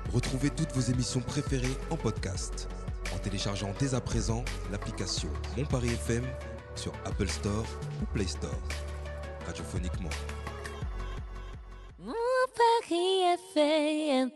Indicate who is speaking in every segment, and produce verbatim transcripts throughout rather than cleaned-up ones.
Speaker 1: Retrouvez toutes vos émissions préférées en podcast en téléchargeant dès à présent l'application Mon Paris F M sur Apple Store ou Play Store. Radiophoniquement.
Speaker 2: Mon Paris F M.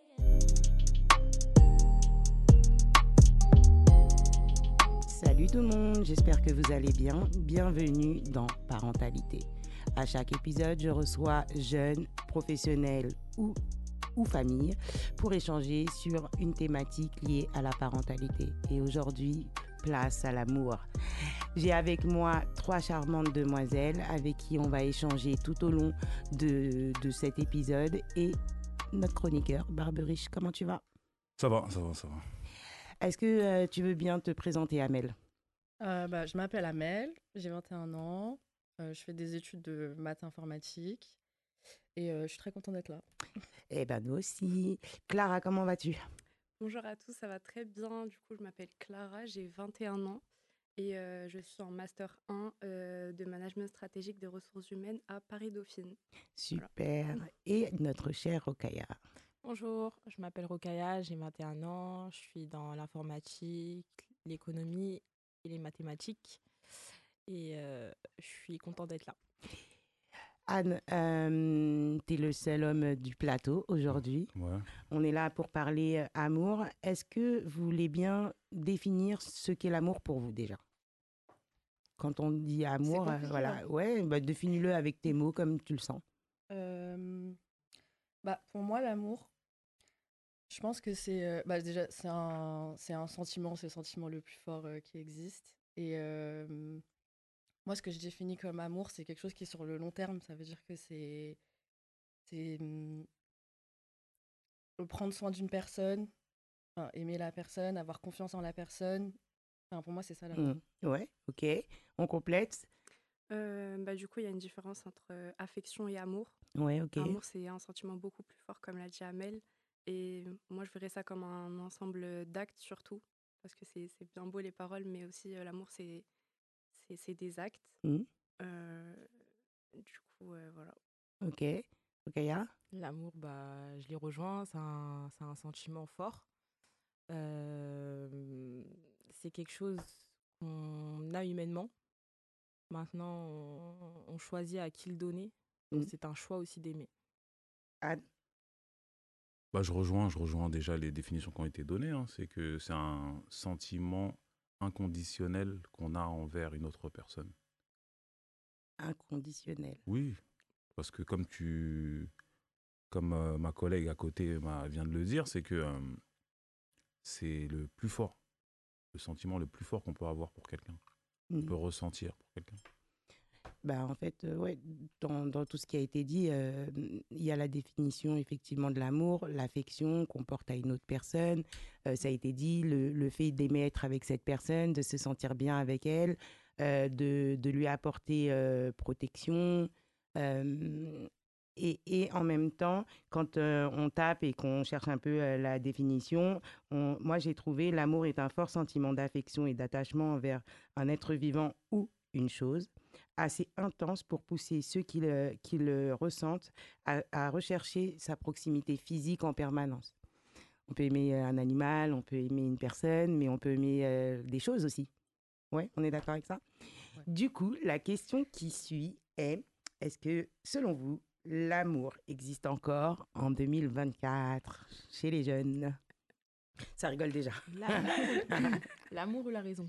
Speaker 3: Salut tout le monde, j'espère que vous allez bien. Bienvenue dans Parentalité. À chaque épisode, je reçois jeunes, professionnels ou, ou familles pour échanger sur une thématique liée à la parentalité. Et aujourd'hui, place à l'amour. J'ai avec moi trois charmantes demoiselles avec qui on va échanger tout au long de, de cet épisode. Et notre chroniqueur, Barberiche, comment tu vas ?
Speaker 4: Ça va, ça va, ça va.
Speaker 3: Est-ce que euh, tu veux bien te présenter, Amel ?
Speaker 5: Euh, bah, je m'appelle Amel, j'ai vingt et un ans, euh, je fais des études de maths informatique et euh, je suis très contente d'être là.
Speaker 3: Eh ben nous aussi. Clara, comment vas-tu ?
Speaker 6: Bonjour à tous, ça va très bien. Du coup, je m'appelle Clara, j'ai vingt et un ans et euh, je suis en Master un euh, de Management stratégique des ressources humaines à Paris-Dauphine.
Speaker 3: Super. Voilà. Et notre chère Rokaya.
Speaker 7: Bonjour, je m'appelle Rokaya, j'ai vingt et un ans, je suis dans l'informatique, l'économie et les mathématiques et euh, je suis contente d'être là.
Speaker 3: Anne, euh, tu es le seul homme du plateau aujourd'hui.
Speaker 4: Ouais.
Speaker 3: On est là pour parler euh, amour. Est-ce que vous voulez bien définir ce qu'est l'amour pour vous déjà ? Quand on dit amour, euh, voilà, ouais, bah, définis-le avec tes mots comme tu le sens.
Speaker 5: Euh, bah, pour moi, l'amour, je pense que c'est euh, bah, déjà c'est un, c'est un sentiment, c'est le sentiment le plus fort euh, qui existe. Et euh, moi, ce que je définis comme amour, c'est quelque chose qui est sur le long terme. Ça veut dire que c'est, c'est hum, prendre soin d'une personne, enfin, aimer la personne, avoir confiance en la personne. Enfin, pour moi, c'est ça l'amour.
Speaker 3: Mmh. Ouais, ok. On complète.
Speaker 6: Euh, bah, du coup, il y a une différence entre euh, affection et amour.
Speaker 3: Ouais, ok.
Speaker 6: Amour, c'est un sentiment beaucoup plus fort, comme l'a dit Amel. Et moi, je verrais ça comme un ensemble d'actes surtout. Parce que c'est, c'est bien beau les paroles, mais aussi euh, l'amour, c'est, c'est, c'est des actes.
Speaker 3: Mmh.
Speaker 6: Euh, du coup, euh, voilà.
Speaker 3: Ok. Rokaya ?
Speaker 7: L'amour, bah, je les rejoins, c'est un, c'est un sentiment fort. Euh, c'est quelque chose qu'on a humainement. Maintenant, on, on choisit à qui le donner. Donc,
Speaker 3: Mmh.
Speaker 7: c'est un choix aussi d'aimer.
Speaker 3: Anne ?
Speaker 4: Bah, je rejoins, je rejoins déjà les définitions qui ont été données. Hein. C'est que c'est un sentiment inconditionnel qu'on a envers une autre personne.
Speaker 3: Inconditionnel.
Speaker 4: Oui, parce que comme tu, comme euh, ma collègue à côté m'a, vient de le dire, c'est que euh, c'est le plus fort, le sentiment le plus fort qu'on peut avoir pour quelqu'un, qu'on
Speaker 3: Mmh.
Speaker 4: peut ressentir pour quelqu'un.
Speaker 3: Bah, en fait, euh, ouais, dans, dans tout ce qui a été dit, euh, il y a la définition effectivement de l'amour, l'affection qu'on porte à une autre personne. Euh, ça a été dit, le, le fait d'aimer être avec cette personne, de se sentir bien avec elle, euh, de, de lui apporter euh, protection. euh, et, et en même temps, quand euh, on tape et qu'on cherche un peu euh, la définition, on- moi j'ai trouvé l'amour est un fort sentiment d'affection et d'attachement envers un être vivant ou une chose assez intense pour pousser ceux qui le, qui le ressentent à, à rechercher sa proximité physique en permanence. On peut aimer un animal, on peut aimer une personne, mais on peut aimer euh, des choses aussi. Ouais, on est d'accord avec ça ?
Speaker 5: Ouais.
Speaker 3: Du coup, la question qui suit est, est-ce que, selon vous, l'amour existe encore en deux mille vingt-quatre chez les jeunes ? Ça rigole déjà.
Speaker 7: L'amour, l'amour ou la raison.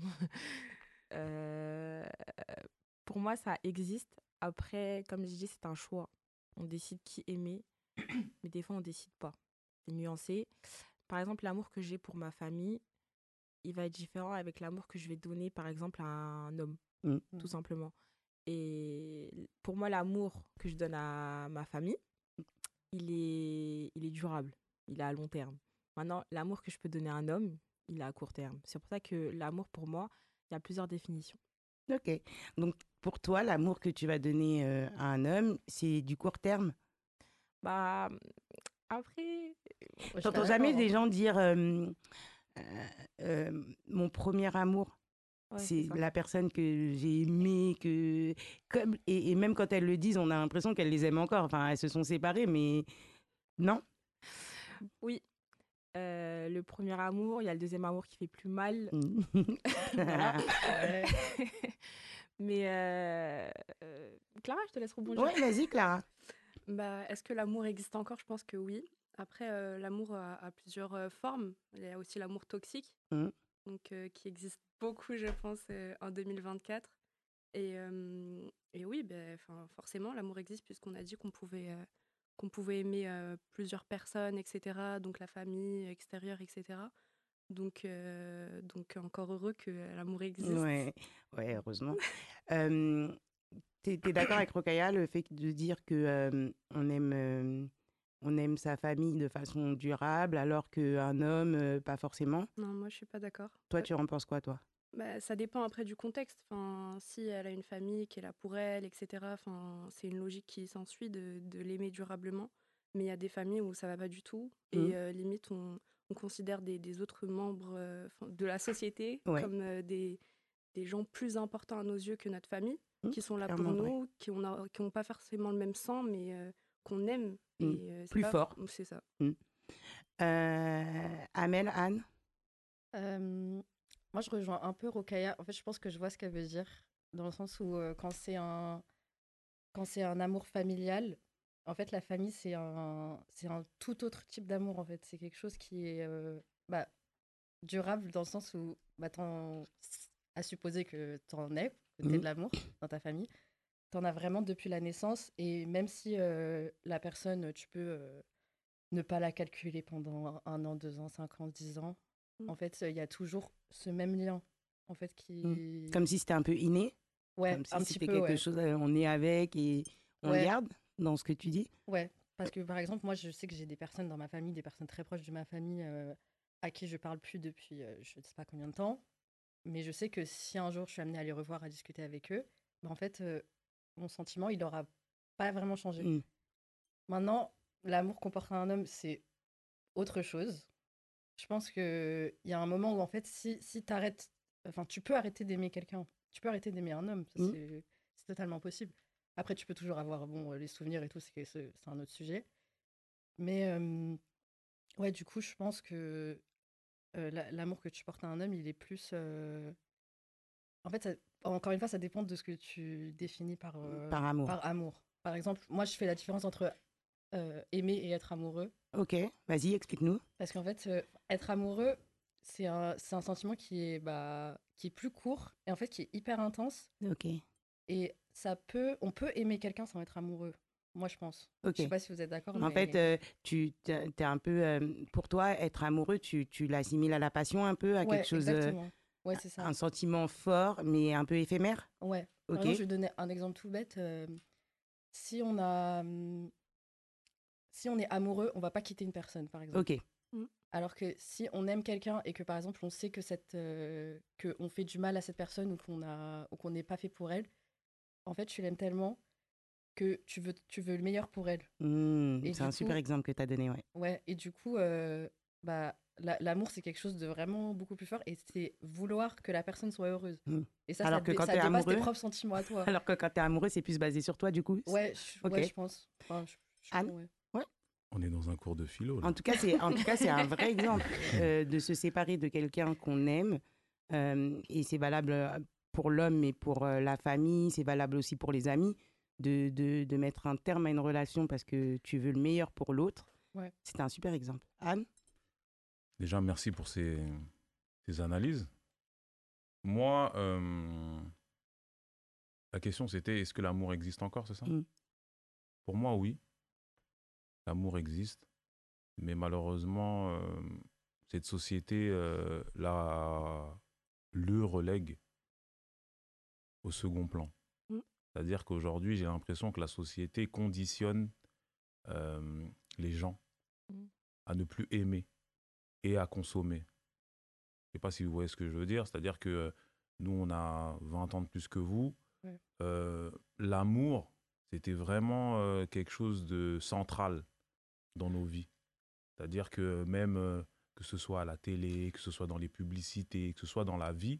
Speaker 7: Euh, pour moi, ça existe. Après, comme je dis, c'est un choix. On décide qui aimer, mais des fois, on décide pas. C'est nuancé. Par exemple, l'amour que j'ai pour ma famille, il va être différent avec l'amour que je vais donner, par exemple, à un homme,
Speaker 3: Mm.
Speaker 7: tout simplement. Et pour moi, l'amour que je donne à ma famille, il est, il est durable, il est à long terme. Maintenant, l'amour que je peux donner à un homme, il est à court terme. C'est pour ça que l'amour, pour moi, il y a plusieurs définitions.
Speaker 3: Ok. Donc, pour toi, l'amour que tu vas donner euh, à un homme, c'est du court terme ?
Speaker 7: Bah, après,
Speaker 5: Ouais,
Speaker 3: T'entends
Speaker 5: je suis
Speaker 3: jamais
Speaker 5: d'accord,
Speaker 3: des
Speaker 5: hein.
Speaker 3: gens dire euh, euh, euh, mon premier amour,
Speaker 7: ouais,
Speaker 3: c'est
Speaker 7: c'est ça.
Speaker 3: la personne que j'ai aimée, que comme et, et même quand elles le disent, on a l'impression qu'elles les aiment encore. Enfin, elles se sont séparées, mais non.
Speaker 7: Oui, euh, le premier amour, il y a le deuxième amour qui fait plus mal.
Speaker 3: Mm.
Speaker 7: Voilà. Mais euh, euh, Clara, je te laisse rebondir.
Speaker 3: Ouais, vas-y, Clara.
Speaker 6: Bah, est-ce que l'amour existe encore? Je pense que oui. Après, euh, l'amour a, a plusieurs euh, formes. Il y a aussi l'amour toxique,
Speaker 3: Mm.
Speaker 6: donc, euh, qui existe beaucoup, je pense, euh, en deux mille vingt-quatre. Et, euh, et oui, ben, 'fin, forcément, l'amour existe puisqu'on a dit qu'on pouvait, euh, qu'on pouvait aimer euh, plusieurs personnes, et cetera. Donc la famille extérieure, et cetera. Donc, euh, donc encore heureux que l'amour existe.
Speaker 3: Ouais, ouais, heureusement. Euh, t'es, t'es d'accord avec Rokaya, le fait de dire que euh, on aime, euh, on aime sa famille de façon durable, alors qu'un homme, euh, pas forcément.
Speaker 6: Non, moi, je suis pas d'accord.
Speaker 3: Toi,
Speaker 6: Euh,
Speaker 3: tu en penses quoi, toi?
Speaker 6: Bah, ça dépend après du contexte. Enfin, si elle a une famille qui est là pour elle, et cetera, enfin, c'est une logique qui s'ensuit de, de l'aimer durablement. Mais il y a des familles où ça va pas du tout.
Speaker 3: Mm.
Speaker 6: Et euh, limite, on, on considère des, des autres membres euh, 'fin, de la société
Speaker 3: Ouais.
Speaker 6: comme euh, des, des gens plus importants à nos yeux que notre famille,
Speaker 3: Mm,
Speaker 6: qui sont là pour
Speaker 3: clairement vrai.
Speaker 6: nous, qui n'ont pas forcément le même sang, mais euh, qu'on aime.
Speaker 3: Mm.
Speaker 6: Et euh, c'est
Speaker 3: Plus
Speaker 6: pas-
Speaker 3: fort.
Speaker 6: C'est ça.
Speaker 3: Euh, Amel, Anne?
Speaker 5: Euh, Moi, je rejoins un peu Rokaya. En fait, je pense que je vois ce qu'elle veut dire, dans le sens où euh, quand c'est un, quand c'est un amour familial, en fait, la famille, c'est un, c'est un tout autre type d'amour, en fait. C'est quelque chose qui est euh, bah, durable, dans le sens où, bah, t'en- à supposer que tu en es, que tu
Speaker 3: Mhm.
Speaker 5: de l'amour dans ta famille, tu en as vraiment depuis la naissance. Et même si euh, la personne, tu peux euh, ne pas la calculer pendant un an, deux ans, cinq ans, dix ans,
Speaker 6: Mm.
Speaker 5: en fait, il y a toujours ce même lien, en fait, qui...
Speaker 3: Comme si c'était un peu inné,
Speaker 5: Ouais,
Speaker 3: comme si
Speaker 5: un petit
Speaker 3: c'était
Speaker 5: peu,
Speaker 3: quelque
Speaker 5: ouais.
Speaker 3: chose, euh, on est avec et on le
Speaker 5: Ouais.
Speaker 3: garde dans ce que tu dis.
Speaker 5: Ouais, parce que par exemple, moi, je sais que j'ai des personnes dans ma famille, des personnes très proches de ma famille, euh, à qui je parle plus depuis euh, je ne sais pas combien de temps. Mais je sais que si un jour je suis amenée à les revoir, à discuter avec eux, bah, en fait, euh, mon sentiment, il n'aura pas vraiment changé.
Speaker 3: Mm.
Speaker 5: Maintenant, l'amour qu'on porte à un homme, c'est autre chose. Je pense qu'il y a un moment où, en fait, si, si tu arrêtes, enfin, tu peux arrêter d'aimer quelqu'un, tu peux arrêter d'aimer un homme, ça,
Speaker 3: Mm.
Speaker 5: c'est c'est totalement possible. Après, tu peux toujours avoir bon, euh, les souvenirs et tout, c'est c'est c'est un autre sujet. Mais euh, ouais, du coup, je pense que euh, la- l'amour que tu portes à un homme, il est plus. euh, En fait, ça- encore une fois, ça dépend de ce que tu définis par, euh,
Speaker 3: Par amour.
Speaker 5: par amour. Par exemple, moi, je fais la différence entre euh, aimer et être amoureux.
Speaker 3: Ok, vas-y, explique-nous.
Speaker 5: Parce qu'en fait, euh, être amoureux, c'est un, c'est un sentiment qui est, bah, qui est plus court et en fait qui est hyper intense.
Speaker 3: Ok,
Speaker 5: Et ça peut, on peut aimer quelqu'un sans être amoureux. Moi, je pense.
Speaker 3: ok.
Speaker 5: Je sais pas si vous êtes d'accord,
Speaker 3: En
Speaker 5: mais
Speaker 3: fait, euh, tu t'es t'es un peu, euh, pour toi, être amoureux, tu, tu l'assimiles à la passion un peu, à
Speaker 5: ouais,
Speaker 3: quelque chose, euh,
Speaker 5: exactement. Ouais, c'est ça.
Speaker 3: un sentiment fort, mais un peu éphémère.
Speaker 5: Ouais. Par
Speaker 3: Ok.
Speaker 5: exemple, je vais donner un exemple tout bête. euh, si on a, hum, si on est amoureux, on va pas quitter une personne, par exemple.
Speaker 3: Ok.
Speaker 5: Alors que si on aime quelqu'un et que par exemple on sait que cette, euh, que on fait du mal à cette personne ou qu'on a, ou qu'on n'est pas fait pour elle, en fait, tu l'aimes tellement que tu veux, tu veux le meilleur pour elle.
Speaker 3: Hmm,
Speaker 5: Et
Speaker 3: c'est
Speaker 5: du
Speaker 3: un
Speaker 5: coup-
Speaker 3: super exemple que tu as donné, ouais.
Speaker 5: Ouais. Et du coup, euh, bah, la- l'amour c'est quelque chose de vraiment beaucoup plus fort et c'est vouloir que la personne soit heureuse.
Speaker 3: Mm.
Speaker 5: Et ça,
Speaker 3: Alors
Speaker 5: ça,
Speaker 3: que
Speaker 5: dé-
Speaker 3: quand
Speaker 5: ça
Speaker 3: t'es
Speaker 5: dépasse tes
Speaker 3: amoureux-
Speaker 5: propres sentiments à toi.
Speaker 3: Alors que quand tu es amoureux, c'est plus basé sur toi, du coup.
Speaker 5: Ouais, je,
Speaker 3: Ok.
Speaker 5: ouais, je pense. Enfin, je- je-
Speaker 3: Anne
Speaker 5: ouais.
Speaker 4: On est dans un cours de philo, là.
Speaker 3: En tout cas, c'est en tout cas c'est un vrai exemple euh, de se séparer de quelqu'un qu'on aime. Euh, et c'est valable euh, pour l'homme et pour euh, la famille. C'est valable aussi pour les amis. De, de, de mettre un terme à une relation parce que tu veux le meilleur pour l'autre.
Speaker 5: Ouais.
Speaker 3: C'est un super exemple. Anne?
Speaker 4: Déjà, merci pour ces, ces analyses. Moi, euh, la question, c'était est-ce que l'amour existe encore, c'est ça?
Speaker 3: Mm.
Speaker 4: Pour moi, oui. L'amour existe. Mais malheureusement, euh, cette société euh, la, le relègue au second plan.
Speaker 6: Mm.
Speaker 4: C'est-à-dire qu'aujourd'hui, j'ai l'impression que la société conditionne euh, les gens
Speaker 7: Mm.
Speaker 4: à ne plus aimer et à consommer. Je ne sais pas si vous voyez ce que je veux dire. C'est-à-dire que euh, nous, on a vingt ans de plus que vous.
Speaker 5: Ouais.
Speaker 4: Euh, l'amour, c'était vraiment euh, quelque chose de central dans nos vies. C'est-à-dire que même euh, que ce soit à la télé, que ce soit dans les publicités, que ce soit dans la vie,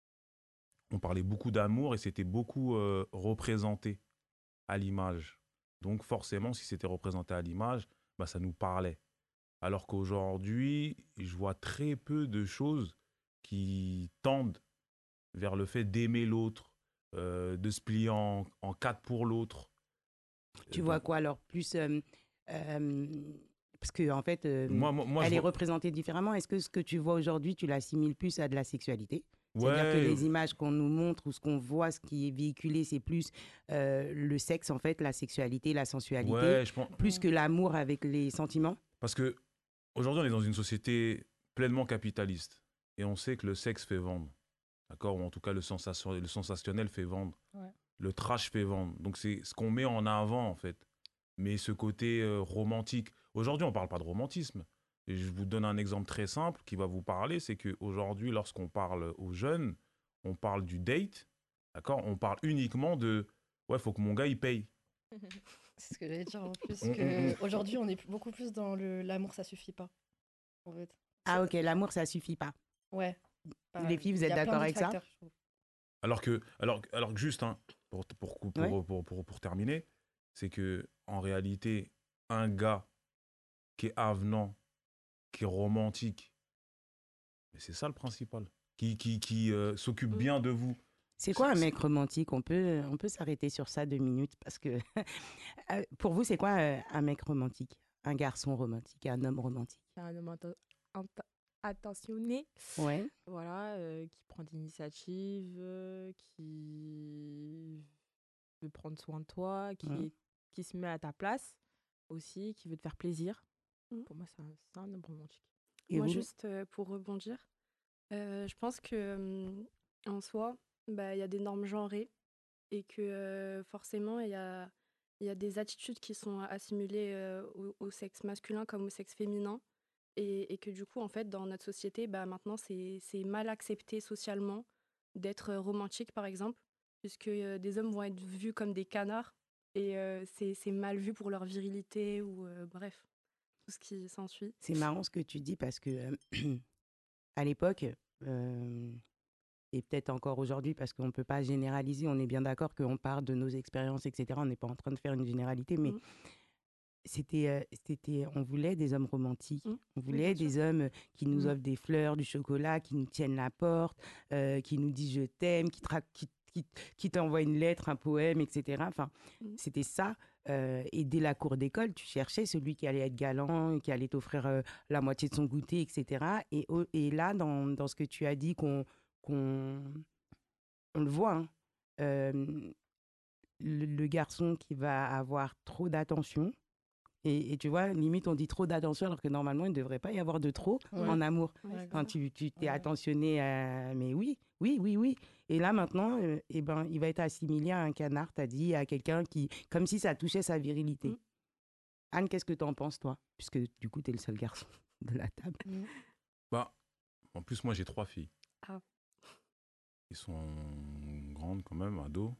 Speaker 4: on parlait beaucoup d'amour et c'était beaucoup euh, représenté à l'image. Donc forcément, si c'était représenté à l'image, bah, ça nous parlait. Alors qu'aujourd'hui, je vois très peu de choses qui tendent vers le fait d'aimer l'autre, euh, de se plier en, en quatre pour l'autre.
Speaker 3: Tu
Speaker 4: Euh,
Speaker 3: vois
Speaker 4: donc,
Speaker 3: quoi alors plus euh, euh, parce que en fait, euh,
Speaker 4: moi, moi, moi, je
Speaker 3: elle est
Speaker 4: vois.
Speaker 3: représentée différemment. Est-ce que ce que tu vois aujourd'hui, tu l'assimiles plus à de la sexualité? C'est-à-dire que
Speaker 4: Ouais,
Speaker 3: les images qu'on nous montre ou ce qu'on voit, ce qui est véhiculé, c'est plus euh, le sexe, en fait, la sexualité, la sensualité,
Speaker 4: ouais, je pense.
Speaker 3: plus que l'amour avec les sentiments.
Speaker 4: Parce que aujourd'hui, on est dans une société pleinement capitaliste. Et on sait que le sexe fait vendre. D'accord? Ou en tout cas, le, sensation, le sensationnel fait vendre.
Speaker 5: Ouais.
Speaker 4: Le trash fait vendre. Donc, c'est ce qu'on met en avant, en fait. Mais ce côté euh, romantique. Aujourd'hui, on ne parle pas de romantisme. Et je vous donne un exemple très simple qui va vous parler. C'est qu'aujourd'hui, lorsqu'on parle aux jeunes, on parle du date. D'accord? On parle uniquement de ouais, faut que mon gars, il paye.
Speaker 5: C'est ce que j'allais dire en plus.
Speaker 4: On- on-
Speaker 5: Que
Speaker 4: on-
Speaker 5: aujourd'hui, on est beaucoup plus dans le l'amour, ça suffit pas. En fait.
Speaker 3: Ah,
Speaker 5: C'est-
Speaker 3: ok, l'amour, ça suffit pas.
Speaker 5: Ouais. Bah,
Speaker 3: Les filles, vous
Speaker 5: il
Speaker 3: êtes
Speaker 5: y a plein
Speaker 3: d'accord
Speaker 5: d'autres
Speaker 3: avec ça?
Speaker 5: facteurs, je trouve.
Speaker 4: Alors que, alors, alors que juste, hein, pour, pour, pour,
Speaker 3: Ouais.
Speaker 4: pour, pour, pour, pour terminer, c'est que en réalité, un gars qui est avenant, qui est romantique, mais c'est ça le principal, qui, qui, qui euh, s'occupe
Speaker 6: Mm.
Speaker 4: bien de vous.
Speaker 3: C'est quoi un
Speaker 4: C'est-
Speaker 3: mec romantique? On peut, on peut s'arrêter sur ça deux minutes parce que euh, pour vous, c'est quoi euh, un mec romantique? Un garçon romantique, un homme romantique?
Speaker 7: C'est un homme atten- atten- attentionné,
Speaker 3: Ouais.
Speaker 7: voilà, euh, qui prend d'initiative, euh, qui veut prendre soin de toi, qui,
Speaker 3: Mhm.
Speaker 7: est- qui se met à ta place aussi, qui veut te faire plaisir.
Speaker 6: Mhm.
Speaker 7: Pour moi, c'est un, c'est un homme romantique.
Speaker 3: Et
Speaker 6: Moi,
Speaker 3: vous?
Speaker 6: juste euh, pour rebondir, euh, je pense que hum, en soi, bah, il y a des normes genrées et que euh, forcément, il y a, il y a des attitudes qui sont assimilées euh, au, au sexe masculin comme au sexe féminin. Et, et que du coup, en fait, dans notre société, bah, maintenant, c'est, c'est mal accepté socialement d'être euh, romantique, par exemple, puisque euh, des hommes vont être vus comme des canards et euh, c'est, c'est mal vu pour leur virilité ou euh, bref, tout ce qui s'ensuit.
Speaker 3: C'est marrant ce que tu dis parce que euh, à l'époque, euh, et peut-être encore aujourd'hui, parce qu'on ne peut pas généraliser, on est bien d'accord qu'on parle de nos expériences, et cetera. On n'est pas en train de faire une généralité, mais
Speaker 6: Mhm.
Speaker 3: c'était, euh, c'était, on voulait des hommes romantiques.
Speaker 6: Mhm.
Speaker 3: On
Speaker 6: Oui,
Speaker 3: voulait
Speaker 6: bien sûr.
Speaker 3: des hommes qui nous
Speaker 5: Mhm.
Speaker 3: offrent des fleurs, du chocolat, qui nous tiennent la porte, euh, qui nous disent je t'aime, qui, tra- qui, qui, qui t'envoient une lettre, un poème, et cetera. Enfin,
Speaker 6: Mhm.
Speaker 3: c'était ça. Euh, et dès la cour d'école, tu cherchais celui qui allait être galant, qui allait t'offrir euh, la moitié de son goûter, et cetera. Et, au- et là, dans, dans ce que tu as dit, qu'on, qu'on, on le voit, hein, euh, le, le garçon qui va avoir trop d'attention, et, et tu vois, limite, on dit trop d'attention alors que normalement, il ne devrait pas y avoir de trop
Speaker 5: Ouais.
Speaker 3: en amour.
Speaker 6: Ouais,
Speaker 5: Ouais,
Speaker 6: c'est
Speaker 3: Quand
Speaker 6: ça.
Speaker 3: tu tu t'es
Speaker 5: Ouais.
Speaker 3: attentionné à... Mais oui, oui, oui, oui. Et là, maintenant, euh, eh ben, il va être assimilé à un canard, t'as dit, à quelqu'un qui... Comme si ça touchait sa virilité.
Speaker 6: Mm.
Speaker 3: Anne, qu'est-ce que t'en penses, toi? Puisque du coup, t'es le seul garçon de la table.
Speaker 5: Mhm.
Speaker 4: Bah, en plus, moi, j'ai trois filles.
Speaker 6: Ah.
Speaker 4: Ils sont grandes quand même, ados.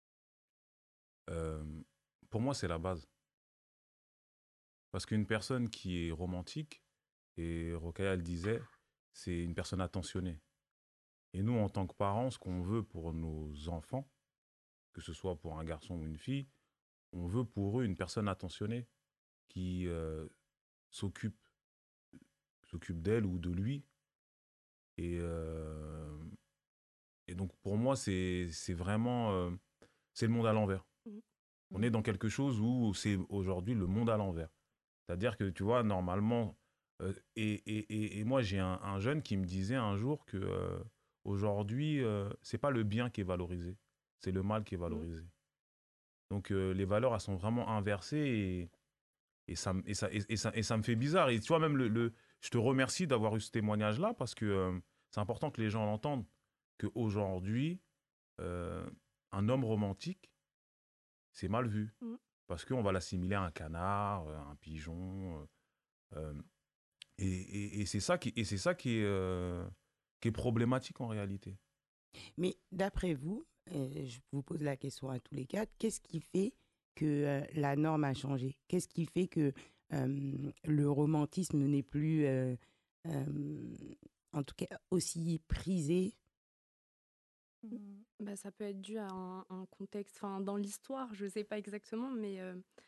Speaker 4: Euh, pour moi, c'est la base. Parce qu'une personne qui est romantique, et Rokhaya le disait, c'est une personne attentionnée. Et nous, en tant que parents, ce qu'on veut pour nos enfants, que ce soit pour un garçon ou une fille, on veut pour eux une personne attentionnée qui euh, s'occupe s'occupe d'elle ou de lui. Et, euh, et donc, pour moi, c'est c'est vraiment... euh, c'est le monde à l'envers.
Speaker 6: Mhm.
Speaker 4: On est dans quelque chose où c'est aujourd'hui le monde à l'envers. C'est-à-dire que, tu vois, normalement... euh, et, et, et, et moi, j'ai un, un jeune qui me disait un jour que euh, aujourd'hui, euh, c'est pas le bien qui est valorisé, c'est le mal qui est valorisé. Donc, euh, les valeurs, elles sont vraiment inversées et, et, ça, me- et, ça, et, et ça, et ça me fait bizarre. Et tu vois, même, le, le, je te remercie d'avoir eu ce témoignage-là parce que euh, c'est important que les gens l'entendent. Qu'aujourd'hui, euh, un homme romantique, c'est mal vu.
Speaker 6: Mhm.
Speaker 4: Parce qu'on va l'assimiler à un canard, euh, un pigeon. euh, euh, et et, et c'est ça, qui, et c'est ça qui, est, euh, qui est problématique en réalité.
Speaker 3: Mais d'après vous, euh, je vous pose la question à tous les quatre, qu'est-ce qui fait que euh, la norme a changé? Qu'est-ce qui fait que euh, le romantisme n'est plus, euh, euh, en tout cas, aussi prisé?
Speaker 5: Mhm.
Speaker 6: Bah, ça peut être dû à un, un contexte, enfin dans l'histoire, je ne sais pas exactement, mais euh,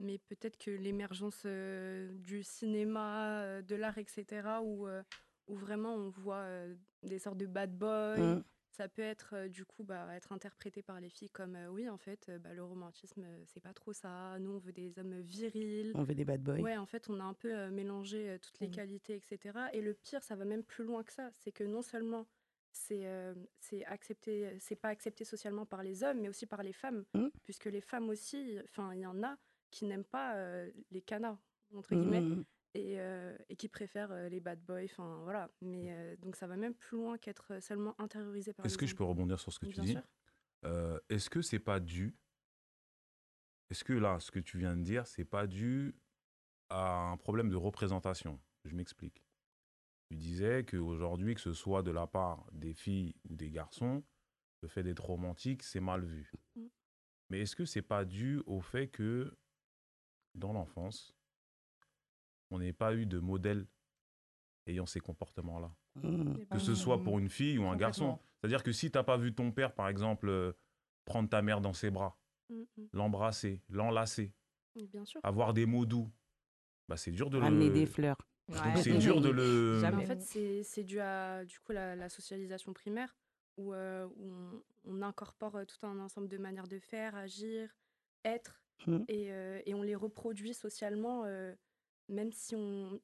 Speaker 6: mais peut-être que l'émergence euh, du cinéma, euh, de l'art, et cetera, où, euh, où vraiment on voit euh, des sortes de bad boys,
Speaker 3: Mm.
Speaker 6: ça peut être euh, du coup bah, être interprété par les filles comme euh, oui, en fait, euh, bah, le romantisme, euh, c'est pas trop ça. Nous, on veut des hommes virils.
Speaker 3: On veut des bad boys.
Speaker 6: Ouais, en fait, on a un peu euh, mélangé euh, toutes les
Speaker 5: Mhm.
Speaker 6: qualités, et cetera. Et le pire, ça va même plus loin que ça. C'est que non seulement c'est euh, c'est accepté, c'est pas accepté socialement par les hommes, mais aussi par les femmes,
Speaker 3: Mm.
Speaker 6: puisque les femmes aussi, enfin, il y en a qui n'aiment pas euh, les canards entre
Speaker 3: Mm,
Speaker 6: guillemets
Speaker 3: mm, mm.
Speaker 6: et, euh, et qui préfèrent euh, les bad boys. Enfin, voilà. Mais euh, donc ça va même plus loin qu'être seulement intériorisé par
Speaker 4: Est-ce
Speaker 6: les
Speaker 4: que je
Speaker 6: hommes.
Speaker 4: peux rebondir sur ce que
Speaker 6: Oui,
Speaker 4: tu
Speaker 6: bien
Speaker 4: dis?
Speaker 6: sûr.
Speaker 4: Euh, Est-ce que c'est pas dû? Est-ce que là, ce que tu viens de dire, c'est pas dû à un problème de représentation? Je m'explique. Tu disais qu'aujourd'hui, que ce soit de la part des filles ou des garçons, le fait d'être romantique, c'est mal vu.
Speaker 6: Mm.
Speaker 4: Mais est-ce que c'est pas dû au fait que, dans l'enfance, on n'ait pas eu de modèle ayant ces comportements-là?
Speaker 3: Mm.
Speaker 6: Mais
Speaker 4: Que ce soit
Speaker 5: Mm.
Speaker 4: pour une fille ou un garçon.
Speaker 5: Complètement.
Speaker 4: C'est-à-dire que si tu n'as pas vu ton père, par exemple, euh, prendre ta mère dans ses bras,
Speaker 6: Mm, mm.
Speaker 4: l'embrasser, l'enlacer,
Speaker 6: Oui, bien sûr.
Speaker 4: avoir des mots doux, bah c'est dur de
Speaker 3: Ramener
Speaker 4: le...
Speaker 3: des fleurs.
Speaker 4: Donc
Speaker 7: Ouais.
Speaker 4: c'est dur de le...
Speaker 6: Mais
Speaker 7: Jamais.
Speaker 6: en fait, c'est c'est dû à du coup la, la socialisation primaire où, euh, où on, on incorpore euh, tout un ensemble de manières de faire, agir, être
Speaker 3: Mm.
Speaker 6: et, euh, et on les reproduit socialement euh, même si on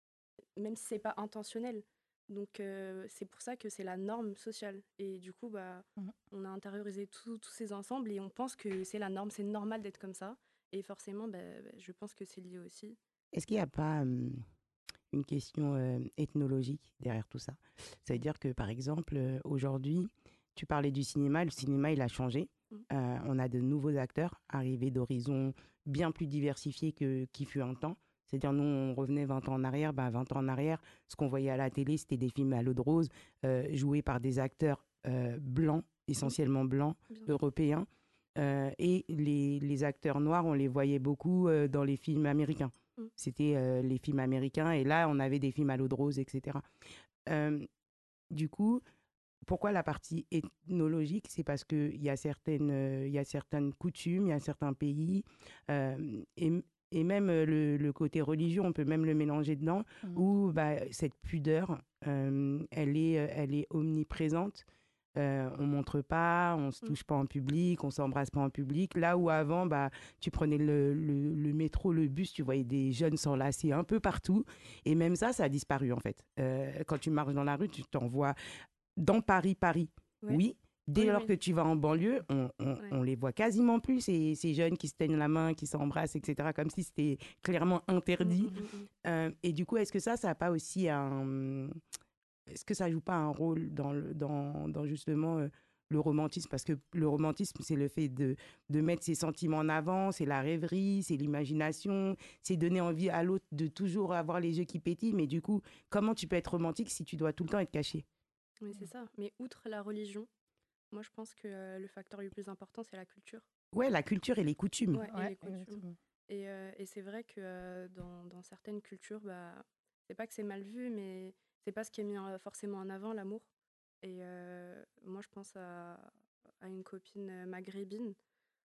Speaker 6: même si c'est pas intentionnel. Donc euh, c'est pour ça que c'est la norme sociale et du coup bah
Speaker 5: Mhm.
Speaker 6: on a intériorisé tout- tous ces ensembles et on pense que c'est la norme, c'est normal d'être comme ça et forcément bah, bah, je pense que c'est lié aussi.
Speaker 3: Est-ce qu'il n'y a pas hum, une question euh, ethnologique derrière tout ça? Ça veut dire que, par exemple, euh, aujourd'hui, tu parlais du cinéma, le cinéma, il a changé.
Speaker 6: Mm.
Speaker 3: Euh, on a de nouveaux acteurs arrivés d'horizons bien plus diversifiés que qui fut un temps. C'est-à-dire, nous, on revenait vingt ans en arrière. Bah, vingt ans en arrière, ce qu'on voyait à la télé, c'était des films à l'eau de rose, euh, joués par des acteurs euh, blancs, essentiellement blancs,
Speaker 6: Bien sûr.
Speaker 3: européens. Euh, et les, les acteurs noirs, on les voyait beaucoup euh, dans les films américains.
Speaker 6: Mm.
Speaker 3: C'était euh, les films américains. Et là, on avait des films à l'eau de rose, et cetera. Euh, du coup, pourquoi la partie ethnologique? C'est parce qu'il y, a certaines, euh, il y a certaines coutumes, il y a certains pays, euh, et, et même euh, le, le côté religion, on peut même le mélanger dedans,
Speaker 5: Mhm.
Speaker 3: où bah, cette pudeur, euh, elle, est, euh, elle est omniprésente. Euh, on montre pas, on se
Speaker 6: Mm.
Speaker 3: touche pas en public, on s'embrasse pas en public. Là où avant, bah, tu prenais le, le- le métro, le bus, tu voyais des jeunes s'enlacer un peu partout. Et même ça, ça a disparu en fait. Euh, quand tu marches dans la rue, tu t'en vois dans Paris, Paris.
Speaker 6: Ouais.
Speaker 3: Oui. Dès
Speaker 6: Oui,
Speaker 3: lors
Speaker 6: oui.
Speaker 3: que tu vas en banlieue, on, on,
Speaker 6: Ouais.
Speaker 3: on les voit quasiment plus, ces, ces jeunes qui se teignent la main, qui s'embrassent, et cetera, comme si c'était clairement interdit.
Speaker 6: Mm, mm, mm, mm.
Speaker 3: Euh, et du coup, est-ce que ça, ça n'a pas aussi un... Est-ce que ça joue pas un rôle dans, le, dans, dans justement euh, le romantisme? Parce que le romantisme, c'est le fait de, de mettre ses sentiments en avant, c'est la rêverie, c'est l'imagination, c'est donner envie à l'autre de toujours avoir les yeux qui pétillent. Mais du coup, comment tu peux être romantique si tu dois tout le temps être caché?
Speaker 6: Oui, c'est ça. Mais outre la religion, moi je pense que euh, le facteur le plus important, c'est la culture.
Speaker 3: Ouais, la culture et les coutumes.
Speaker 6: Ouais, et
Speaker 5: Ouais,
Speaker 6: les coutumes.
Speaker 5: exactement.
Speaker 6: Et, euh, et c'est vrai que euh, dans, dans certaines cultures, bah, c'est pas que c'est mal vu, mais c'est pas ce qui est mis en- forcément en avant, l'amour. Et euh, moi, je pense à, à une copine euh, maghrébine.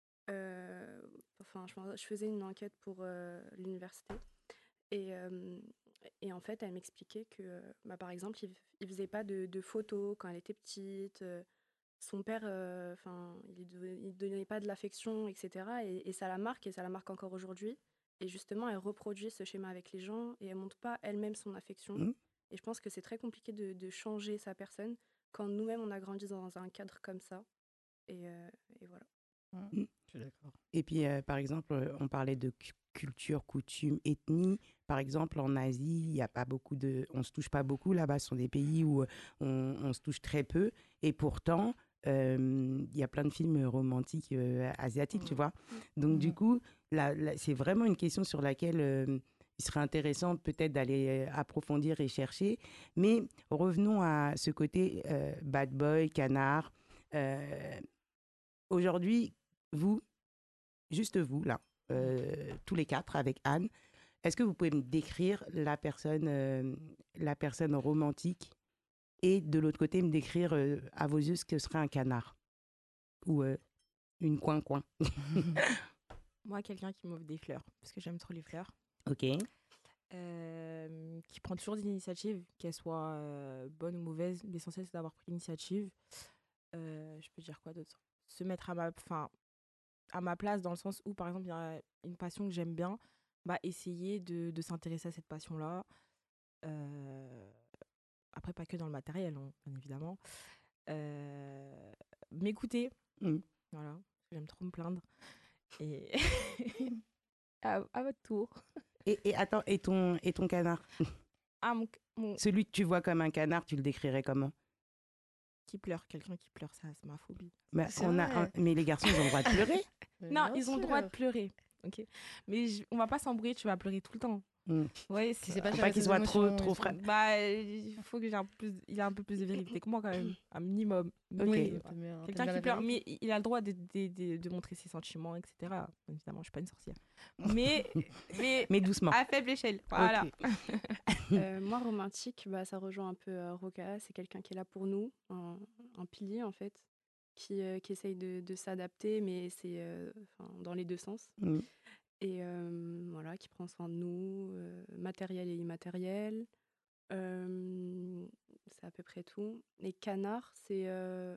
Speaker 6: Euh, enfin, je, pense- je faisais une enquête pour euh, l'université. Et, euh, et en fait, elle m'expliquait que, euh, bah, par exemple, il, il faisait pas de, de photos quand elle était petite. euh, son père, euh, enfin, il ne il donnait pas de l'affection, et cetera. Et, et ça la marque, et ça la marque encore aujourd'hui. Et justement, elle reproduit ce schéma avec les gens, et elle montre pas elle-même son affection.
Speaker 3: Mhm.
Speaker 6: Et je pense que c'est très compliqué de, de changer sa personne quand nous-mêmes, on a grandi dans un cadre comme ça. Et, euh, et voilà.
Speaker 5: Mhm.
Speaker 3: Mm.
Speaker 5: Je suis d'accord.
Speaker 3: Et puis, euh, par exemple, euh, on parlait de cu- culture, coutume, ethnie. Par exemple, en Asie, il y a pas beaucoup de... On ne se touche pas beaucoup. Là-bas, ce sont des pays où euh, on, on se touche très peu. Et pourtant, euh, il y a plein de films romantiques euh, asiatiques, tu vois. Donc, du
Speaker 5: Mhm.
Speaker 3: coup, là, là, c'est vraiment une question sur laquelle euh, il serait intéressant peut-être d'aller euh, approfondir et chercher. Mais revenons à ce côté euh, bad boy, canard. Euh, Aujourd'hui, vous, juste vous, là, euh, tous les quatre avec Anne, est-ce que vous pouvez me décrire la personne, euh, la personne romantique et de l'autre côté me décrire euh, à vos yeux ce que serait un canard ou euh, une coin-coin?
Speaker 7: Moi, quelqu'un qui m'offre des fleurs, parce que j'aime trop les fleurs.
Speaker 3: Ok.
Speaker 7: Euh, qui prend toujours des initiatives, qu'elles soient euh, bonnes ou mauvaises. L'essentiel, c'est d'avoir pris l'initiative. Euh, je peux dire quoi d'autre? Se mettre à ma, fin, à ma place dans le sens où, par exemple, il y a une passion que j'aime bien, bah, essayer de, de s'intéresser à cette passion-là. Euh, après, pas que dans le matériel, hein, bien évidemment. Euh, M'écouter.
Speaker 3: Mm.
Speaker 7: Voilà, j'aime trop me plaindre. Et à, à votre tour.
Speaker 3: Et, et attends, et ton, et ton canard?
Speaker 7: Ah, mon, mon...
Speaker 3: Celui que tu vois comme un canard, tu le décrirais comment?
Speaker 7: Qui pleure, quelqu'un qui pleure, ça, c'est ma phobie.
Speaker 3: Bah,
Speaker 5: C'est
Speaker 3: on a
Speaker 5: vrai.
Speaker 3: un- Mais les garçons, ils ont le droit de pleurer.
Speaker 5: Mais
Speaker 7: Non,
Speaker 5: bien
Speaker 7: ils ont le droit de
Speaker 5: sûr.
Speaker 7: pleurer. Ok. Mais je- on va pas s'embrouiller, tu vas pleurer tout le temps.
Speaker 3: Mm.
Speaker 7: Ouais,
Speaker 5: Si c'est pas
Speaker 3: Faut
Speaker 5: gérer
Speaker 3: pas qu'il
Speaker 5: ses
Speaker 3: soit trop,
Speaker 5: émotions et
Speaker 3: trop
Speaker 5: tout.
Speaker 3: fra-
Speaker 7: Bah, il faut que j'ai un peu plus, il a un peu plus de vérité que moi quand même, un minimum. Mais,
Speaker 3: Ok.
Speaker 5: Oui, t'aimes bien- t'aimes
Speaker 7: quelqu'un
Speaker 5: bien
Speaker 7: qui
Speaker 5: la
Speaker 7: pleure,
Speaker 5: vérité.
Speaker 7: mais il a le droit de, de, de, de montrer ses sentiments, et cetera. Bien évidemment, je suis pas une sorcière. Mais, mais,
Speaker 3: Mais doucement.
Speaker 7: à faible échelle. Voilà.
Speaker 3: Ok.
Speaker 6: Euh, moi, romantique, bah, ça rejoint un peu euh, Roca. C'est quelqu'un qui est là pour nous, un, un pilier en fait, qui, euh, qui essaye de, de s'adapter, mais c'est euh, enfin, dans les deux sens.
Speaker 3: Mm.
Speaker 6: Et euh, voilà, qui prend soin de nous, euh, matériel et immatériel. Euh, c'est à peu près tout. Et canard, c'est. euh,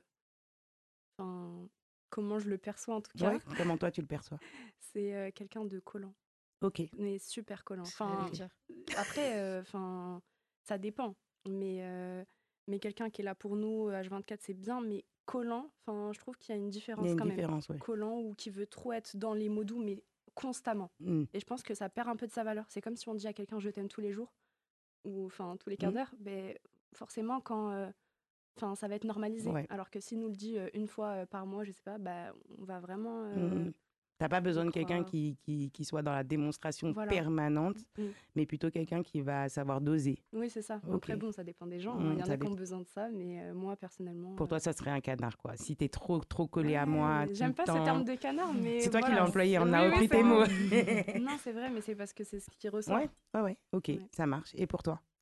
Speaker 6: Enfin, comment je le perçois en tout cas,
Speaker 3: Ouais, comment toi, tu le perçois?
Speaker 6: c'est euh, quelqu'un de collant,
Speaker 3: Ok.
Speaker 6: mais super collant.
Speaker 5: J'allais
Speaker 6: Enfin,
Speaker 5: le dire.
Speaker 6: après, euh, enfin, ça dépend. Mais, euh, mais quelqu'un qui est là pour nous, H vingt-quatre, c'est bien, mais collant, enfin, je trouve qu'il y a une
Speaker 3: Il y a
Speaker 6: différence
Speaker 3: une
Speaker 6: quand même.
Speaker 3: différence, ouais.
Speaker 6: Collant ou qui veut trop être dans les mots doux, mais constamment.
Speaker 3: Mm.
Speaker 6: Et je pense que ça perd un peu de sa valeur. C'est comme si on dit à quelqu'un je t'aime tous les jours, ou enfin tous les quarts
Speaker 3: Mm.
Speaker 6: d'heure, ben, forcément, quand. euh, Enfin, ça va être normalisé.
Speaker 3: Ouais.
Speaker 6: Alors que s'il nous le dit euh, une fois euh, par mois, je sais pas, bah, on va vraiment. euh,
Speaker 3: Mm. T'as pas besoin
Speaker 6: y
Speaker 3: de quelqu'un
Speaker 6: croire.
Speaker 3: qui, qui, qui soit dans la démonstration
Speaker 6: Voilà.
Speaker 3: permanente,
Speaker 6: Mm.
Speaker 3: mais plutôt quelqu'un qui va savoir doser.
Speaker 6: Oui, c'est ça.
Speaker 3: Ok.
Speaker 6: Après, bon, ça dépend des gens. hein.
Speaker 3: Mm,
Speaker 6: Il y en
Speaker 3: ça
Speaker 6: a qui ont
Speaker 3: dépend.
Speaker 6: besoin de ça, mais euh, moi, personnellement.
Speaker 3: Pour
Speaker 6: euh,
Speaker 3: toi, ça serait un canard, quoi. Si t'es trop, trop collé à
Speaker 6: ouais,
Speaker 3: moi tout
Speaker 6: j'aime
Speaker 3: le
Speaker 6: pas ce
Speaker 3: temps.
Speaker 6: terme de canard, mais.
Speaker 3: C'est toi qui
Speaker 6: voilà.
Speaker 3: l'as employé, on a
Speaker 6: Oui, oui,
Speaker 3: repris
Speaker 6: c'est
Speaker 3: tes
Speaker 6: moi.
Speaker 3: mots.
Speaker 6: Non, c'est vrai, mais c'est parce que c'est ce qui ressort.
Speaker 3: Ouais, ouais, ouais. Ok,
Speaker 6: Ouais.
Speaker 3: ça marche. Et pour toi?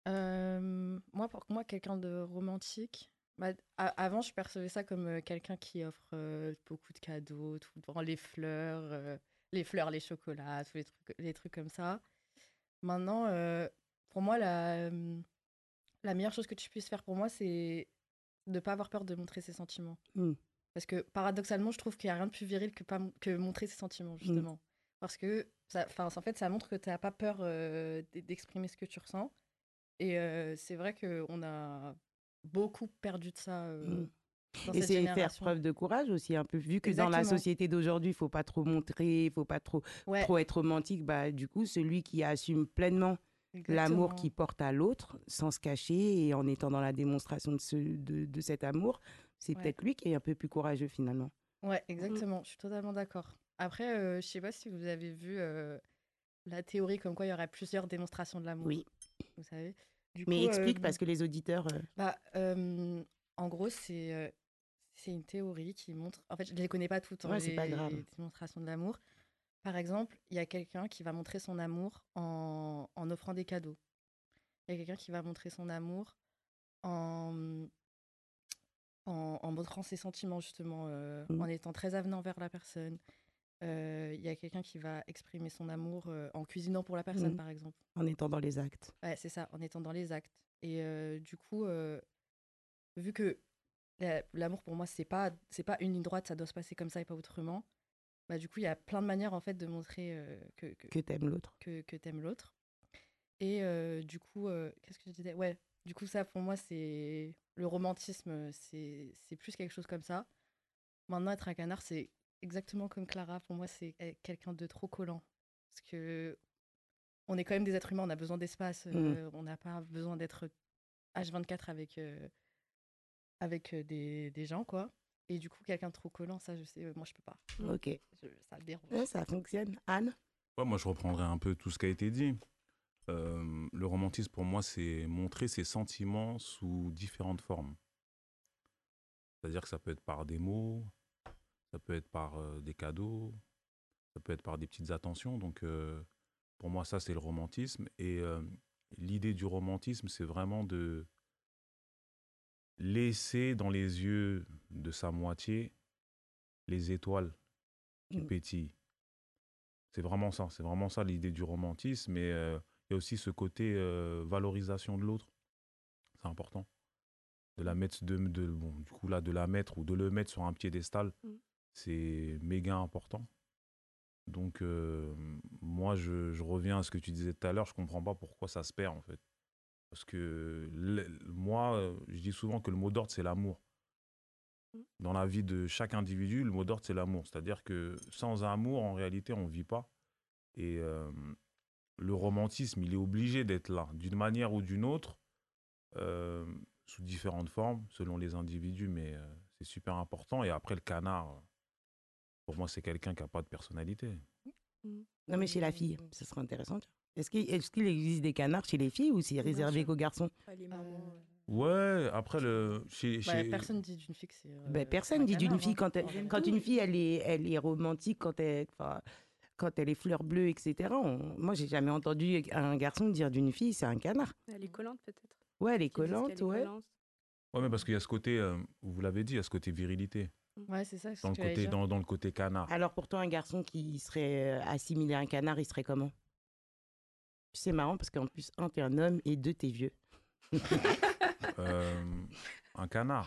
Speaker 5: Euh, moi, pour moi, quelqu'un de romantique. Bah, a- avant, je percevais ça comme euh, quelqu'un qui offre euh, beaucoup de cadeaux, tout le temps, les fleurs, euh, les fleurs, les chocolats, tous les trucs, les trucs comme ça. Maintenant, euh, pour moi, la, euh, la meilleure chose que tu puisses faire pour moi, c'est de ne pas avoir peur de montrer ses sentiments.
Speaker 3: Mm.
Speaker 5: Parce que paradoxalement, je trouve qu'il n'y a rien de plus viril que, pas, mon- que montrer ses sentiments, justement. Parce que, ça, 'fin, en fait, ça montre que tu n'as pas peur euh, d- d'exprimer ce que tu ressens. Et euh, c'est vrai qu'on a beaucoup perdu de ça euh,
Speaker 3: Mm.
Speaker 5: dans
Speaker 3: Et
Speaker 5: cette
Speaker 3: c'est faire
Speaker 5: génération.
Speaker 3: preuve de courage aussi, un peu. Vu que dans la
Speaker 5: Exactement.
Speaker 3: société d'aujourd'hui, il faut pas trop montrer, il faut pas trop,
Speaker 5: Ouais,
Speaker 3: trop être romantique, bah, du coup, celui qui assume pleinement l'amour
Speaker 5: exactement.
Speaker 3: qu'il porte à l'autre, sans se cacher et en étant dans la démonstration de, ce, de, de cet amour, c'est
Speaker 5: Ouais.
Speaker 3: peut-être lui qui est un peu plus courageux finalement.
Speaker 5: Ouais, exactement. Je suis totalement d'accord. Après, euh, je sais pas si vous avez vu euh, la théorie comme quoi il y aurait plusieurs démonstrations de l'amour.
Speaker 3: Oui,
Speaker 5: Vous savez. Du
Speaker 3: mais
Speaker 5: coup,
Speaker 3: explique
Speaker 5: euh,
Speaker 3: parce que les auditeurs... euh,
Speaker 5: bah, euh, en gros, c'est euh, c'est une théorie qui montre. En fait, je ne les connais pas toutes, hein,
Speaker 3: Ouais, c'est pas
Speaker 5: les
Speaker 3: grave.
Speaker 5: démonstrations de l'amour. Par exemple, il y a quelqu'un qui va montrer son amour en, en offrant des cadeaux. Il y a quelqu'un qui va montrer son amour en, en, en montrant ses sentiments, justement, euh,
Speaker 3: Mm.
Speaker 5: en étant très avenant vers la personne. Euh, Il y a quelqu'un qui va exprimer son amour euh, en cuisinant pour la personne,
Speaker 3: Mm.
Speaker 5: par exemple.
Speaker 3: En étant dans les actes.
Speaker 5: Ouais, c'est ça, en étant dans les actes. Et euh, du coup, euh, vu que la- l'amour pour moi, c'est pas, c'est pas une ligne droite, ça doit se passer comme ça et pas autrement. Bah, du coup, il y a plein de manières en fait de montrer euh, que, que,
Speaker 3: Que t'aimes l'autre.
Speaker 5: que, que t'aimes l'autre. Et euh, du coup, euh, qu'est-ce que je disais? Ouais, du coup, ça pour moi, c'est le romantisme, c'est c'est plus quelque chose comme ça. Maintenant, être un canard, c'est exactement comme Clara. Pour moi, c'est eh, quelqu'un de trop collant. Parce que on est quand même des êtres humains, on a besoin d'espace, euh, on n'a pas besoin d'être H vingt-quatre avec, euh, avec euh, des, des gens, quoi. Et du coup, quelqu'un de trop collant, ça, je sais, euh, moi, je peux pas.
Speaker 6: Mm.
Speaker 3: Ok.
Speaker 5: Je- ça me dérange.
Speaker 3: Ouais, ça fonctionne. Anne?
Speaker 4: Ouais, moi, je reprendrai un peu tout ce qui a été dit. Euh, le romantisme, pour moi, c'est montrer ses sentiments sous différentes formes. C'est-à-dire que ça peut être par des mots, ça peut être par euh, des cadeaux, ça peut être par des petites attentions. Donc, euh, pour moi, ça, c'est le romantisme. Et euh, l'idée du romantisme, c'est vraiment de laisser dans les yeux de sa moitié les étoiles qui
Speaker 3: Mm.
Speaker 4: pétillent. C'est vraiment ça. C'est vraiment ça l'idée du romantisme. Mais euh, il y a aussi ce côté euh, valorisation de l'autre. C'est important. De la mettre, de, de, bon, du coup, là, de la mettre ou de le mettre sur un piédestal,
Speaker 6: Mm.
Speaker 4: c'est méga important. Donc, euh, moi, je, je reviens à ce que tu disais tout à l'heure. Je comprends pas pourquoi ça se perd, en fait. Parce que le- moi, euh, je dis souvent que le mot d'ordre, c'est l'amour.
Speaker 6: Mm.
Speaker 4: Dans la vie de chaque individu, le mot d'ordre, c'est l'amour. C'est-à-dire que sans amour, en réalité, on ne vit pas. Et euh, le romantisme, il est obligé d'être là, d'une manière ou d'une autre, euh, sous différentes formes, selon les individus, mais euh, c'est super important. Et après, le canard, euh, pour moi, c'est quelqu'un qui n'a pas de personnalité.
Speaker 6: Mm.
Speaker 3: Non, mais chez la fille, ce serait intéressant. tu vois. Est-ce qu'il est-ce qu'il existe des canards chez les filles ou c'est
Speaker 7: Bien
Speaker 3: réservé
Speaker 7: sûr.
Speaker 3: qu'aux garçons?
Speaker 7: Pas les
Speaker 5: Euh,
Speaker 7: mamans.
Speaker 4: Ouais, après, le, chez,
Speaker 5: bah,
Speaker 4: chez-
Speaker 5: personne dit d'une fille que c'est. euh,
Speaker 3: Ben,
Speaker 5: c'est
Speaker 3: personne
Speaker 5: un
Speaker 3: dit d'une
Speaker 5: canard,
Speaker 3: fille
Speaker 5: hein.
Speaker 3: quand, elle-
Speaker 5: En vrai.
Speaker 3: quand une fille elle est, elle est romantique, quand elle, enfin, quand elle est fleur bleue, et cetera. On- moi, j'ai jamais entendu un garçon dire d'une fille c'est un canard.
Speaker 6: Elle est collante peut-être.
Speaker 3: Ouais, elle est
Speaker 6: Qu'ils disent
Speaker 3: collante,
Speaker 6: qu'elle est
Speaker 3: ouais.
Speaker 6: collante.
Speaker 4: Ouais, mais parce qu'il y a ce côté, euh, vous l'avez dit, il y a ce côté virilité,
Speaker 5: Ouais, c'est ça. c'est ce
Speaker 4: dans le
Speaker 5: que j'allais
Speaker 4: côté,
Speaker 5: dire.
Speaker 4: dans, dans le côté canard.
Speaker 3: Alors pourtant, un garçon qui serait euh, assimilé à un canard, il serait comment? C'est marrant parce qu'en plus, un, t'es un homme et deux, t'es vieux.
Speaker 4: Euh, un canard.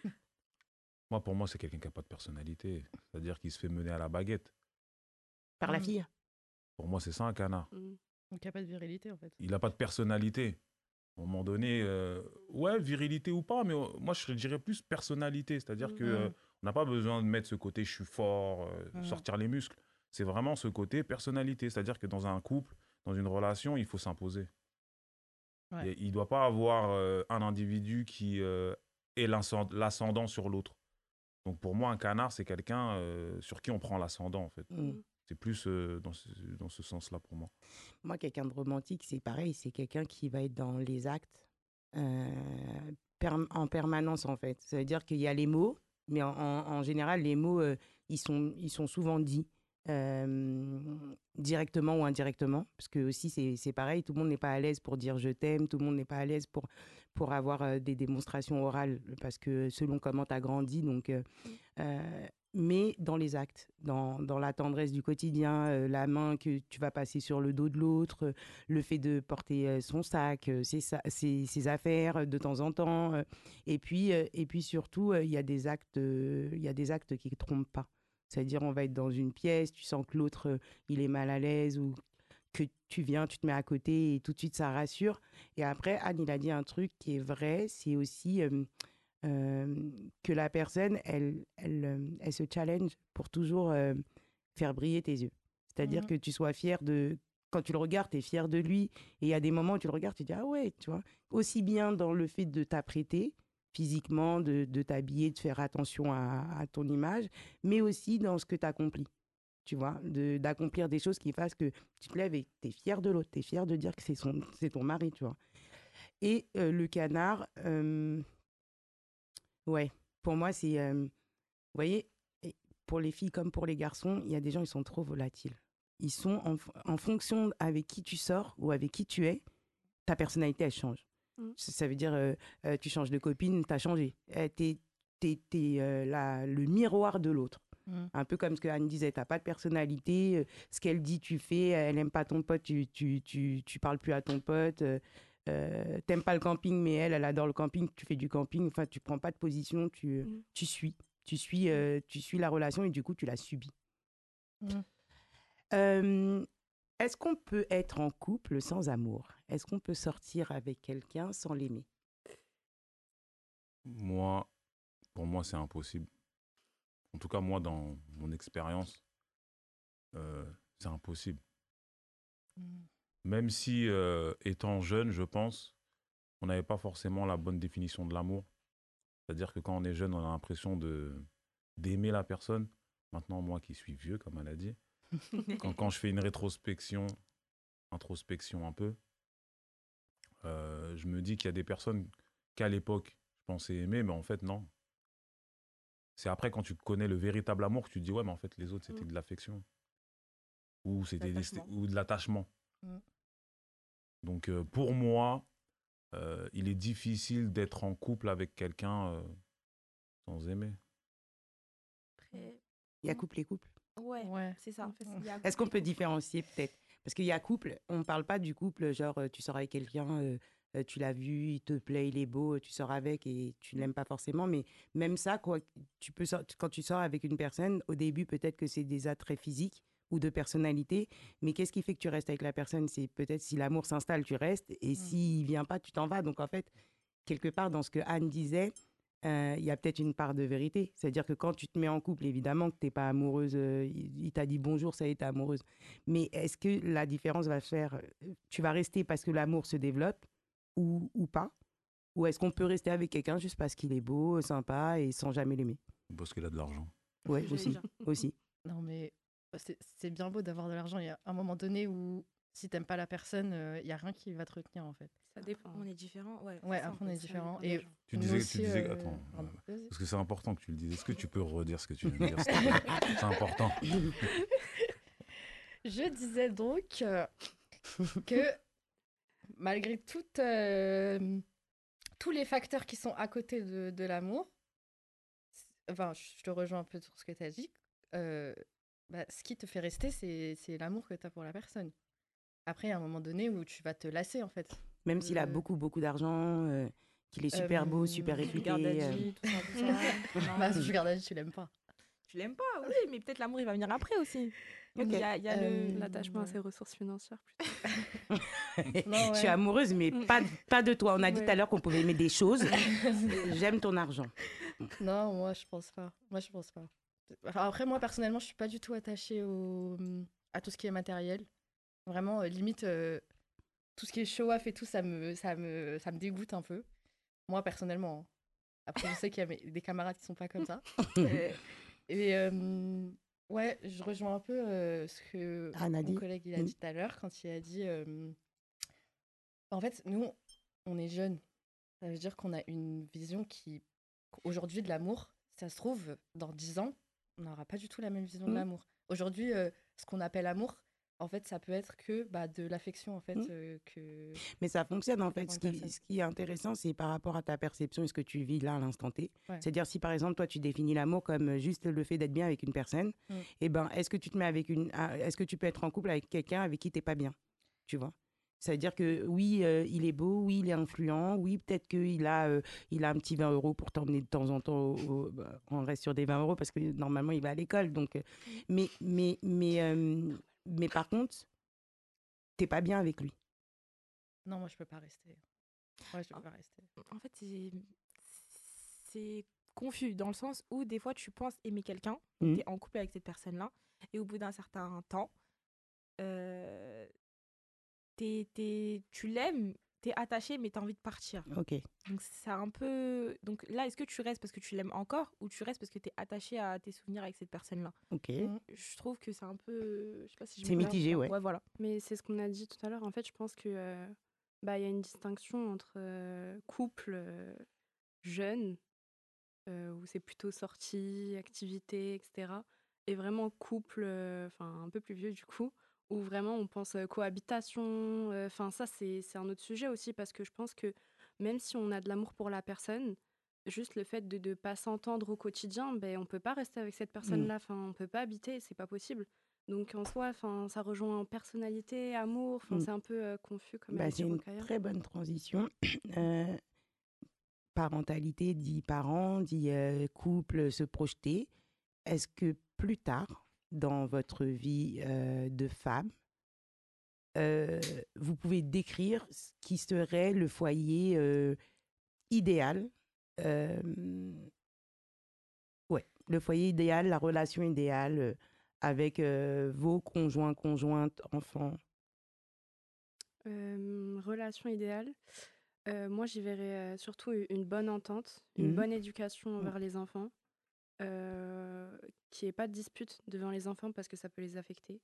Speaker 4: Moi, pour moi, c'est quelqu'un qui n'a pas de personnalité. C'est-à-dire qu'il se fait mener à la baguette.
Speaker 3: Par la
Speaker 5: Mm.
Speaker 3: fille.
Speaker 4: Pour moi, c'est ça un canard.
Speaker 6: Mm.
Speaker 5: Donc il n'y a pas de virilité en fait.
Speaker 4: Il n'a pas de personnalité. À un moment donné, euh, ouais, virilité ou pas, mais euh, moi, je dirais plus personnalité. C'est-à-dire
Speaker 6: Mm.
Speaker 4: que euh, on n'a pas besoin de mettre ce côté je suis fort, euh,
Speaker 5: Mm.
Speaker 4: sortir les muscles. C'est vraiment ce côté personnalité. C'est-à-dire que dans un couple, dans une relation, il faut s'imposer.
Speaker 5: Ouais.
Speaker 4: Et il ne doit pas avoir euh, un individu qui euh, ait l'ascend- l'ascendant sur l'autre. Donc pour moi, un canard, c'est quelqu'un euh, sur qui on prend l'ascendant, en fait.
Speaker 3: Mm.
Speaker 4: C'est plus euh, dans ce, dans ce sens-là pour moi.
Speaker 3: Moi, quelqu'un de romantique, c'est pareil. C'est quelqu'un qui va être dans les actes euh, perm- en permanence, en fait. Ça veut dire qu'il y a les mots, mais en, en- en général, les mots, euh, ils, sont, ils sont souvent dits euh, directement ou indirectement. Parce que aussi, c'est c'est pareil, tout le monde n'est pas à l'aise pour dire je t'aime, tout le monde n'est pas à l'aise pour, pour avoir euh, des démonstrations orales, parce que selon comment tu as grandi. Donc, euh, euh, mais dans les actes, dans, dans la tendresse du quotidien, euh, la main que tu vas passer sur le dos de l'autre, euh, le fait de porter euh, son sac, euh, ses, sa- ses- ses affaires euh, de temps en temps. euh, et, puis, euh, et puis surtout, euh, il y a des actes, euh, il y a des actes qui ne trompent pas. C'est-à-dire, on va être dans une pièce, tu sens que l'autre, euh, il est mal à l'aise ou que tu viens, tu te mets à côté et tout de suite, ça rassure. Et après, Anne, il a dit un truc qui est vrai, c'est aussi... euh, euh, que la personne, elle, elle, euh, elle se challenge pour toujours euh, faire briller tes yeux. C'est-à-dire
Speaker 5: Mhm.
Speaker 3: que tu sois fier de... Quand tu le regardes, tu es fier de lui. Et il y a des moments où tu le regardes, tu te dis, ah ouais, tu vois. Aussi bien dans le fait de t'apprêter physiquement, de, de t'habiller, de faire attention à, à ton image, mais aussi dans ce que tu accomplis. Tu vois, de- d'accomplir des choses qui fassent que tu te lèves et tu es fier de l'autre, tu es fier de dire que c'est son- c'est ton mari, tu vois. Et euh, le canard, euh, ouais, pour moi, c'est. euh, vous voyez, et pour les filles comme pour les garçons, il y a des gens, ils sont trop volatiles. Ils sont en, f- en fonction avec qui tu sors ou avec qui tu es, ta personnalité, elle change.
Speaker 6: Mm.
Speaker 3: Ça, ça veut dire, euh, euh, tu changes de copine, tu as changé. Euh, t'es t'es, t'es, euh, la- le miroir de l'autre.
Speaker 5: Mm.
Speaker 3: Un peu comme ce que Anne disait, t'as pas de personnalité, euh, ce qu'elle dit, tu fais, elle aime pas ton pote, tu, tu, tu, tu parles plus à ton pote, euh, euh, t'aimes pas le camping, mais elle, elle adore le camping, tu fais du camping, enfin, tu prends pas de position, tu,
Speaker 6: Mm.
Speaker 3: tu suis, tu suis, euh, tu suis la relation et du coup, tu la subis.
Speaker 5: Mm.
Speaker 3: Euh, est-ce qu'on peut être en couple sans amour? Est-ce qu'on peut sortir avec quelqu'un sans l'aimer?
Speaker 4: Moi, pour moi, c'est impossible. En tout cas, moi, dans mon expérience, euh, c'est impossible.
Speaker 5: Mm.
Speaker 4: Même si, euh, étant jeune, je pense, on n'avait pas forcément la bonne définition de l'amour. C'est-à-dire que quand on est jeune, on a l'impression de d'aimer la personne. Maintenant, moi qui suis vieux, comme elle a dit, quand, quand je fais une rétrospection, introspection un peu, euh, je me dis qu'il y a des personnes qu'à l'époque, je pensais aimer, mais en fait, non. C'est après, quand tu connais le véritable amour, que tu te dis, ouais, mais en fait, les autres, c'était
Speaker 6: Mm.
Speaker 4: de l'affection. Ou, c'était des-
Speaker 7: L'attachement.
Speaker 4: ou de l'attachement.
Speaker 5: Mm.
Speaker 4: Donc, euh, pour moi, euh, il est difficile d'être en couple avec quelqu'un euh, sans aimer.
Speaker 6: Après,
Speaker 3: Il y a couple et couple.
Speaker 7: Ouais,
Speaker 5: Ouais.
Speaker 7: c'est ça.
Speaker 6: En fait,
Speaker 7: Il y a
Speaker 3: Est-ce
Speaker 7: couple
Speaker 3: qu'on
Speaker 7: et
Speaker 3: peut
Speaker 7: couple.
Speaker 3: différencier peut-être? Parce qu'il y a couple, on ne parle pas du couple, genre euh, tu sors avec quelqu'un, euh, euh, tu l'as vu, il te plaît, il est beau, tu sors avec et tu ne l'aimes pas forcément. Mais même ça, quoi, tu peux sor- quand tu sors avec une personne, au début, peut-être que c'est des attraits physiques ou de personnalité. Mais qu'est-ce qui fait que tu restes avec la personne? C'est peut-être si l'amour s'installe, tu restes. Et
Speaker 5: Mm.
Speaker 3: s'il ne vient pas, tu t'en vas. Donc en fait, quelque part, dans ce que Anne disait, euh, il y a peut-être une part de vérité. C'est-à-dire que quand tu te mets en couple, évidemment que tu n'es pas amoureuse, euh, il, il t'a dit bonjour, ça y est, t'es amoureuse. Mais est-ce que la différence va faire, euh, tu vas rester parce que l'amour se développe ou, ou pas? Ou est-ce qu'on peut rester avec quelqu'un juste parce qu'il est beau, sympa et sans jamais l'aimer?
Speaker 4: Parce qu'il a de l'argent.
Speaker 3: Ouais,
Speaker 7: J'allais
Speaker 3: aussi,
Speaker 7: dire.
Speaker 3: aussi.
Speaker 5: Non, mais bah, c'est c'est bien beau d'avoir de l'argent. Il y a un moment donné où, si t'aimes pas la personne, il y a rien qui va te retenir, en fait.
Speaker 6: Ça dépend.
Speaker 7: On est différents, ouais.
Speaker 5: Ouais,
Speaker 7: c'est ça, en
Speaker 5: après, on
Speaker 7: fait,
Speaker 5: est
Speaker 7: ça
Speaker 5: différents.
Speaker 7: dépend des
Speaker 5: Et
Speaker 7: gens.
Speaker 4: Tu
Speaker 5: nous
Speaker 4: disais, tu
Speaker 5: aussi,
Speaker 4: disais,
Speaker 5: euh,
Speaker 4: attends,
Speaker 5: pardon,
Speaker 4: euh,
Speaker 5: vas-y.
Speaker 4: parce que c'est important que tu le dises. Est-ce que tu peux redire ce que tu viens de dire, s'il te plaît? C'est important.
Speaker 5: Je disais donc euh, que malgré toutes, euh, tous les facteurs qui sont à côté de, de l'amour, c- enfin, je te rejoins un peu sur ce que tu as dit, euh, bah, ce qui te fait rester, c'est c'est l'amour que tu as pour la personne. Après, il y a un moment donné où tu vas te lasser, en fait.
Speaker 3: Même s'il a
Speaker 5: Euh,
Speaker 3: beaucoup, beaucoup d'argent, euh, qu'il est super beau, super
Speaker 5: Euh,
Speaker 7: Sugar
Speaker 3: réputé. euh,
Speaker 7: daddy, tout ça, tout ça. Non.
Speaker 5: Bah, Sugar Daddy, tu l'aimes pas.
Speaker 7: Tu l'aimes pas, oui, mais peut-être l'amour, il va venir après aussi.
Speaker 3: Ok.
Speaker 7: Il y a, il y a
Speaker 5: Euh,
Speaker 7: le...
Speaker 6: L'attachement à
Speaker 5: ouais.
Speaker 6: ses ressources financières, plutôt.
Speaker 5: Non,
Speaker 3: Je suis
Speaker 5: ouais.
Speaker 3: amoureuse, mais pas, pas de toi. On a dit tout à
Speaker 6: Ouais.
Speaker 3: l'heure qu'on pouvait aimer des choses. J'aime ton argent.
Speaker 5: Non, moi, je pense pas. Moi, je pense pas. Enfin, après, moi, personnellement, je suis pas du tout attachée au... à tout ce qui est matériel. Vraiment, euh, limite, euh, tout ce qui est show-off et tout, ça me, ça, me, ça me dégoûte un peu. Moi, personnellement. Hein. Après, je sais qu'il y a mes- des camarades qui sont pas comme ça. Euh, et euh, ouais, je rejoins un peu euh, ce que
Speaker 3: Anne a
Speaker 5: mon
Speaker 3: dit.
Speaker 5: collègue il a
Speaker 3: Mm.
Speaker 5: dit tout à l'heure quand il a dit... euh, en fait, nous, on est jeunes. Ça veut dire qu'on a une vision qui, aujourd'hui, de l'amour, ça se trouve, dans dix ans, on n'aura pas du tout la même vision de
Speaker 3: Mm.
Speaker 5: l'amour. Aujourd'hui, euh, ce qu'on appelle amour, en fait, ça peut être que bah, de l'affection, en fait,
Speaker 3: Mm.
Speaker 5: euh, que...
Speaker 3: Mais ça fonctionne en
Speaker 5: Ça
Speaker 3: fait.
Speaker 5: dépend
Speaker 3: Ce
Speaker 5: des
Speaker 3: qui,
Speaker 5: personnes.
Speaker 3: ce qui est intéressant, c'est par rapport à ta perception et ce que tu vis là à l'instant T.
Speaker 5: Ouais.
Speaker 3: C'est-à-dire si par exemple toi tu définis l'amour comme juste le fait d'être bien avec une personne,
Speaker 5: Mm.
Speaker 3: et ben est-ce que tu te mets avec une, ah, est-ce que tu peux être en couple avec quelqu'un avec qui t'es pas bien, tu vois? Ça veut dire que oui, euh, il est beau, oui, il est influent, oui, peut-être qu'il a, euh, il a un petit vingt euros pour t'emmener de temps en temps. Au, au- bah, on reste sur des vingt euros parce que normalement il va à l'école. Donc, euh, mais, mais, mais, euh, mais par contre, t'es pas bien avec lui.
Speaker 5: Non, moi, je peux pas rester. Ouais, je peux
Speaker 7: Ah.
Speaker 5: pas rester.
Speaker 7: En fait, c'est c'est confus dans le sens où des fois tu penses aimer quelqu'un, donc
Speaker 3: Mhm.
Speaker 7: tu es en couple avec cette personne-là, et au bout d'un certain temps, euh, t'es- t'es- tu l'aimes, tu es attaché, mais tu as envie de partir.
Speaker 3: Ok.
Speaker 7: Donc c'est un peu... Donc là, est-ce que tu restes parce que tu l'aimes encore ou tu restes parce que tu es attaché à tes souvenirs avec cette personne-là?
Speaker 3: Ok.
Speaker 5: Mm.
Speaker 7: Je trouve que c'est un peu... Je sais pas si je
Speaker 3: C'est
Speaker 7: m'éclaire ou
Speaker 3: mitigé,
Speaker 7: pas.
Speaker 3: ouais.
Speaker 7: Ouais, voilà.
Speaker 6: Mais c'est ce qu'on a dit tout à l'heure. En fait, je pense que euh, bah, il y a une distinction entre euh, couple euh, jeune, euh, où c'est plutôt sortie, activité, et cetera. Et vraiment couple, euh, enfin un peu plus vieux du coup, où vraiment on pense euh, cohabitation. Enfin ça c'est c'est un autre sujet aussi parce que je pense que même si on a de l'amour pour la personne, juste le fait de ne pas s'entendre au quotidien, ben on peut pas rester avec cette personne-là. Enfin on peut pas habiter, c'est pas possible. Donc en soi, enfin ça rejoint en personnalité, amour. Enfin
Speaker 3: Mm.
Speaker 6: c'est un peu euh, confus comme
Speaker 3: Bah,
Speaker 6: elle
Speaker 3: c'est
Speaker 6: dit
Speaker 3: une
Speaker 6: Rokhaya.
Speaker 3: très bonne transition. Euh, parentalité dit parents, dit euh, couple, se projeter. Est-ce que plus tard, dans votre vie euh, de femme, euh, vous pouvez décrire ce qui serait le foyer euh, idéal, euh, ouais, le foyer idéal, la relation idéale euh, avec euh, vos conjoints, conjointes, enfants?
Speaker 6: Euh, relation idéale. Euh, moi, j'y verrais euh, surtout u- une bonne entente, une
Speaker 3: Mhm.
Speaker 6: bonne éducation envers les enfants, euh, qu'il n'y ait pas de dispute devant les enfants parce que ça peut les affecter.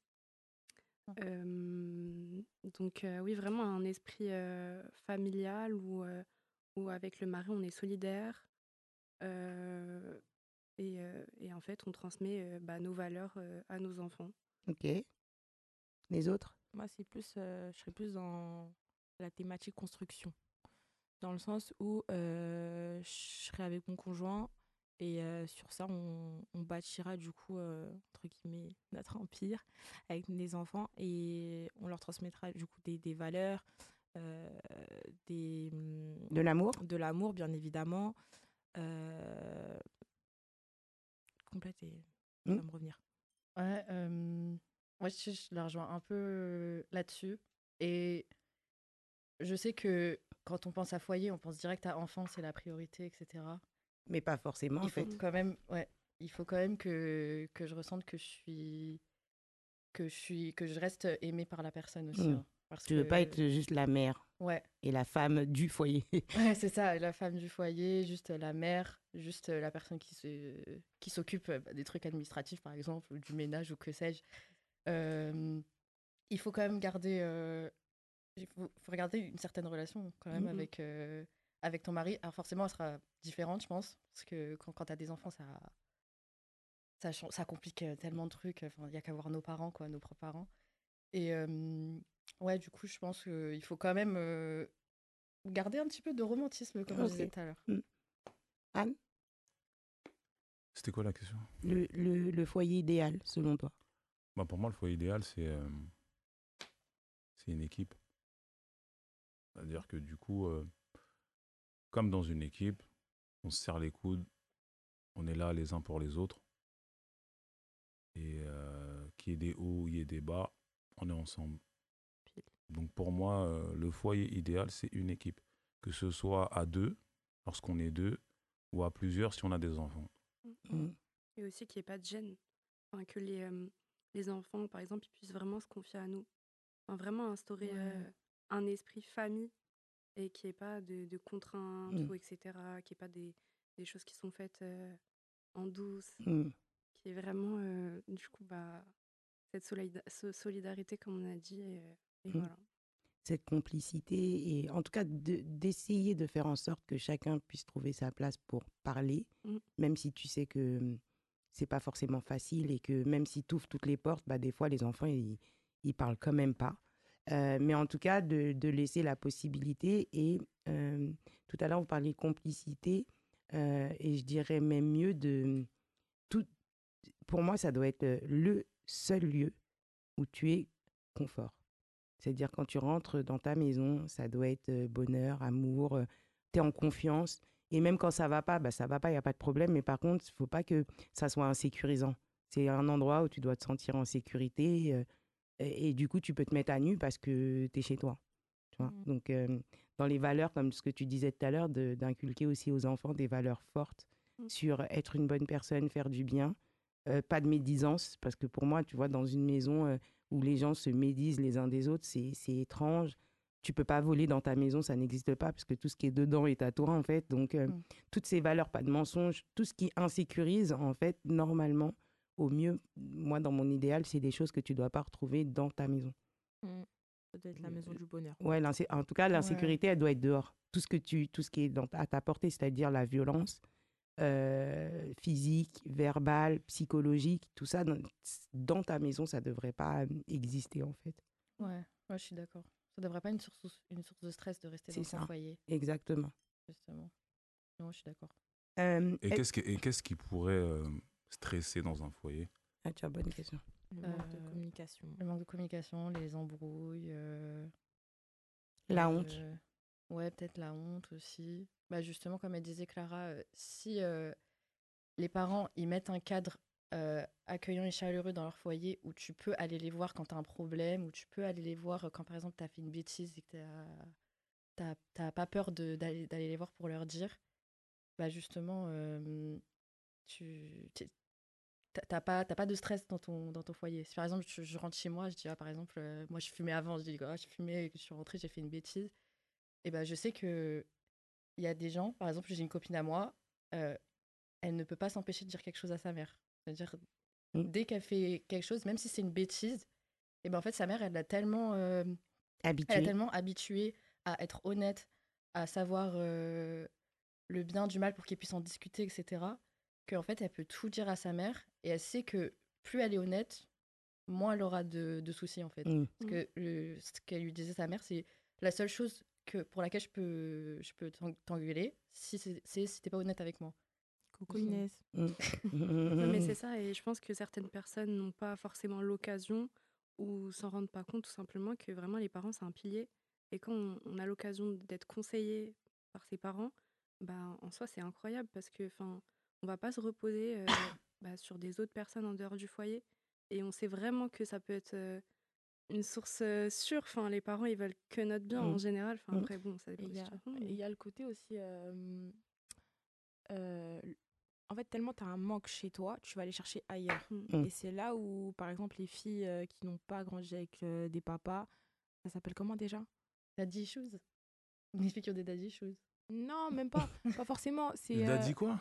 Speaker 6: Euh, donc euh, oui, vraiment un esprit euh, familial où, euh, où avec le mari, on est solidaire euh, et, euh, et en fait, on transmet euh, bah, nos valeurs euh, à nos enfants.
Speaker 3: Ok. Les autres?
Speaker 7: Moi, c'est plus, euh, je serais plus dans la thématique construction. Dans le sens où euh, je serais avec mon conjoint Et euh, sur ça, on, on bâtira du coup, euh, entre guillemets, notre empire avec les enfants et on leur transmettra du coup des, des valeurs, euh, des, hum,
Speaker 3: De l'amour?
Speaker 7: de l'amour, bien évidemment. Euh, complète et ça
Speaker 3: Mm.
Speaker 7: va me revenir.
Speaker 5: Ouais, euh, moi, je, je la rejoins un peu euh, là-dessus. Et je sais que quand on pense à foyer, on pense direct à enfant, c'est la priorité, et cetera.
Speaker 3: Mais pas forcément, en
Speaker 5: Il faut
Speaker 3: fait.
Speaker 5: quand même, ouais, il faut quand même que, que je ressente que je suis, que je suis, que je reste aimée par la personne aussi,
Speaker 3: Mm.
Speaker 5: hein. Parce
Speaker 3: Tu veux pas
Speaker 5: que,
Speaker 3: être juste la mère
Speaker 5: ouais,
Speaker 3: et la femme du foyer.
Speaker 5: ouais, c'est ça, la femme du foyer, juste la mère, juste la personne qui se, qui s'occupe euh, bah, des trucs administratifs, par exemple, ou du ménage ou que sais-je. Euh, il faut quand même garder, euh, il faut, faut regarder une certaine relation quand même
Speaker 3: Mhm.
Speaker 5: avec, euh, avec ton mari. Alors forcément, elle sera différente, je pense, parce que quand, quand tu as des enfants, ça, ça, chan- ça complique euh, tellement de trucs. Enfin, il n'y a qu'à voir nos parents, quoi, nos propres parents. Et euh, ouais, du coup, je pense qu'il faut quand même euh, garder un petit peu de romantisme, comme je
Speaker 3: Ok.
Speaker 5: disais tout à l'heure.
Speaker 3: Mm. Anne,
Speaker 4: C'était quoi la question?
Speaker 3: le, le, le foyer idéal, selon toi?
Speaker 4: Bah, pour moi, le foyer idéal, c'est euh, c'est une équipe. C'est-à-dire que du coup, euh, comme dans une équipe, on se serre les coudes, on est là les uns pour les autres. Et euh, qu'il y ait des hauts, il y ait des bas, on est ensemble.
Speaker 7: Pile.
Speaker 4: Donc pour moi, euh, le foyer idéal, c'est une équipe. Que ce soit à deux, lorsqu'on est deux, ou à plusieurs si on a des enfants.
Speaker 3: Mm.
Speaker 6: Et aussi qu'il n'y ait pas de gêne. Enfin, que les, euh, les enfants, par exemple, ils puissent vraiment se confier à nous. Enfin, vraiment instaurer
Speaker 5: Ouais.
Speaker 6: euh, un esprit famille et qu'il n'y ait pas de, de contraintes,
Speaker 3: Mm.
Speaker 6: ou et cetera. Qu'il n'y ait pas des, des choses qui sont faites euh, en douce.
Speaker 3: Mm.
Speaker 6: Qu'il y ait vraiment, euh, du coup, bah, cette solida- so- solidarité, comme on a dit. Et, et
Speaker 3: Mm.
Speaker 6: voilà.
Speaker 3: Cette complicité et en tout cas de- d'essayer de faire en sorte que chacun puisse trouver sa place pour parler,
Speaker 6: Mm.
Speaker 3: même si tu sais que hum, c'est pas forcément facile et que même si tu ouvres toutes les portes, bah, des fois les enfants ils, ils parlent quand même pas. Euh, mais en tout cas de, de laisser la possibilité et euh, tout à l'heure vous parliez de complicité euh, et je dirais même mieux de tout. Pour moi ça doit être euh, le seul lieu où tu es confort. C'est-à-dire quand tu rentres dans ta maison, ça doit être euh, bonheur, amour, tu es en confiance. Et même quand ça va pas, bah ça va pas, il n'y a pas de problème. Mais par contre, il ne faut pas que ça soit insécurisant. C'est un endroit où tu dois te sentir en sécurité. euh, et, et du coup, tu peux te mettre à nu parce que tu es chez toi. Tu vois.
Speaker 7: Mhm.
Speaker 3: Donc, euh, dans les valeurs, comme ce que tu disais tout à l'heure, de- d'inculquer aussi aux enfants des valeurs fortes
Speaker 6: Mm.
Speaker 3: sur être une bonne personne, faire du bien, euh, pas de médisance. Parce que pour moi, tu vois, dans une maison euh, où les gens se médisent les uns des autres, c'est c'est étrange. Tu peux pas voler dans ta maison, ça n'existe pas, parce que tout ce qui est dedans est à toi, en fait. Donc, euh,
Speaker 5: Mm.
Speaker 3: toutes ces valeurs, pas de mensonges, tout ce qui insécurise, en fait, normalement, au mieux, moi, dans mon idéal, c'est des choses que tu dois pas retrouver dans ta maison.
Speaker 7: Mm. Ça doit être la maison du bonheur.
Speaker 3: Ouais, l'insé- en tout cas, l'insécurité, elle doit être dehors. Tout ce que tu, tout ce qui est dans, à ta portée, c'est-à-dire la violence euh, physique, verbale, psychologique, tout ça, dans, dans ta maison, ça devrait pas euh, exister, en fait.
Speaker 5: Ouais, ouais, je suis d'accord. Ça devrait pas être une source, une source de stress de rester
Speaker 3: C'est
Speaker 5: dans son
Speaker 3: ça.
Speaker 5: foyer,
Speaker 3: Exactement.
Speaker 5: justement. Non, je suis d'accord.
Speaker 3: Euh,
Speaker 4: Et
Speaker 3: est-
Speaker 4: qu'est-ce qui, et qu'est-ce qui pourrait euh, stresser dans un foyer?
Speaker 3: Ah, tu as bonne question.
Speaker 7: Le manque de
Speaker 5: Euh,
Speaker 7: communication.
Speaker 5: Le manque de communication, les embrouilles. euh,
Speaker 3: La
Speaker 5: euh,
Speaker 3: honte.
Speaker 5: Ouais, peut-être la honte aussi. Bah justement, comme elle disait Clara, euh, si euh, les parents ils mettent un cadre euh, accueillant et chaleureux dans leur foyer où tu peux aller les voir quand tu as un problème, où tu peux aller les voir euh, quand par exemple tu as fait une bêtise et que t'as t'as pas peur de- d'aller d'aller les voir pour leur dire, bah justement, euh, tu t'es- t'as t'as pas, t'as pas de stress dans ton, dans ton foyer. Si par exemple je, je rentre chez moi, je dis, ah, par exemple, euh, moi je fumais avant, je dis, ah, je fumais, et que je suis rentrée, j'ai fait une bêtise, et ben je sais que il y a des gens, par exemple, j'ai une copine à moi, euh, elle ne peut pas s'empêcher de dire quelque chose à sa mère. C'est-à-dire,
Speaker 3: Mm.
Speaker 5: dès qu'elle fait quelque chose, même si c'est une bêtise, et ben en fait, sa mère, elle l'a tellement, euh, elle a
Speaker 3: Habitué.
Speaker 5: tellement habituée à être honnête, à savoir euh, le bien du mal pour qu'ils puissent en discuter, et cetera, qu'en fait, elle peut tout dire à sa mère, et elle sait que plus elle est honnête, moins elle aura de, de soucis, en fait.
Speaker 3: Mm.
Speaker 5: Parce que le- ce qu'elle lui disait sa mère, c'est la seule chose que, pour laquelle je peux, je peux t'en- t'engueuler, si c'est c'est si t'es pas honnête avec moi.
Speaker 7: Coucou Inès.
Speaker 3: Mm.
Speaker 6: Non, mais c'est ça, et je pense que certaines personnes n'ont pas forcément l'occasion ou s'en rendent pas compte tout simplement que vraiment les parents, c'est un pilier. Et quand on, on a l'occasion d'être conseillé par ses parents, bah, en soi, c'est incroyable parce que, enfin, on va pas se reposer euh, bah, sur des autres personnes en dehors du foyer. Et on sait vraiment que ça peut être euh, une source euh, sûre. Enfin, les parents, ils veulent que notre bien en
Speaker 3: Mm.
Speaker 6: général. Enfin,
Speaker 3: Mm.
Speaker 6: après, bon, ça
Speaker 7: Et
Speaker 6: dépend
Speaker 7: il
Speaker 6: des
Speaker 7: y a,
Speaker 6: situations.
Speaker 7: et il
Speaker 6: mais-
Speaker 7: y a le côté aussi. euh, euh, en fait, tellement tu as un manque chez toi, tu vas aller chercher ailleurs.
Speaker 6: Mm.
Speaker 3: Mm.
Speaker 7: Et c'est là où, par exemple, les filles euh, qui n'ont pas grandi avec euh, des papas, ça s'appelle comment déjà?
Speaker 5: Daddy issues. Les filles qui ont des daddy issues.
Speaker 7: Non, même pas. Pas forcément.
Speaker 4: Il
Speaker 7: C'est.
Speaker 4: a
Speaker 7: euh,
Speaker 4: dit quoi?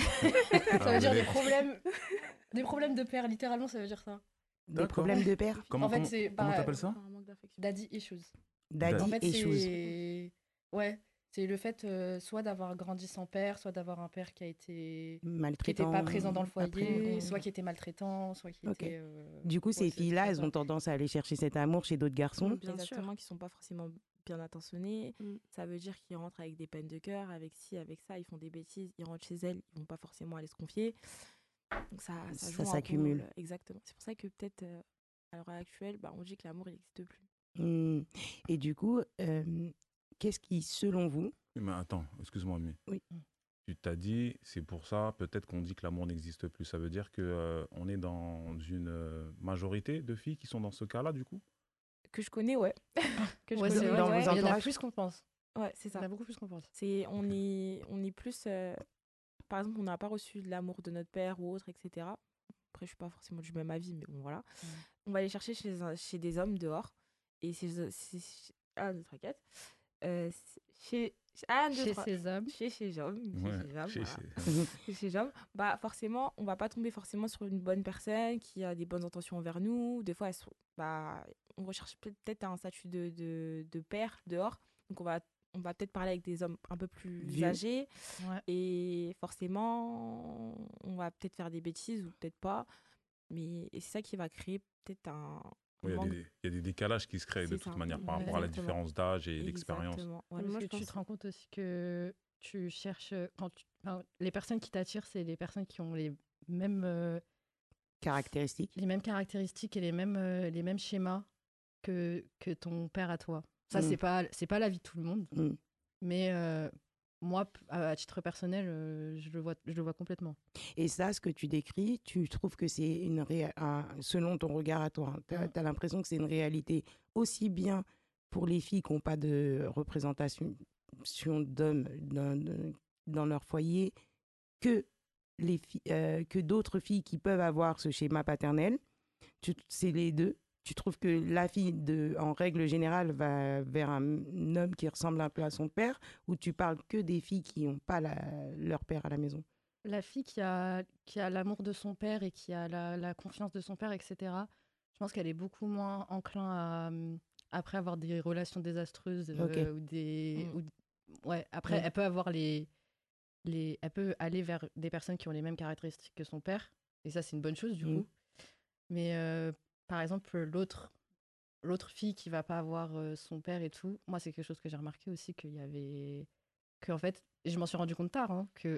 Speaker 5: Ça
Speaker 4: Ah,
Speaker 5: veut dire
Speaker 4: vous
Speaker 5: des
Speaker 4: avez-
Speaker 5: problèmes, des problèmes de père, littéralement, ça veut dire ça.
Speaker 3: Des
Speaker 4: D'accord.
Speaker 3: problèmes de père,
Speaker 4: Comment,
Speaker 5: En fait,
Speaker 4: comment,
Speaker 5: c'est
Speaker 4: comment
Speaker 5: pas-
Speaker 4: t'appelles ça?
Speaker 7: Enfin, un manque d'affection.
Speaker 5: Daddy issues.
Speaker 3: daddy
Speaker 5: En fait,
Speaker 3: et choses.
Speaker 5: c'est ouais, c'est le fait euh, soit d'avoir grandi sans père, soit d'avoir un père qui a été qui était
Speaker 3: Maltraitant.
Speaker 5: pas présent dans le
Speaker 3: pas
Speaker 5: foyer,
Speaker 3: présent.
Speaker 5: soit qui était maltraitant, soit qui
Speaker 3: Ok.
Speaker 5: était. euh,
Speaker 3: Du coup,
Speaker 5: ouais,
Speaker 3: ces
Speaker 5: c'est-
Speaker 3: filles-là,
Speaker 5: c'est
Speaker 3: elles
Speaker 5: ça.
Speaker 3: ont tendance à aller chercher cet amour chez d'autres garçons.
Speaker 6: Mm, bien
Speaker 7: Exactement,
Speaker 6: sûr.
Speaker 7: qui sont pas forcément bien intentionnés.
Speaker 6: Mm.
Speaker 7: Ça veut dire qu'ils rentrent avec des peines de cœur, avec ci, avec ça, ils font des bêtises, ils rentrent chez elles, ils vont pas forcément aller se confier. Donc ça, ça,
Speaker 3: Ça
Speaker 7: joue un
Speaker 3: s'accumule.
Speaker 7: rôle. Exactement. C'est pour ça que peut-être euh, à l'heure actuelle, bah, on dit que l'amour il n'existe plus.
Speaker 3: Mm. Et du coup, euh, qu'est-ce qui, selon vous,
Speaker 4: Mais attends, excuse-moi, mais
Speaker 3: Oui.
Speaker 4: tu t'as dit, c'est pour ça, peut-être qu'on dit que l'amour n'existe plus. Ça veut dire que euh, on est dans une euh, majorité de filles qui sont dans ce cas-là, du coup?
Speaker 7: Que je connais, ouais. que je
Speaker 5: Ouais,
Speaker 7: connais,
Speaker 5: c'est vrai.
Speaker 3: dans
Speaker 7: ouais.
Speaker 3: vos
Speaker 5: Il y en a
Speaker 3: entourages.
Speaker 5: plus qu'on pense.
Speaker 7: Ouais, c'est
Speaker 5: Il y en
Speaker 7: ça.
Speaker 5: a beaucoup plus qu'on pense.
Speaker 7: C'est, on, est, on est plus. euh, par exemple, on n'a pas reçu de l'amour de notre père ou autre, et cetera. Après, je suis pas forcément du même avis, mais bon, voilà.
Speaker 5: Mm.
Speaker 7: On va aller chercher chez, un- chez des hommes dehors. Et c'est. c'est- Ah, deux, trois, quatre. Euh, c'est- chez. Ah, deux,
Speaker 5: Chez
Speaker 7: trois.
Speaker 5: ces hommes.
Speaker 7: Chez ces hommes. Chez
Speaker 4: Ouais,
Speaker 7: ces hommes,
Speaker 4: chez-
Speaker 7: voilà.
Speaker 4: chez-
Speaker 7: Chez ces hommes, bah forcément, on va pas tomber forcément sur une bonne personne qui a des bonnes intentions envers nous. Des fois, elles sont- bah, on recherche peut- peut-être un statut de, de, de père dehors. Donc, on va, on va peut-être parler avec des hommes un peu plus
Speaker 3: Vieux.
Speaker 7: âgés.
Speaker 5: Ouais.
Speaker 7: Et forcément, on va peut-être faire des bêtises ou peut-être pas. Mais et c'est ça qui va créer peut-être un, un
Speaker 4: Oui, il y a
Speaker 7: manque.
Speaker 4: des- il y a des décalages qui se créent de
Speaker 7: C'est
Speaker 4: toute
Speaker 7: ça.
Speaker 4: manière par
Speaker 5: Ouais.
Speaker 4: rapport à la
Speaker 7: Exactement.
Speaker 4: différence d'âge et d'expérience.
Speaker 7: Exactement. Ouais.
Speaker 6: Moi,
Speaker 5: Parce
Speaker 6: je
Speaker 5: que tu
Speaker 6: pense-
Speaker 5: te rends compte aussi que tu cherches quand tu- enfin, les personnes qui t'attirent, c'est les personnes qui ont les mêmes euh,
Speaker 3: caractéristiques?
Speaker 5: les mêmes caractéristiques et les mêmes euh, les mêmes schémas que que ton père à toi. Ça
Speaker 3: Mm.
Speaker 5: c'est pas c'est pas la vie de tout le monde,
Speaker 3: Mm.
Speaker 5: mais euh, moi p- à, à titre personnel, euh, je le vois je le vois complètement.
Speaker 3: Et ça, ce que tu décris, tu trouves que c'est une ré- un- selon ton regard à toi, tu as,
Speaker 5: Mm.
Speaker 3: l'impression que c'est une réalité aussi bien pour les filles qui n'ont pas de représentation d'hommes dans, de- dans leur foyer que, les fi- euh, que d'autres filles qui peuvent avoir ce schéma paternel. Tu- C'est les deux. Tu trouves que la fille, de, en règle générale, va vers un homme qui ressemble un peu à son père, ou tu parles que des filles qui n'ont pas la- leur père à la maison?
Speaker 5: La fille qui a qui a l'amour de son père et qui a la, la confiance de son père, et cetera. Je pense qu'elle est beaucoup moins enclin à hum, après avoir des relations désastreuses euh,
Speaker 3: Ok.
Speaker 5: ou des
Speaker 7: Mm.
Speaker 5: ou- ouais, après
Speaker 3: Mm.
Speaker 5: elle peut avoir les les elle peut aller vers des personnes qui ont les mêmes caractéristiques que son père, et ça c'est une bonne chose du
Speaker 3: Mm.
Speaker 5: coup. Mais euh, par exemple l'autre l'autre fille qui va pas avoir euh, son père et tout, moi c'est quelque chose que j'ai remarqué aussi, qu'il y avait que en fait, et je m'en suis rendu compte tard, hein, que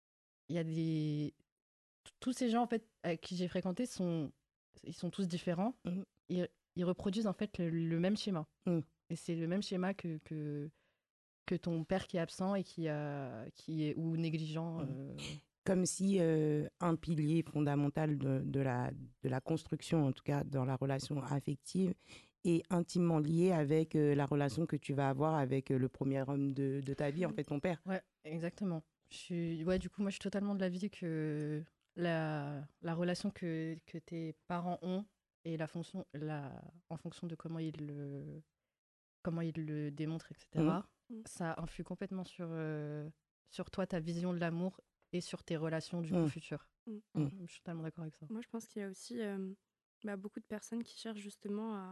Speaker 5: il y a des t- tous ces gens en fait avec qui j'ai fréquenté sont ils sont tous différents.
Speaker 3: Mhm.
Speaker 5: Ils, ils reproduisent en fait le, le même schéma.
Speaker 3: Mhm.
Speaker 5: Et c'est le même schéma que, que que ton père qui est absent et qui a qui est ou négligent.
Speaker 3: Mhm.
Speaker 5: euh,
Speaker 3: Comme si euh, un pilier fondamental de, de, la, de la construction, en tout cas dans la relation affective, est intimement lié avec euh, la relation que tu vas avoir avec euh, le premier homme de, de ta vie, en fait, ton père.
Speaker 5: Ouais, exactement. Je suis ouais, du coup moi je suis totalement de l'avis que la la relation que que tes parents ont et la fonction la en fonction de comment ils le comment ils le démontrent, et cetera.
Speaker 6: Mhm.
Speaker 5: Ça influe complètement sur euh, sur toi, ta vision de l'amour et sur tes relations du coup
Speaker 3: Mhm.
Speaker 5: futures.
Speaker 6: Mhm.
Speaker 3: Mhm.
Speaker 5: Je suis totalement d'accord avec ça.
Speaker 6: Moi, je pense qu'il y a aussi euh, bah, beaucoup de personnes qui cherchent justement à,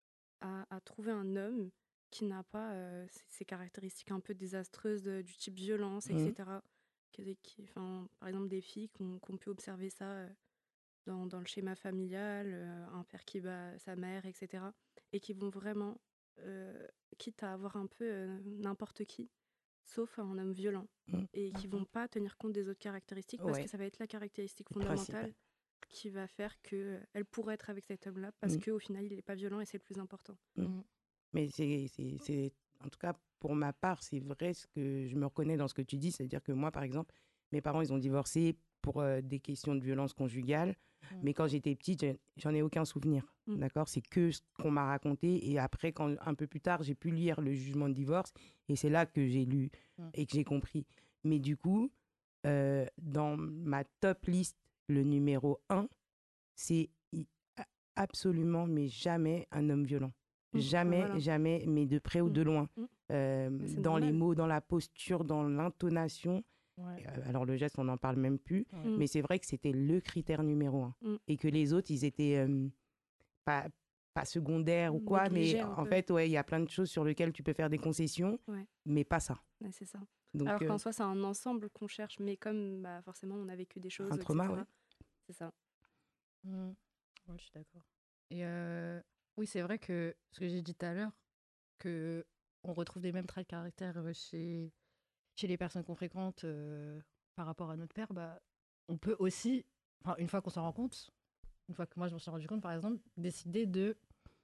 Speaker 6: à, à trouver un homme qui n'a pas euh, ces, ces caractéristiques un peu désastreuses de- du type violence,
Speaker 3: Mhm.
Speaker 6: et cetera. Qui, qui- enfin, par exemple, des filles qui ont, qui ont pu observer ça euh, dans, dans le schéma familial, euh, un père qui bat sa mère, et cetera. Et qui vont vraiment, euh, quitte à avoir un peu euh, n'importe qui, sauf un homme violent,
Speaker 3: Mm.
Speaker 6: et qui vont pas tenir compte des autres caractéristiques, parce
Speaker 3: Ouais.
Speaker 6: que ça va être la caractéristique
Speaker 3: Le principal.
Speaker 6: fondamentale qui va faire qu'elle pourrait être avec cet homme-là, parce
Speaker 3: Mm.
Speaker 6: qu'au final, il n'est pas violent et c'est le plus important.
Speaker 3: Mais c'est, c'est, c'est- en tout cas, pour ma part, c'est vrai ce que je me reconnais dans ce que tu dis. C'est-à-dire que moi, par exemple, mes parents, ils ont divorcé pour euh, des questions de violence conjugale.
Speaker 5: Mm.
Speaker 3: Mais quand j'étais petite, j'ai- j'en ai aucun souvenir.
Speaker 6: Mm.
Speaker 3: D'accord? C'est que ce qu'on m'a raconté. Et après, quand, un peu plus tard, j'ai pu lire le jugement de divorce. Et c'est là que j'ai lu
Speaker 5: Mm.
Speaker 3: et que j'ai compris. Mais du coup, euh, dans ma top liste, le numéro un, c'est i- a- absolument, mais jamais un homme violent.
Speaker 6: Mm.
Speaker 3: Jamais,
Speaker 6: Voilà.
Speaker 3: jamais, mais de près ou
Speaker 6: Mm.
Speaker 3: de loin.
Speaker 6: Mm.
Speaker 3: Euh,
Speaker 6: Mais c'est
Speaker 3: dans les
Speaker 6: normal.
Speaker 3: mots, dans la posture, dans l'intonation.
Speaker 5: Ouais.
Speaker 3: Euh, alors le geste, on n'en parle même plus.
Speaker 5: Ouais.
Speaker 6: Mm.
Speaker 3: Mais c'est vrai que c'était le critère numéro un.
Speaker 6: Mm.
Speaker 3: Et que les autres, ils étaient euh, pas, pas secondaires ou quoi.
Speaker 6: Négligés
Speaker 3: Mais
Speaker 6: un
Speaker 3: en
Speaker 6: peu.
Speaker 3: fait, ouais, il y a plein de choses sur lesquelles tu peux faire des concessions.
Speaker 6: Ouais.
Speaker 3: Mais pas ça.
Speaker 6: Ouais, c'est ça.
Speaker 3: Donc,
Speaker 6: Alors
Speaker 3: euh,
Speaker 6: qu'en soi, c'est un ensemble qu'on cherche, mais comme bah, forcément on a vécu des choses,
Speaker 3: un trauma,
Speaker 6: et cetera.
Speaker 3: ouais.
Speaker 6: C'est ça.
Speaker 5: Mm. Ouais, je suis d'accord. Et euh, oui, c'est vrai que ce que j'ai dit tout à l'heure, que on retrouve les mêmes traits de caractère euh, chez, chez les personnes qu'on fréquente euh, par rapport à notre père, bah, on peut aussi, enfin, une fois qu'on s'en rend compte, une fois que moi je m'en suis rendu compte par exemple, décider de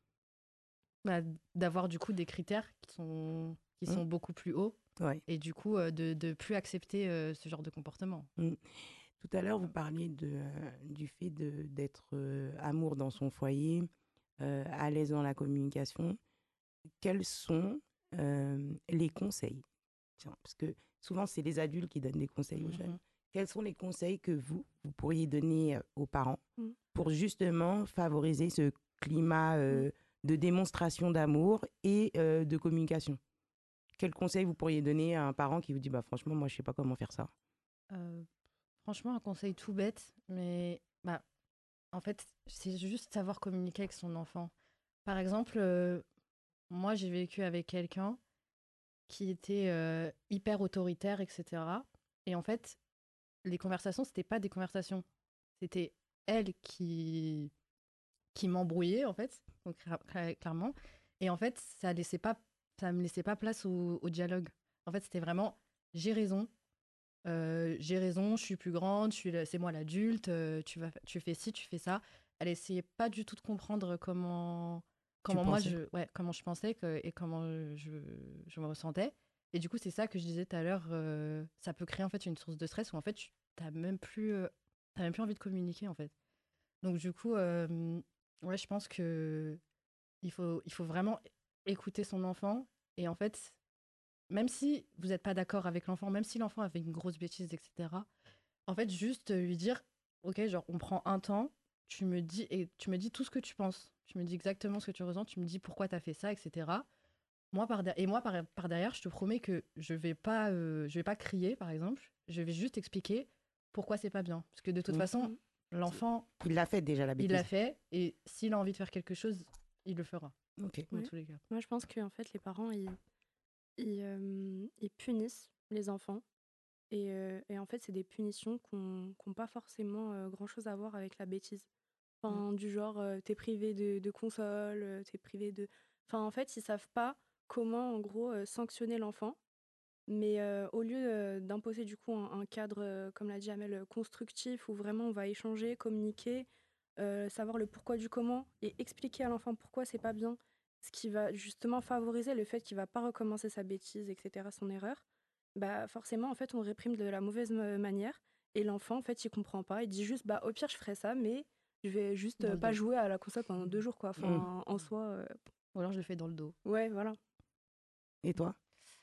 Speaker 5: bah, d'avoir du coup des critères qui sont, qui
Speaker 3: Mm.
Speaker 5: sont beaucoup plus hauts
Speaker 3: ouais.
Speaker 5: et du coup euh, de de plus accepter euh, ce genre de comportement.
Speaker 3: Tout à l'heure, vous parliez de, euh, du fait de, d'être euh, amour dans son foyer, euh, à l'aise dans la communication. Quels sont euh, les conseils? Tiens, parce que souvent, c'est les adultes qui donnent des conseils aux jeunes.
Speaker 5: Mhm.
Speaker 3: Quels sont les conseils que vous, vous pourriez donner euh, aux parents
Speaker 6: Mm.
Speaker 3: pour justement favoriser ce climat euh, de démonstration d'amour et euh, de communication? Quels conseils vous pourriez donner à un parent qui vous dit bah, franchement, moi, je ne sais pas comment faire ça?
Speaker 5: Euh, franchement, un conseil tout bête, mais bah, en fait, c'est juste savoir communiquer avec son enfant. Par exemple, euh, moi, j'ai vécu avec quelqu'un qui était euh, hyper autoritaire, et cetera. Et en fait, les conversations, c'était pas des conversations. C'était elle qui, qui m'embrouillait, en fait, donc, cla- cla- clairement. Et en fait, ça laissait pas, ça me laissait pas place au, au dialogue. En fait, c'était vraiment, j'ai raison, euh, j'ai raison, je suis plus grande, je suis la- c'est moi l'adulte, euh, tu, vas, tu fais ci, tu fais ça. Elle essayait pas du tout de comprendre comment, comment moi
Speaker 3: pensais.
Speaker 5: je, ouais, comment je pensais que- et comment je, je me ressentais. Et du coup, c'est ça que je disais tout à l'heure, euh, ça peut créer en fait une source de stress où en fait, tu t'as même plus, euh, t'as même plus envie de communiquer en fait. Donc du coup, euh, ouais, je pense que il faut, il faut vraiment écouter son enfant et en fait, même si vous n'êtes pas d'accord avec l'enfant, même si l'enfant a fait une grosse bêtise, et cetera. En fait, juste lui dire, ok, genre, on prend un temps, tu me dis et tu me dis tout ce que tu penses, tu me dis exactement ce que tu ressens, tu me dis pourquoi tu as fait ça, et cetera. Moi par der- et moi par, par derrière, je te promets que je vais pas, euh, je vais pas crier, par exemple, je vais juste expliquer pourquoi c'est pas bien, parce que de toute
Speaker 3: Mhm.
Speaker 5: façon, l'enfant,
Speaker 3: Il l'a fait déjà, la
Speaker 5: il
Speaker 3: bêtise.
Speaker 5: l'a fait et s'il a envie de faire quelque chose, il le fera.
Speaker 3: Ok.
Speaker 5: Dans
Speaker 6: Ouais.
Speaker 5: tous les cas.
Speaker 6: Moi, je pense qu'en fait, les parents, ils, ils, euh, ils punissent les enfants. Et, euh, et en fait, c'est des punitions qui n'ont pas forcément euh, grand-chose à voir avec la bêtise. Enfin, du genre, euh, t'es privé de, de console, euh, t'es privé de... Enfin, en fait, ils savent pas comment, en gros, euh, sanctionner l'enfant. Mais euh, au lieu euh, d'imposer, du coup, un, un cadre, euh, comme l'a dit Amel, euh, constructif, où vraiment on va échanger, communiquer, euh, savoir le pourquoi du comment, et expliquer à l'enfant pourquoi c'est pas bien, ce qui va justement favoriser le fait qu'il va pas recommencer sa bêtise, et cetera, son erreur, bah forcément, en fait, on réprime de la mauvaise ma- manière, et l'enfant, en fait, il comprend pas, il dit juste, bah au pire, je ferai ça, mais je vais juste
Speaker 5: Dans
Speaker 6: euh,
Speaker 5: le
Speaker 6: pas
Speaker 5: dos.
Speaker 6: jouer à la console pendant deux jours, quoi. Enfin, en soi, euh,
Speaker 5: Ou alors je le fais dans le dos.
Speaker 6: ouais, voilà.
Speaker 3: Et toi?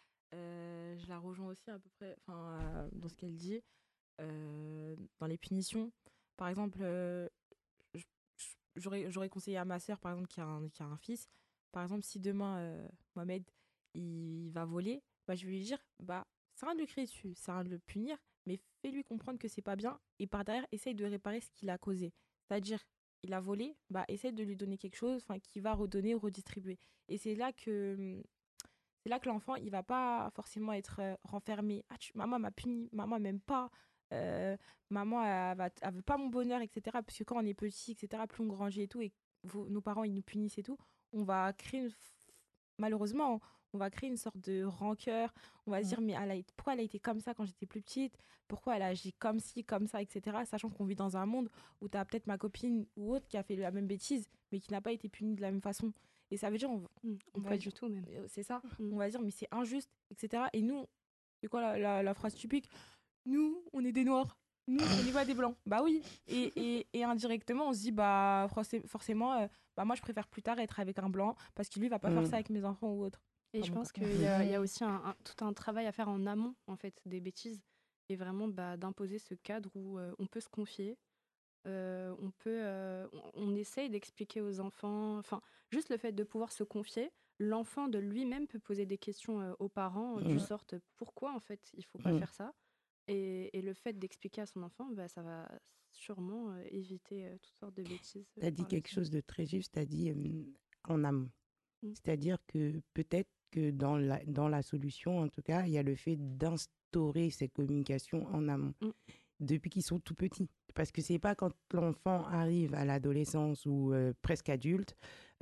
Speaker 7: Euh, je la rejoins aussi à peu près enfin, euh, dans ce qu'elle dit. Euh, dans les punitions, par exemple, euh, je- je- j'aurais j'aurais conseillé à ma sœur, par exemple, qui a un, qui a un fils. Par exemple, si demain, euh, Mohamed, il va voler, bah, je vais lui dire, bah, c'est rien de le crier dessus, c'est rien de le punir, mais fais-lui comprendre que c'est pas bien et par derrière, essaye de réparer ce qu'il a causé. C'est-à-dire, il a volé, bah, essaye de lui donner quelque chose qui va redonner ou redistribuer. Et c'est là que c'est là que l'enfant, il va pas forcément être euh, renfermé. Ah, tu, maman m'a puni, maman m'aime pas, euh, maman, elle, va, elle veut pas mon bonheur, et cetera. Parce que quand on est petit, et cetera, plus on grandit et tout, et vos- nos parents, ils nous punissent et tout, on va créer, une f- malheureusement, on va créer une sorte de rancœur. On va se dire, mais elle a été- pourquoi elle a été comme ça quand j'étais plus petite? Pourquoi elle a agi comme ci, comme ça, et cetera. Sachant qu'on vit dans un monde où tu as peut-être ma copine ou autre qui a fait la même bêtise, mais qui n'a pas été punie de la même façon. Et ça veut dire, on,
Speaker 6: Mm.
Speaker 7: on va
Speaker 6: Pas
Speaker 7: dire-
Speaker 6: du tout, même.
Speaker 7: euh, c'est ça,
Speaker 6: Mm.
Speaker 7: on va dire, mais c'est injuste, et cetera. Et nous, c'est quoi la, la- la phrase typique? Nous, on est des noirs. Nous, on n'est pas des blancs. Bah oui. Et, et, et indirectement, on se dit, bah forcé- forcément, euh, bah moi, je préfère plus tard être avec un blanc parce qu'il lui va pas faire
Speaker 3: Mm.
Speaker 7: ça avec mes enfants ou autre.
Speaker 6: Et
Speaker 7: Dans
Speaker 6: je
Speaker 7: mon
Speaker 6: pense
Speaker 7: cas.
Speaker 6: qu'il y a, il y a aussi un, un- tout un travail à faire en amont, en fait, des bêtises. Et vraiment bah, d'imposer ce cadre où euh, on peut se confier. euh, on peut, euh, on, on essaye d'expliquer aux enfants. Enfin, juste le fait de pouvoir se confier, l'enfant de lui-même peut poser des questions euh, aux parents euh, du
Speaker 3: Mm.
Speaker 6: sorte pourquoi en fait il faut pas
Speaker 3: Mm.
Speaker 6: faire ça. Et, et le fait d'expliquer à son enfant, bah, ça va sûrement euh, éviter euh, toutes sortes de bêtises. euh,
Speaker 3: Tu as dit
Speaker 6: par la
Speaker 3: quelque
Speaker 6: suite.
Speaker 3: chose de très juste, tu as dit euh, en amont.
Speaker 6: Mm.
Speaker 3: C'est-à-dire que peut-être que dans la, dans la solution, en tout cas, il y a le fait d'instaurer cette communication en amont,
Speaker 6: Mm.
Speaker 3: depuis qu'ils sont tout petits. Parce que c'est pas quand l'enfant arrive à l'adolescence ou euh, presque adulte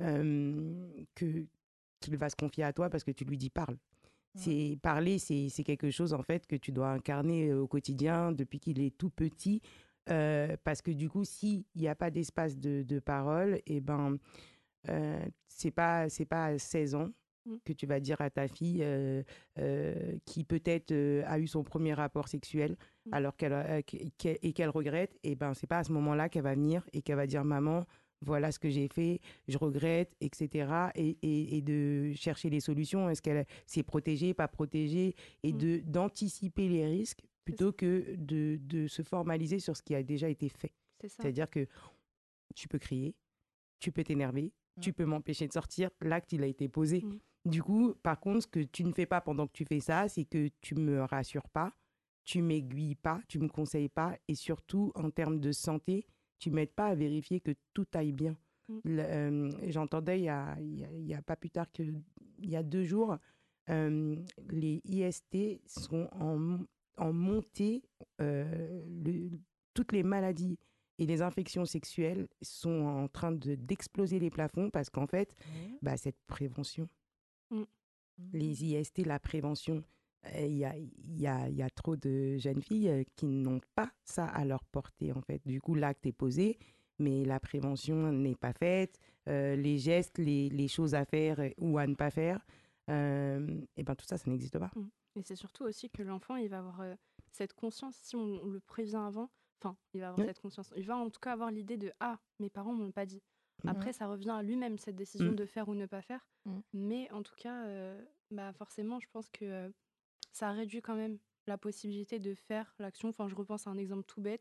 Speaker 3: euh, que qu'il va se confier à toi parce que tu lui dis parle. C'est parler, c'est c'est quelque chose en fait que tu dois incarner euh, au quotidien depuis qu'il est tout petit. Euh, parce que du coup, s'il n'y a pas d'espace de, de parole, et ben, euh, c'est pas c'est pas à seize ans
Speaker 6: Mm.
Speaker 3: que tu vas dire à ta fille euh, euh, qui peut-être euh, a eu son premier rapport sexuel
Speaker 6: Mm.
Speaker 3: alors qu'elle a- euh, qu'elle- et qu'elle regrette, et ben c'est pas à ce moment-là qu'elle va venir et qu'elle va dire maman, voilà ce que j'ai fait, je regrette, et cetera. Et, et, et de chercher les solutions. Est-ce qu'elle s'est protégée, pas protégée, et
Speaker 6: Mm.
Speaker 3: de d'anticiper les risques plutôt que de, de se formaliser sur ce qui a déjà été fait.
Speaker 6: C'est ça.
Speaker 3: C'est-à-dire que tu peux crier, tu peux t'énerver,
Speaker 8: Mm.
Speaker 3: tu peux m'empêcher de sortir, l'acte il a été posé.
Speaker 6: Mm.
Speaker 3: Du coup, par contre, ce que tu ne fais pas pendant que tu fais ça, c'est que tu me rassures pas, tu m'aiguilles pas, tu me conseilles pas, et surtout en termes de santé, tu m'aides pas à vérifier que tout aille bien.
Speaker 6: Mm.
Speaker 3: Le- euh, J'entendais il y a, il y a- il y a pas plus tard que il y a deux jours, euh, les I S T sont en, en montée, euh, le- toutes les maladies et les infections sexuelles sont en train de d'exploser les plafonds parce qu'en fait, bah, cette prévention,
Speaker 6: Mm.
Speaker 3: les I S T, la prévention, euh, il y, a, il y, a, il y a trop de jeunes filles euh, qui n'ont pas ça à leur portée, en fait. Du coup, l'acte est posé, mais la prévention n'est pas faite. Euh, les gestes, les, les choses à faire euh, ou à ne pas faire, euh, et ben tout ça, ça n'existe pas.
Speaker 6: Mm. Et c'est surtout aussi que l'enfant, il va avoir euh, cette conscience, si on, on le prévient avant, enfin, il va avoir
Speaker 3: Oui.
Speaker 6: cette conscience. Il va en tout cas avoir l'idée de « Ah, mes parents ne m'ont pas dit ».
Speaker 3: Mhm.
Speaker 6: Après, ça revient à lui-même, cette décision
Speaker 3: Mm.
Speaker 6: de faire ou ne pas faire.
Speaker 7: Mm.
Speaker 6: Mais en tout cas, euh, bah, forcément, je pense que euh, ça réduit quand même la possibilité de faire l'action. Enfin, je repense à un exemple tout bête.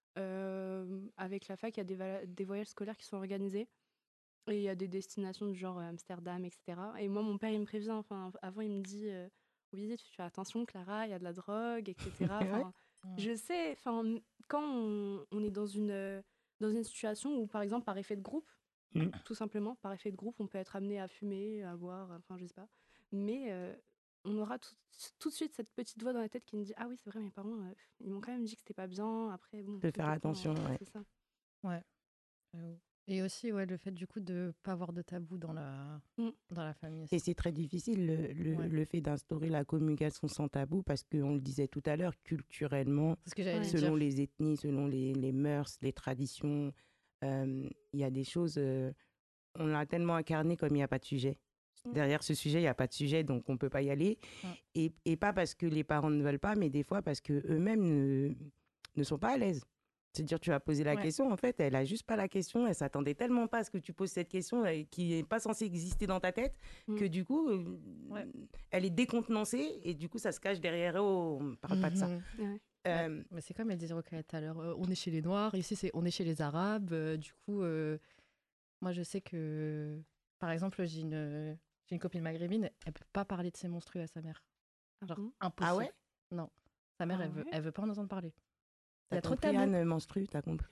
Speaker 6: Euh, avec la fac, il y a des, vala- des voyages scolaires qui sont organisés. Et il y a des destinations du genre euh, Amsterdam, et cetera. Et moi, mon père, il me prévient. Enfin, avant, il me dit euh, oui, tu fais attention, Clara, il y a de la drogue, et cetera. Enfin, je sais. Enfin, quand on, on est dans une euh, dans une situation où, par exemple, par effet de groupe,
Speaker 3: Mm.
Speaker 6: tout simplement, par effet de groupe, on peut être amené à fumer, à boire, enfin, je sais pas. Mais euh, on aura tout, tout de suite cette petite voix dans la tête qui me dit ah oui, c'est vrai, mes parents, euh, ils m'ont quand même dit que c'était pas bien. Après, bon,
Speaker 3: De
Speaker 6: tout
Speaker 3: faire
Speaker 6: dépend,
Speaker 3: attention,
Speaker 6: euh,
Speaker 3: ouais.
Speaker 6: c'est ça.
Speaker 8: Ouais. J'avoue. Et aussi, ouais, le fait du coup de pas avoir de tabou dans la,
Speaker 6: Mm.
Speaker 8: dans la famille
Speaker 3: Et
Speaker 8: aussi.
Speaker 3: c'est très difficile, le, le,
Speaker 8: Ouais.
Speaker 3: le fait d'instaurer la communication sans tabou, parce qu'on le disait tout à l'heure, culturellement,
Speaker 8: C'est ce que j'allais
Speaker 6: Ouais.
Speaker 8: dire.
Speaker 3: selon les ethnies, selon les, les mœurs, les traditions, euh, il y a des choses, euh, on l'a tellement incarné comme il n'y a pas de sujet.
Speaker 6: Mm.
Speaker 3: Derrière ce sujet, il n'y a pas de sujet, donc on ne peut pas y aller.
Speaker 8: Mm.
Speaker 3: Et, et pas parce que les parents ne veulent pas, mais des fois parce qu'eux-mêmes ne, ne sont pas à l'aise. C'est-à-dire, tu as posé la
Speaker 8: Ouais.
Speaker 3: question, en fait, elle a juste pas la question, elle s'attendait tellement pas à ce que tu poses cette question, euh, qui n'est pas censée exister dans ta tête,
Speaker 6: Mm.
Speaker 3: que du coup, euh,
Speaker 8: Ouais.
Speaker 3: elle est décontenancée, et du coup, ça se cache derrière, oh, on ne parle pas de ça.
Speaker 8: Mhm.
Speaker 6: Ouais.
Speaker 3: Euh,
Speaker 8: Mais c'est comme elle disait Rokhaya tout à l'heure, euh, on est chez les Noirs, ici c'est on est chez les Arabes. euh, du coup, euh, moi je sais que, par exemple, j'ai une, j'ai une copine maghrébine, elle peut pas parler de ses menstrues à sa mère.
Speaker 6: Ah
Speaker 8: Genre,
Speaker 6: bon
Speaker 8: impossible.
Speaker 3: Ah ouais
Speaker 8: Non. Sa mère,
Speaker 6: Ah
Speaker 8: elle, veut,
Speaker 6: ouais
Speaker 8: elle veut pas en entendre parler. Il y
Speaker 3: T'as
Speaker 8: a trop de
Speaker 3: compris,
Speaker 8: tabous.
Speaker 3: Anne, menstrue, t'as compris.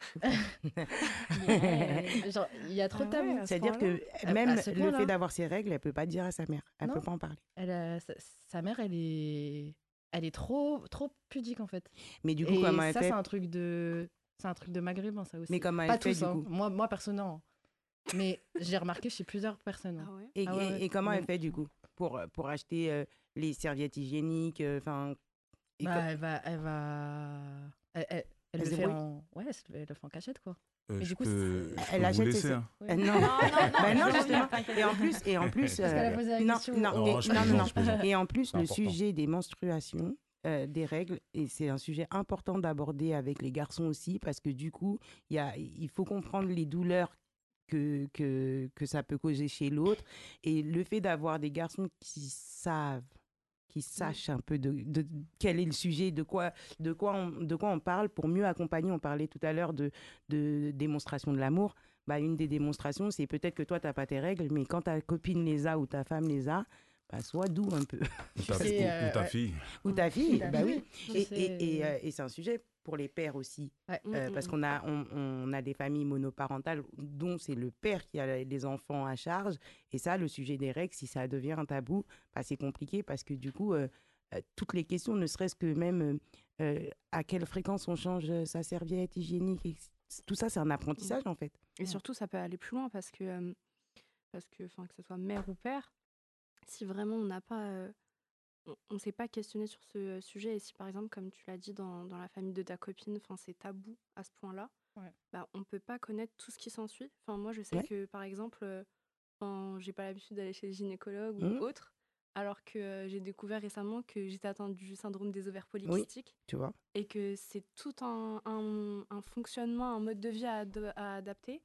Speaker 8: Ouais. Genre, il y a trop de
Speaker 6: Ah ouais,
Speaker 8: tabous.
Speaker 6: à ce
Speaker 3: C'est-à-dire
Speaker 6: point-là
Speaker 3: que
Speaker 8: À-
Speaker 3: même
Speaker 8: à ce
Speaker 3: le
Speaker 8: point-là.
Speaker 3: fait d'avoir ses règles, elle peut pas dire à sa mère. Elle
Speaker 8: Non.
Speaker 3: peut pas en parler.
Speaker 8: Elle a- sa, sa mère, elle est, elle est trop, trop pudique en fait.
Speaker 3: Mais du coup,
Speaker 8: Et
Speaker 3: comment elle
Speaker 8: ça,
Speaker 3: fait
Speaker 8: c'est un truc de, c'est un truc de maghrébin, ça aussi.
Speaker 3: Mais comment
Speaker 8: Pas
Speaker 3: elle fait,
Speaker 8: tous,
Speaker 3: du
Speaker 8: hein.
Speaker 3: coup
Speaker 8: Moi, moi personnellement. Mais j'ai remarqué chez plusieurs personnes. hein.
Speaker 6: Ah ouais
Speaker 3: Et,
Speaker 8: Ah ouais,
Speaker 3: et-
Speaker 8: ouais.
Speaker 3: et comment
Speaker 8: Mais-
Speaker 3: elle fait, du coup pour, pour acheter euh, les serviettes hygiéniques. Enfin,
Speaker 8: bah, elle va, elle va, elle, elle, elle le fait en, ouais, elle le fait en cachette quoi.
Speaker 4: Euh,
Speaker 8: Et
Speaker 4: je
Speaker 8: du coup,
Speaker 4: peux, je
Speaker 3: elle
Speaker 4: peux
Speaker 3: achète
Speaker 4: vous laisser.
Speaker 3: ses...
Speaker 4: Hein.
Speaker 3: Euh, non, non, non, bah, non justement. Et en plus, et en plus,
Speaker 8: parce qu'elle a
Speaker 3: euh,
Speaker 8: posé la
Speaker 3: non,
Speaker 8: question.
Speaker 3: non,
Speaker 4: Non,
Speaker 3: et,
Speaker 4: je
Speaker 3: non, non,
Speaker 4: plaisante,
Speaker 3: non.
Speaker 4: je plaisante.
Speaker 3: Et en plus,
Speaker 4: C'est
Speaker 3: le
Speaker 4: important.
Speaker 3: sujet des menstruations, euh, des règles, et c'est un sujet important d'aborder avec les garçons aussi, parce que du coup, il y a, il faut comprendre les douleurs que, que, que ça peut causer chez l'autre, et le fait d'avoir des garçons qui savent, qui sachent un peu de, de quel est le sujet, de quoi, de quoi, on, de quoi on parle, pour mieux accompagner. On parlait tout à l'heure de, de démonstration de l'amour. Bah, une des démonstrations, c'est peut-être que toi, tu n'as pas tes règles, mais quand ta copine les a ou ta femme les a, bah, sois doux un peu.
Speaker 4: Ou ta,
Speaker 8: sais,
Speaker 4: ou-
Speaker 8: euh,
Speaker 4: ou ta
Speaker 8: ouais.
Speaker 4: fille.
Speaker 3: Ou ta fille,
Speaker 8: ta
Speaker 3: bah
Speaker 8: fille.
Speaker 3: oui.
Speaker 8: Je
Speaker 3: Et,
Speaker 8: sais.
Speaker 3: et, et, euh, et c'est un sujet pour les pères aussi.
Speaker 8: Ouais.
Speaker 3: Euh, parce qu'on a, on, on a des familles monoparentales dont c'est le père qui a les enfants à charge. Et ça, le sujet des règles, si ça devient un tabou, bah, c'est compliqué parce que du coup, euh, euh, toutes les questions, ne serait-ce que même euh, euh, à quelle fréquence on change sa serviette hygiénique, et tout ça, c'est un apprentissage en fait.
Speaker 6: Et surtout, ça peut aller plus loin parce que, euh, parce que, enfin, que ce soit mère ou père, si vraiment on n'a pas, euh, on ne s'est pas questionné sur ce euh, sujet, et si par exemple, comme tu l'as dit dans, dans la famille de ta copine, enfin, c'est tabou à ce point-là,
Speaker 8: Ouais.
Speaker 6: bah, on ne peut pas connaître tout ce qui s'ensuit. Enfin, moi, je sais
Speaker 3: Ouais.
Speaker 6: que par exemple, euh, quand j'ai pas l'habitude d'aller chez le gynécologue ou
Speaker 3: Mmh.
Speaker 6: autre, alors que euh, j'ai découvert récemment que j'étais atteinte du syndrome des ovaires
Speaker 3: Oui,
Speaker 6: polykystiques
Speaker 3: tu vois.
Speaker 6: et que c'est tout un, un, un fonctionnement, un mode de vie à, ad- à adapter,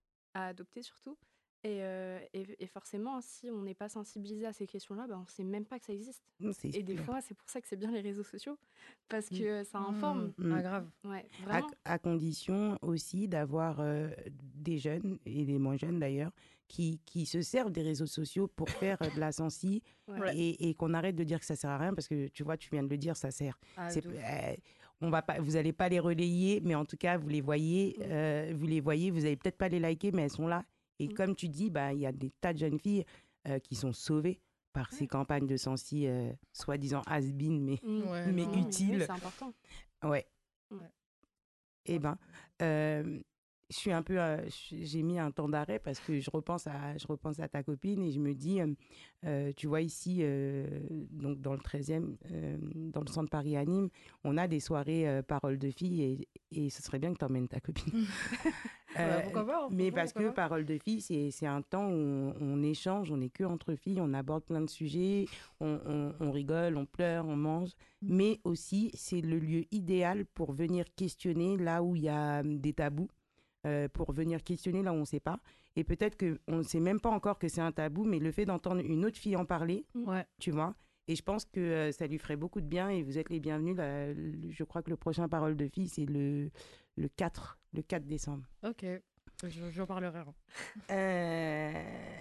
Speaker 6: à adopter surtout. Et, euh, et, et forcément, si on n'est pas sensibilisé à ces questions-là, bah, on ne sait même pas que ça existe.
Speaker 3: Non, c'est
Speaker 6: Et des
Speaker 3: clair.
Speaker 6: fois, c'est pour ça que c'est bien les réseaux sociaux, parce que
Speaker 3: Mm.
Speaker 6: euh, ça informe.
Speaker 3: Mm.
Speaker 8: Ah grave.
Speaker 6: Ouais,
Speaker 3: À,
Speaker 6: vraiment.
Speaker 3: à condition aussi d'avoir euh, des jeunes, et des moins jeunes d'ailleurs, qui, qui se servent des réseaux sociaux pour faire euh, de la sensi,
Speaker 6: Ouais.
Speaker 8: Ouais.
Speaker 3: et, et qu'on arrête de dire que ça sert à rien, parce que tu vois, tu viens de le dire, ça sert.
Speaker 8: Ah,
Speaker 3: C'est,
Speaker 8: de ouf.
Speaker 3: euh, on va pas, vous n'allez pas les relayer, mais en tout cas, vous les voyez,
Speaker 6: Mm.
Speaker 3: euh, vous les voyez, vous n'allez peut-être pas les liker, mais elles sont là. Et
Speaker 6: Mm.
Speaker 3: comme tu dis, bah, il y a des tas de jeunes filles euh, qui sont sauvées par ces
Speaker 6: Ouais.
Speaker 3: campagnes de sensi, euh, soi-disant has-been, mais
Speaker 6: Mm.
Speaker 8: Ouais,
Speaker 3: mais
Speaker 8: non,
Speaker 6: oui,
Speaker 3: utile.
Speaker 6: c'est important.
Speaker 3: ouais.
Speaker 6: Ouais.
Speaker 3: Eh ben, euh, je suis un peu, euh, je- j'ai mis un temps d'arrêt parce que je repense à, je repense à ta copine et je me dis, euh, euh, tu vois ici, euh, donc dans le treizième, euh, dans le centre Paris à Nîmes, on a des soirées euh, paroles de filles, et, et ce serait bien que tu emmènes ta copine.
Speaker 8: Bah, pourquoi pas, hein,
Speaker 3: mais
Speaker 8: franchement,
Speaker 3: parce que
Speaker 8: pourquoi pas.
Speaker 3: parole de filles, c'est, c'est un temps où on, on échange, on n'est que entre filles, on aborde plein de sujets, on, on- on rigole, on pleure, on mange.
Speaker 8: Mm.
Speaker 3: Mais aussi, c'est le lieu idéal pour venir questionner là où il y a hum, des tabous, euh, pour venir questionner là où on ne sait pas. Et peut-être qu'on ne sait même pas encore que c'est un tabou, mais le fait d'entendre une autre fille en parler,
Speaker 8: Ouais.
Speaker 3: tu vois. Et je pense que euh, ça lui ferait beaucoup de bien, et vous êtes les bienvenus. Là, le- je crois que le prochain Parole de filles, c'est le, le quatre, le quatre décembre.
Speaker 8: Ok. Je, j'en parlerai. hein.
Speaker 3: Euh,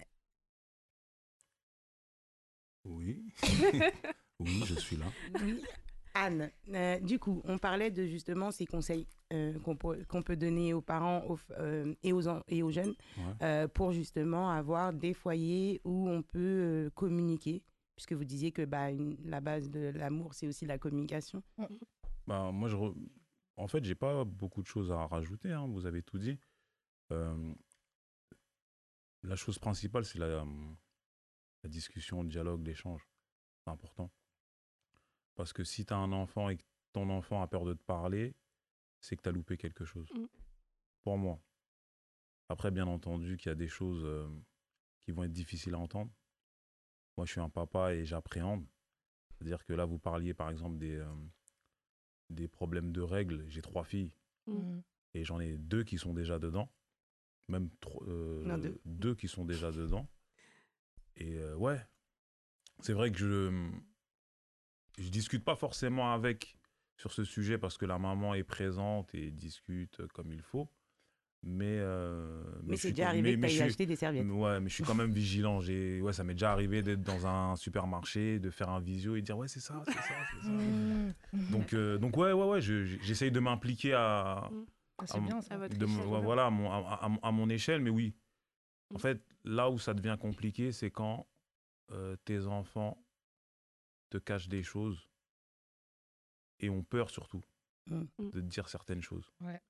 Speaker 4: Oui. Oui, je suis là.
Speaker 3: Oui. Anne, euh, du coup, on parlait de justement ces conseils euh, qu'on, peut, qu'on peut donner aux parents aux, euh, et, aux, en- et aux jeunes
Speaker 4: Ouais.
Speaker 3: euh, pour justement avoir des foyers où on peut euh, communiquer, puisque vous disiez que bah, une- la base de l'amour, c'est aussi la communication.
Speaker 4: Bah, moi, je re- en fait, j'ai pas beaucoup de choses à rajouter, hein, vous avez tout dit. Euh, la chose principale, c'est la, la discussion, le dialogue, l'échange. C'est important. Parce que si tu as un enfant et que ton enfant a peur de te parler, c'est que tu as loupé quelque chose.
Speaker 6: Mm.
Speaker 4: Pour moi. Après, bien entendu, qu'il y a des choses euh, qui vont être difficiles à entendre. Moi, je suis un papa et j'appréhende. C'est-à-dire que là, vous parliez, par exemple, des, euh, des problèmes de règles. J'ai trois filles
Speaker 8: Mm.
Speaker 4: et j'en ai deux qui sont déjà dedans. Même tro- euh,
Speaker 3: Non, deux.
Speaker 4: deux qui sont déjà dedans. Et euh, ouais, c'est vrai que je je discute pas forcément avec sur ce sujet parce que la maman est présente et discute comme il faut. Mais, euh,
Speaker 3: Mais,
Speaker 4: je
Speaker 3: c'est
Speaker 4: suis
Speaker 3: déjà
Speaker 4: quand-
Speaker 3: arrivé
Speaker 4: mais-
Speaker 3: que
Speaker 4: mais
Speaker 3: tu
Speaker 4: je
Speaker 3: aies
Speaker 4: suis-
Speaker 3: acheté des serviettes.
Speaker 4: Ouais, mais je suis quand même vigilant. J'ai, ouais, ça m'est déjà arrivé d'être dans un supermarché, de faire un visio et de dire ouais, c'est ça, c'est ça, c'est ça.
Speaker 8: Mm.
Speaker 4: Donc, euh, donc ouais, ouais, ouais, je- je- j'essaye de m'impliquer à,
Speaker 8: Ah,
Speaker 4: à
Speaker 8: c'est
Speaker 4: mon-
Speaker 8: bien ça.
Speaker 6: À votre
Speaker 4: de mon-
Speaker 6: échelle.
Speaker 4: ouais, voilà, à mon, à, à- à mon échelle, mais oui. En
Speaker 6: Mm.
Speaker 4: fait, là où ça devient compliqué, c'est quand euh, tes enfants te cachent des choses et ont peur surtout
Speaker 3: Mm.
Speaker 4: de te dire certaines choses.
Speaker 8: Ouais.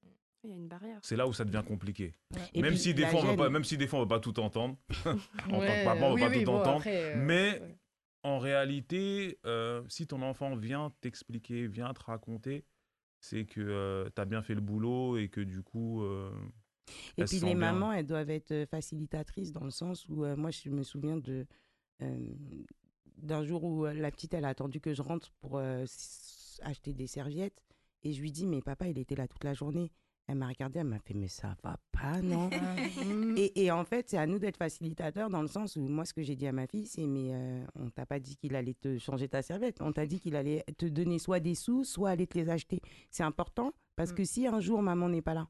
Speaker 6: Il y a une barrière.
Speaker 4: c'est là où ça devient compliqué.
Speaker 3: Et
Speaker 4: Même
Speaker 3: puis,
Speaker 4: si, des
Speaker 3: la
Speaker 4: fois, on va
Speaker 3: gêne.
Speaker 4: pas, même si des fois, on va pas tout entendre. En tant
Speaker 8: Ouais,
Speaker 4: que parent, on
Speaker 8: oui,
Speaker 4: va pas
Speaker 8: oui,
Speaker 4: tout
Speaker 8: bon,
Speaker 4: entendre.
Speaker 8: après, euh,
Speaker 4: Mais
Speaker 8: ouais.
Speaker 4: en réalité, euh, si ton enfant vient t'expliquer, vient te raconter, c'est que tu as bien fait le boulot et que du coup, euh,
Speaker 3: Et
Speaker 4: elle
Speaker 3: puis
Speaker 4: se
Speaker 3: les
Speaker 4: sent bien.
Speaker 3: mamans, elles doivent être euh, facilitatrices dans le sens où euh, moi, je me souviens de euh, d'un jour où euh, la petite, elle a attendu que je rentre pour euh, s- acheter des serviettes. Et je lui dis, mais papa, il était là toute la journée. Elle m'a regardée, elle m'a fait, mais ça va pas, non?
Speaker 8: Ah, mm.
Speaker 3: Et, et en fait, c'est à nous d'être facilitateurs dans le sens où moi, ce que j'ai dit à ma fille, c'est, mais euh, on t'a pas dit qu'il allait te changer ta serviette. On t'a dit qu'il allait te donner soit des sous, soit aller te les acheter. C'est important parce
Speaker 8: Mm.
Speaker 3: que si un jour, maman n'est pas là,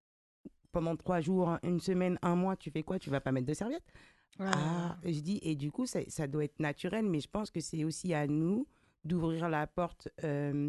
Speaker 3: pendant trois jours, une semaine, un mois, tu fais quoi? Tu vas pas mettre de serviette?
Speaker 8: Ouais,
Speaker 3: Ah, je dis, et du coup, ça, ça doit être naturel, mais je pense que c'est aussi à nous d'ouvrir la porte euh,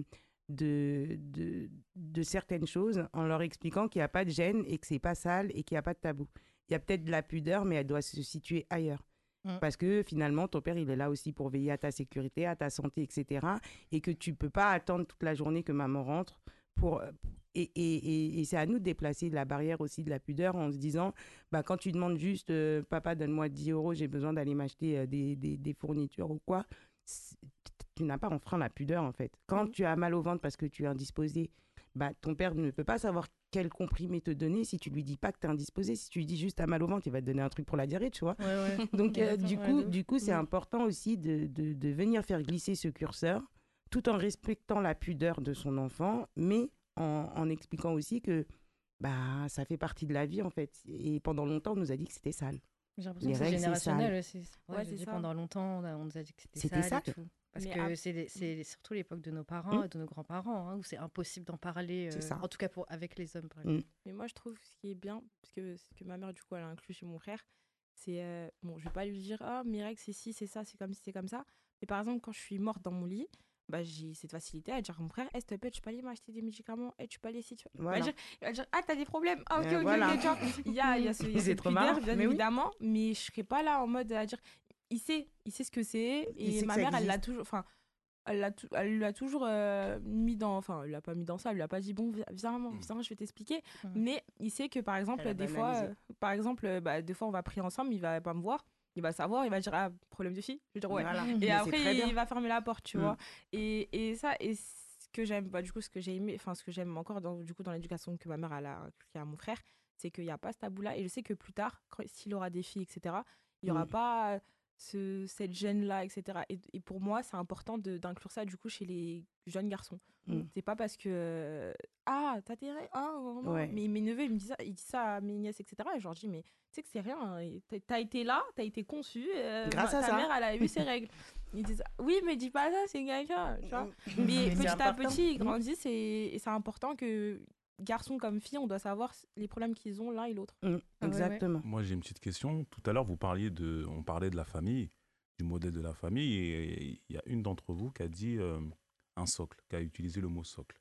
Speaker 3: de, de, de certaines choses en leur expliquant qu'il n'y a pas de gêne et que c'est pas sale et qu'il n'y a pas de tabou. Il y a peut-être de la pudeur, mais elle doit se situer ailleurs.
Speaker 8: Mm.
Speaker 3: Parce que finalement, ton père, il est là aussi pour veiller à ta sécurité, à ta santé, et cetera. Et que tu peux pas attendre toute la journée que maman rentre pour... Et, et, et, et c'est à nous de déplacer la barrière aussi de la pudeur en se disant, bah, quand tu demandes juste, euh, papa, donne-moi dix euros, j'ai besoin d'aller m'acheter euh, des, des, des fournitures ou quoi, c'est- tu n'as pas enfreint la pudeur en fait. Quand
Speaker 6: Mhm.
Speaker 3: tu as mal au ventre parce que tu es indisposé, bah, ton père ne peut pas savoir quel comprimé te donner si tu lui dis pas que tu es indisposé. Si tu lui dis juste t'as mal au ventre, il va te donner un truc pour la diarrhée, tu vois.
Speaker 8: ouais, ouais.
Speaker 3: Donc, euh,
Speaker 8: Exactement,
Speaker 3: du
Speaker 8: ouais,
Speaker 3: coup,
Speaker 8: de ouf.
Speaker 3: du coup, c'est
Speaker 6: Mm.
Speaker 3: important aussi de, de, de venir faire glisser ce curseur tout en respectant la pudeur de son enfant, mais en, en expliquant aussi que bah, ça fait partie de la vie, en fait. Et pendant longtemps, on nous a dit que c'était sale.
Speaker 8: J'ai l'impression
Speaker 3: Les
Speaker 8: que c'est
Speaker 3: règles, c'est
Speaker 8: générationnel
Speaker 3: sale.
Speaker 8: aussi. C'est pour ça
Speaker 6: Ouais,
Speaker 8: que j'ai
Speaker 6: c'est
Speaker 8: dit
Speaker 6: ça.
Speaker 8: pendant longtemps, on, a- on nous a dit que c'était
Speaker 3: C'était
Speaker 8: sale, et
Speaker 3: sale.
Speaker 8: tout. Parce
Speaker 6: Mais
Speaker 8: que
Speaker 6: ap-
Speaker 8: c'est les- c'est surtout l'époque de nos parents
Speaker 3: Mm.
Speaker 8: et de nos grands-parents, hein, où c'est impossible d'en parler,
Speaker 3: C'est
Speaker 8: euh,
Speaker 3: ça.
Speaker 8: en tout cas pour, avec les hommes, par
Speaker 3: Mm.
Speaker 8: exemple.
Speaker 7: Mais moi, je trouve ce qui est bien, parce que ce que ma mère, du coup, elle a inclus chez mon frère, c'est. euh, bon, je vais pas lui dire, ah, mes règles, c'est ci, c'est ça, c'est comme ci, c'est comme ça. Mais par exemple, quand je suis morte dans mon lit, bah, j'ai cette facilité à dire à mon frère, hey, s'il te plaît, tu peux aller m'acheter des médicaments, hey, tu peux aller ici. Tu...
Speaker 3: Voilà.
Speaker 7: Il, va dire, il va dire, ah, t'as des problèmes, ah, ok,
Speaker 3: Euh,
Speaker 7: ok,
Speaker 3: voilà.
Speaker 7: ok, tu vois. Il y a, il y a, ce, il y a
Speaker 3: C'est
Speaker 7: cette
Speaker 3: trop
Speaker 7: pudeur,
Speaker 3: marrant.
Speaker 7: bien
Speaker 3: Mais oui.
Speaker 7: évidemment, mais je serais pas là en mode à dire, il sait, il sait ce que c'est,
Speaker 3: Il
Speaker 7: et
Speaker 3: sait que
Speaker 7: ma
Speaker 3: ça
Speaker 7: mère, elle l'a
Speaker 3: existe.
Speaker 7: toujours. Enfin, elle l'a tou- elle l'a toujours euh, mis dans. Enfin, elle l'a pas mis dans ça, elle lui a pas dit, bon, viens, viens, viens, je vais t'expliquer.
Speaker 8: Mm.
Speaker 7: Mais il sait que, par exemple,
Speaker 3: Elle a
Speaker 7: des fois,
Speaker 3: banalisé.
Speaker 7: euh, par exemple, euh, bah, des fois, on va prier ensemble, il va pas me voir, il va savoir, il va dire, ah, problème de fille. Je vais dire, ouais.
Speaker 3: Voilà.
Speaker 7: Et
Speaker 3: Mais c'est
Speaker 7: après,
Speaker 3: très bien.
Speaker 7: il va fermer la porte, tu
Speaker 3: Mm.
Speaker 7: vois. Et, et ça, et ce que j'aime, bah, du coup, ce que j'ai aimé, enfin, ce que j'aime encore dans, du coup, dans l'éducation que ma mère elle a inculquée à mon frère, c'est qu'il n'y a pas ce tabou-là. Et je sais que plus tard, quand- s'il aura des filles, et cetera, il n'y aura
Speaker 3: Mm.
Speaker 7: pas ce, cette gêne-là, et cetera. Et, et pour moi, c'est important de- d'inclure ça, du coup, chez les jeunes garçons.
Speaker 3: Mm.
Speaker 7: C'est pas parce que, euh, ah, t'as tes règles, ah, vraiment.
Speaker 3: Ouais.
Speaker 7: Mais mes neveux, ils me disent ça, ils disent ça à mes nièces, et cetera. Et je leur dis, mais tu sais que c'est rien, hein, et t'as- t'as été là, t'as été conçu, euh,
Speaker 3: Grâce
Speaker 7: ma-
Speaker 3: à
Speaker 7: ta
Speaker 3: ça.
Speaker 7: mère, elle a eu ses règles. Ils disent, oui, mais dis pas ça, c'est quelqu'un, tu vois. Mais
Speaker 3: Mais c'est
Speaker 7: petit à
Speaker 3: important.
Speaker 7: petit, ils
Speaker 3: Mm.
Speaker 7: grandissent et, et c'est important que, garçons comme filles, on doit savoir les problèmes qu'ils ont l'un et l'autre.
Speaker 3: Mm.
Speaker 8: Ah ouais, ouais.
Speaker 3: Exactement.
Speaker 4: Moi, j'ai une petite question. Tout à l'heure, vous parliez de, on parlait de la famille, du modèle de la famille, et il y a une d'entre vous qui a dit euh, un socle, qui a utilisé le mot socle.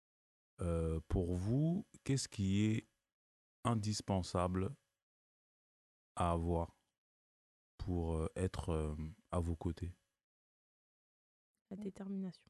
Speaker 4: Euh, pour vous, qu'est-ce qui est indispensable à avoir pour euh, être euh, à vos côtés?
Speaker 7: La détermination.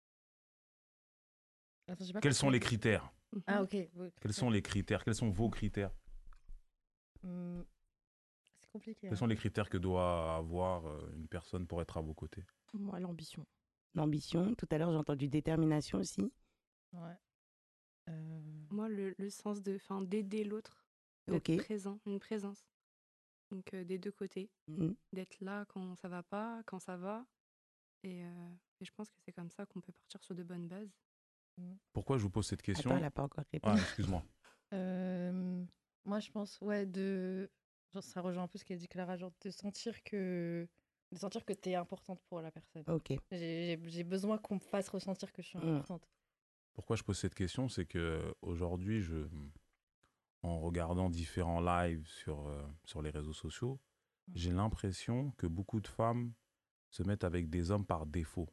Speaker 8: Attends, j'ai pas
Speaker 4: Quels sont
Speaker 8: compris.
Speaker 4: les critères?
Speaker 8: Ah, ok. oui.
Speaker 4: Quels sont les critères? Quels sont vos critères?
Speaker 8: Hum, C'est compliqué.
Speaker 4: Quels
Speaker 8: hein.
Speaker 4: sont les critères que doit avoir euh, une personne pour être à vos côtés?
Speaker 7: Moi, l'ambition.
Speaker 3: L'ambition. Tout à l'heure, j'ai entendu détermination aussi.
Speaker 8: Ouais. Euh,
Speaker 6: Moi, le, le sens de, enfin, d'aider l'autre, d'être
Speaker 3: Ok.
Speaker 6: présent, une présence. Donc, euh, des deux côtés.
Speaker 3: Mm.
Speaker 6: D'être là quand ça va pas, quand ça va. Et, euh, et je pense que c'est comme ça qu'on peut partir sur de bonnes bases.
Speaker 4: Pourquoi je vous pose cette question?
Speaker 3: Attends, elle n'a pas encore
Speaker 4: Ah,
Speaker 3: répondu.
Speaker 4: excuse-moi.
Speaker 8: euh, Moi, je pense, ouais, de. Genre, ça rejoint un peu ce qu'a dit Clara, genre de sentir que. De sentir que t'es importante pour la personne.
Speaker 3: Ok.
Speaker 8: J'ai j'ai- j'ai besoin qu'on me fasse ressentir que je suis
Speaker 3: Mm.
Speaker 8: importante.
Speaker 4: Pourquoi je pose cette question? C'est que aujourd'hui, je, en regardant différents lives sur, euh, sur les réseaux sociaux, j'ai l'impression que beaucoup de femmes se mettent avec des hommes par défaut.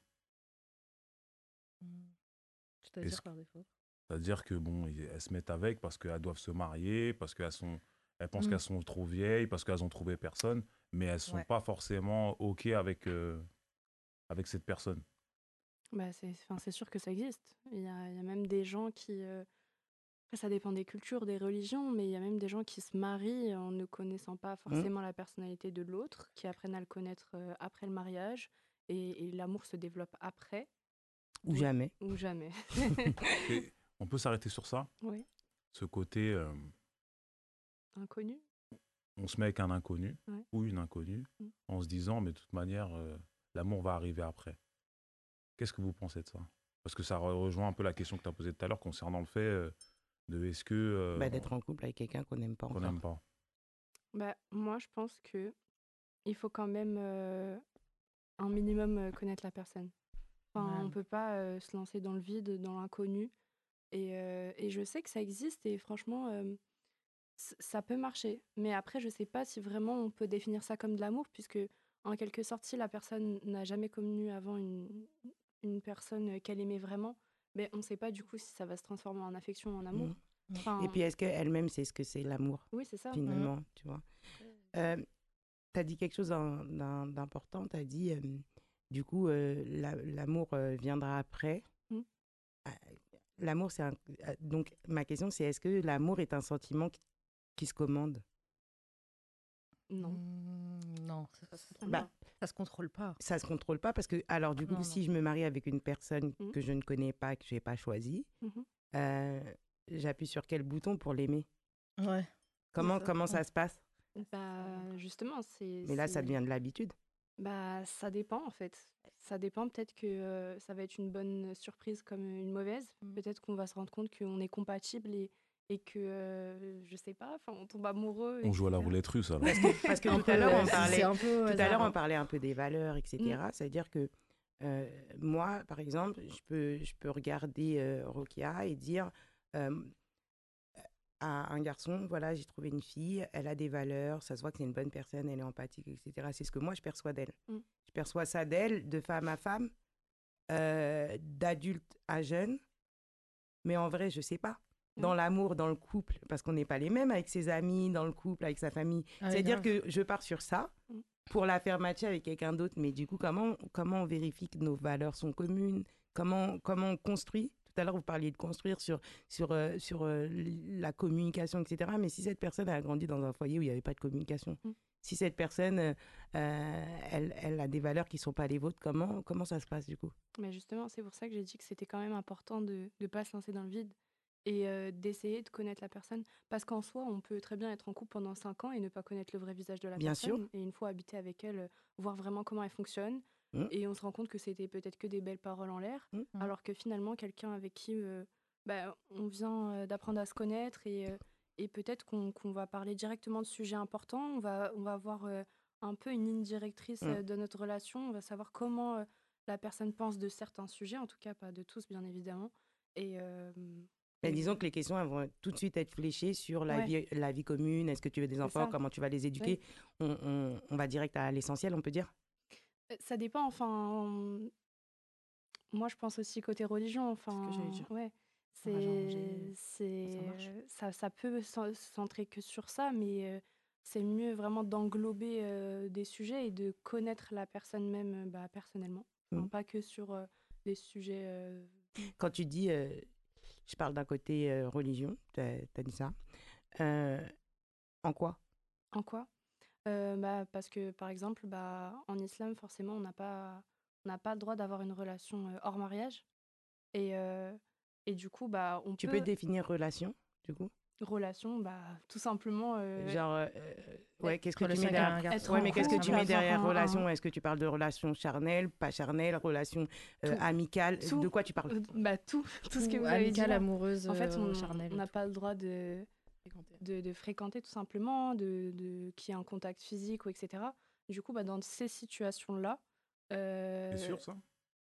Speaker 8: Mm.
Speaker 4: Est-ce
Speaker 8: C'est-à-dire
Speaker 4: que-
Speaker 8: par défaut.
Speaker 4: C'est-à-dire que bon, ils- elles se mettent avec parce qu'elles doivent se marier, parce qu'elles sont, elles pensent
Speaker 8: Mm.
Speaker 4: qu'elles sont trop vieilles, parce qu'elles ont trouvé personne, mais elles sont
Speaker 8: Ouais.
Speaker 4: pas forcément ok avec euh, avec cette personne.
Speaker 6: Bah, c'est, enfin, c'est sûr que ça existe. Il y a, il y a même des gens qui, euh, Après, ça dépend des cultures, des religions, mais il y a même des gens qui se marient en ne connaissant pas forcément la personnalité de l'autre, qui apprennent à le connaître euh, après le mariage, et, et l'amour se développe après,
Speaker 3: Ou
Speaker 6: ou,
Speaker 3: jamais.
Speaker 6: ou jamais.
Speaker 4: Et on peut s'arrêter sur ça,
Speaker 6: Oui,
Speaker 4: ce côté, euh,
Speaker 6: inconnu.
Speaker 4: on se met avec un inconnu
Speaker 6: Ouais.
Speaker 4: ou une inconnue
Speaker 6: Mm.
Speaker 4: en se disant, mais de toute manière, euh, l'amour va arriver après. Qu'est-ce que vous pensez de ça? Parce que ça re- rejoint un peu la question que tu as posée tout à l'heure concernant le fait euh, de est-ce que euh,
Speaker 3: Bah, d'être en couple avec quelqu'un qu'on n'aime pas
Speaker 4: qu'on
Speaker 3: encore.
Speaker 4: n'aime pas.
Speaker 6: Bah, moi, je pense que il faut quand même euh, un minimum euh, connaître la personne. Enfin,
Speaker 8: Ouais.
Speaker 6: on peut pas euh, se lancer dans le vide, dans l'inconnu. Et, euh, et je sais que ça existe et franchement, euh, c- ça peut marcher. Mais après, je sais pas si vraiment on peut définir ça comme de l'amour, puisque en quelque sorte, si la personne n'a jamais connu avant une, une personne qu'elle aimait vraiment, mais on sait pas du coup si ça va se transformer en affection ou en amour.
Speaker 3: Mhm.
Speaker 6: Enfin,
Speaker 3: Et puis, est-ce qu'elle-même sait ce que c'est l'amour,
Speaker 6: oui, c'est ça.
Speaker 3: finalement, tu vois? Euh, tu as dit quelque chose d'im- d'im- d'important. Tu as dit, euh, du coup, euh, la- l'amour euh, viendra après.
Speaker 6: Mm.
Speaker 3: Ah, L'amour, c'est un... ah, Donc, ma question, c'est est-ce que l'amour est un sentiment qui, qui se commande?
Speaker 6: Non.
Speaker 8: Mm, non, ça, ça se contrôle
Speaker 3: Bah,
Speaker 8: pas. Ça se contrôle pas.
Speaker 3: Ça se contrôle pas parce que, alors, du coup,
Speaker 8: Non,
Speaker 3: si je me marie avec une personne
Speaker 6: Mm.
Speaker 3: que je ne connais pas, que je n'ai pas choisie,
Speaker 6: Mhm.
Speaker 3: euh, j'appuie sur quel bouton pour l'aimer?
Speaker 8: Ouais.
Speaker 3: Comment,
Speaker 8: ça.
Speaker 3: comment ça se passe?
Speaker 6: Bah, justement, c'est.
Speaker 3: Mais là, ça
Speaker 6: c'est-
Speaker 3: devient de l'habitude.
Speaker 6: Bah, ça dépend en fait. Ça dépend, peut-être que euh, ça va être une bonne surprise comme une mauvaise.
Speaker 8: Mm.
Speaker 6: Peut-être qu'on va se rendre compte qu'on est compatible et, et que, euh, je sais pas, enfin, on tombe amoureux.
Speaker 4: On joue à la
Speaker 6: et cetera.
Speaker 4: roulette russe alors.
Speaker 3: Parce que, parce que
Speaker 8: Un
Speaker 3: tout
Speaker 8: peu,
Speaker 3: à l'heure,
Speaker 8: ouais,
Speaker 3: on
Speaker 8: c'est-
Speaker 3: parlait,
Speaker 8: c'est un peu au
Speaker 3: tout à
Speaker 8: hasard,
Speaker 3: l'heure, on
Speaker 8: hein.
Speaker 3: parlait un peu des valeurs, et cetera. C'est-à-dire que euh, moi, par exemple, je peux, je peux regarder euh, Rokia et dire euh, à un garçon, voilà, j'ai trouvé une fille, elle a des valeurs, ça se voit que c'est une bonne personne, elle est empathique, et cetera. C'est ce que moi, je perçois d'elle.
Speaker 6: Mm.
Speaker 3: Je perçois ça d'elle, de femme à femme, euh, d'adulte à jeune, mais en vrai, je sais pas. Dans
Speaker 6: Mm.
Speaker 3: l'amour, dans le couple, parce qu'on n'est pas les mêmes avec ses amis, dans le couple, avec sa famille.
Speaker 8: Ah oui,
Speaker 3: C'est-à-dire
Speaker 8: grave.
Speaker 3: que je pars sur ça
Speaker 6: Mm.
Speaker 3: pour la faire matcher avec quelqu'un d'autre. Mais du coup, comment, comment on vérifie que nos valeurs sont communes? Comment, comment on construit? Tout à l'heure, vous parliez de construire sur, sur, euh, sur euh, la communication, et cetera. Mais si cette personne a grandi dans un foyer où il n'y avait pas de communication,
Speaker 6: Mm.
Speaker 3: si cette personne, euh, euh, elle, elle a des valeurs qui ne sont pas les vôtres, comment, comment ça se passe du coup?
Speaker 6: Mais justement, c'est pour ça que j'ai dit que c'était quand même important de ne pas se lancer dans le vide et euh, d'essayer de connaître la personne. Parce qu'en soi, on peut très bien être en couple pendant cinq ans et ne pas connaître le vrai visage de la
Speaker 3: Bien
Speaker 6: personne.
Speaker 3: sûr.
Speaker 6: Et une fois habité avec elle, euh, voir vraiment comment elle fonctionne.
Speaker 3: Mm.
Speaker 6: Et on se rend compte que c'était peut-être que des belles paroles en l'air.
Speaker 3: Mm.
Speaker 8: Mm.
Speaker 6: Alors que finalement, quelqu'un avec qui euh, bah, on vient euh, d'apprendre à se connaître et, euh, et peut-être qu'on qu'on va parler directement de sujets importants. On va, on va avoir euh, un peu une ligne directrice
Speaker 3: Mm.
Speaker 6: euh, de notre relation. On va savoir comment euh, la personne pense de certains sujets, en tout cas pas de tous, bien évidemment. Et, euh,
Speaker 3: Mais
Speaker 6: et
Speaker 3: disons
Speaker 6: voilà.
Speaker 3: que les questions elles vont tout de suite être fléchées sur la,
Speaker 6: Ouais.
Speaker 3: vie, la vie commune. Est-ce que tu veux des
Speaker 6: C'est
Speaker 3: enfants?
Speaker 6: ça.
Speaker 3: Comment tu vas les éduquer? on, on, on va direct à l'essentiel, on peut dire.
Speaker 6: Euh, Ça dépend, enfin. Moi, je pense aussi côté religion. Enfin,
Speaker 8: que j'allais dire.
Speaker 6: ouais.
Speaker 8: On va
Speaker 6: C'est,
Speaker 8: changer,
Speaker 6: c'est,
Speaker 8: ça marche.
Speaker 6: euh, ça, ça peut cen- se centrer que sur ça, mais euh, c'est mieux vraiment d'englober euh, des sujets et de connaître la personne même euh, bah, personnellement. Enfin,
Speaker 3: Mhm.
Speaker 6: pas que sur euh, des sujets. euh,
Speaker 3: Quand tu dis, euh, je parle d'un côté euh, religion, tu as dit ça. Euh, en quoi?
Speaker 6: En quoi? Euh, bah, parce que, par exemple, bah, en islam, forcément, on n'a pas, on n'a pas le droit d'avoir une relation euh, hors mariage. Et, euh, et du coup, bah, on
Speaker 3: Tu
Speaker 6: peut.
Speaker 3: peux définir relation, du coup?
Speaker 6: Relation, bah, tout simplement. euh,
Speaker 3: Genre, euh, euh, ouais, qu'est-ce que tu
Speaker 8: relation
Speaker 3: mets
Speaker 8: avec un
Speaker 3: derrière?
Speaker 8: garçon,
Speaker 3: Ouais, mais
Speaker 6: en
Speaker 3: qu'est-ce que
Speaker 6: couple,
Speaker 3: tu mets
Speaker 6: avoir
Speaker 3: derrière
Speaker 6: un-
Speaker 3: relation?
Speaker 6: un-
Speaker 3: Est-ce que tu parles de relation charnelle, pas charnelle, relation euh,
Speaker 6: Tout.
Speaker 3: amicale?
Speaker 6: Tout.
Speaker 3: De quoi tu parles?
Speaker 6: euh, bah, tout, tout ce que
Speaker 8: Ou
Speaker 6: vous avez dit
Speaker 8: amicale,
Speaker 6: là.
Speaker 8: amoureuse,
Speaker 6: En fait,
Speaker 8: euh,
Speaker 6: on
Speaker 8: charnelle.
Speaker 6: on n'a pas le droit de,
Speaker 8: Fréquenter.
Speaker 6: de, de fréquenter tout simplement, de, de qu'il y ait un contact physique ou et cetera. Du coup, bah, dans ces situations-là. euh,
Speaker 4: C'est sûr ça?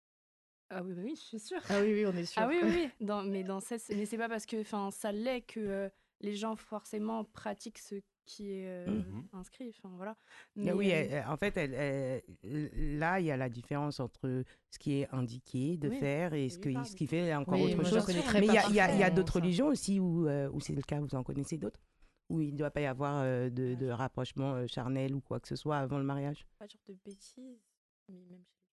Speaker 6: Ah oui, bah oui, je suis sûre.
Speaker 8: Ah oui, oui, on est sûr.
Speaker 6: Ah oui, oui, oui. Dans, mais dans cette, mais c'est pas parce que, enfin, ça l'est que euh, les gens forcément pratiquent ce qui est euh,
Speaker 4: Mhm.
Speaker 6: inscrit. Enfin voilà.
Speaker 3: Mais
Speaker 6: Mais,
Speaker 3: oui,
Speaker 6: euh,
Speaker 3: elle- elle- en fait, elle- elle- là, il y a la différence entre ce qui est indiqué de
Speaker 6: Oui,
Speaker 3: faire et
Speaker 6: je
Speaker 3: ce,
Speaker 6: lui
Speaker 3: que,
Speaker 6: parle,
Speaker 3: ce
Speaker 6: du
Speaker 3: qui
Speaker 6: coup.
Speaker 3: fait encore
Speaker 8: Oui,
Speaker 3: autre
Speaker 8: moi, j'en
Speaker 3: chose.
Speaker 8: connais
Speaker 6: sûr.
Speaker 8: très
Speaker 3: Mais il y a, il y a- il y a
Speaker 8: particulièrement
Speaker 3: d'autres
Speaker 8: ça.
Speaker 3: religions aussi où, euh, où c'est le cas, vous en connaissez d'autres? Où il ne doit pas y avoir euh, de, de rapprochement euh, charnel ou quoi que ce soit avant le mariage?
Speaker 7: Pas genre de bêtises, mais même chez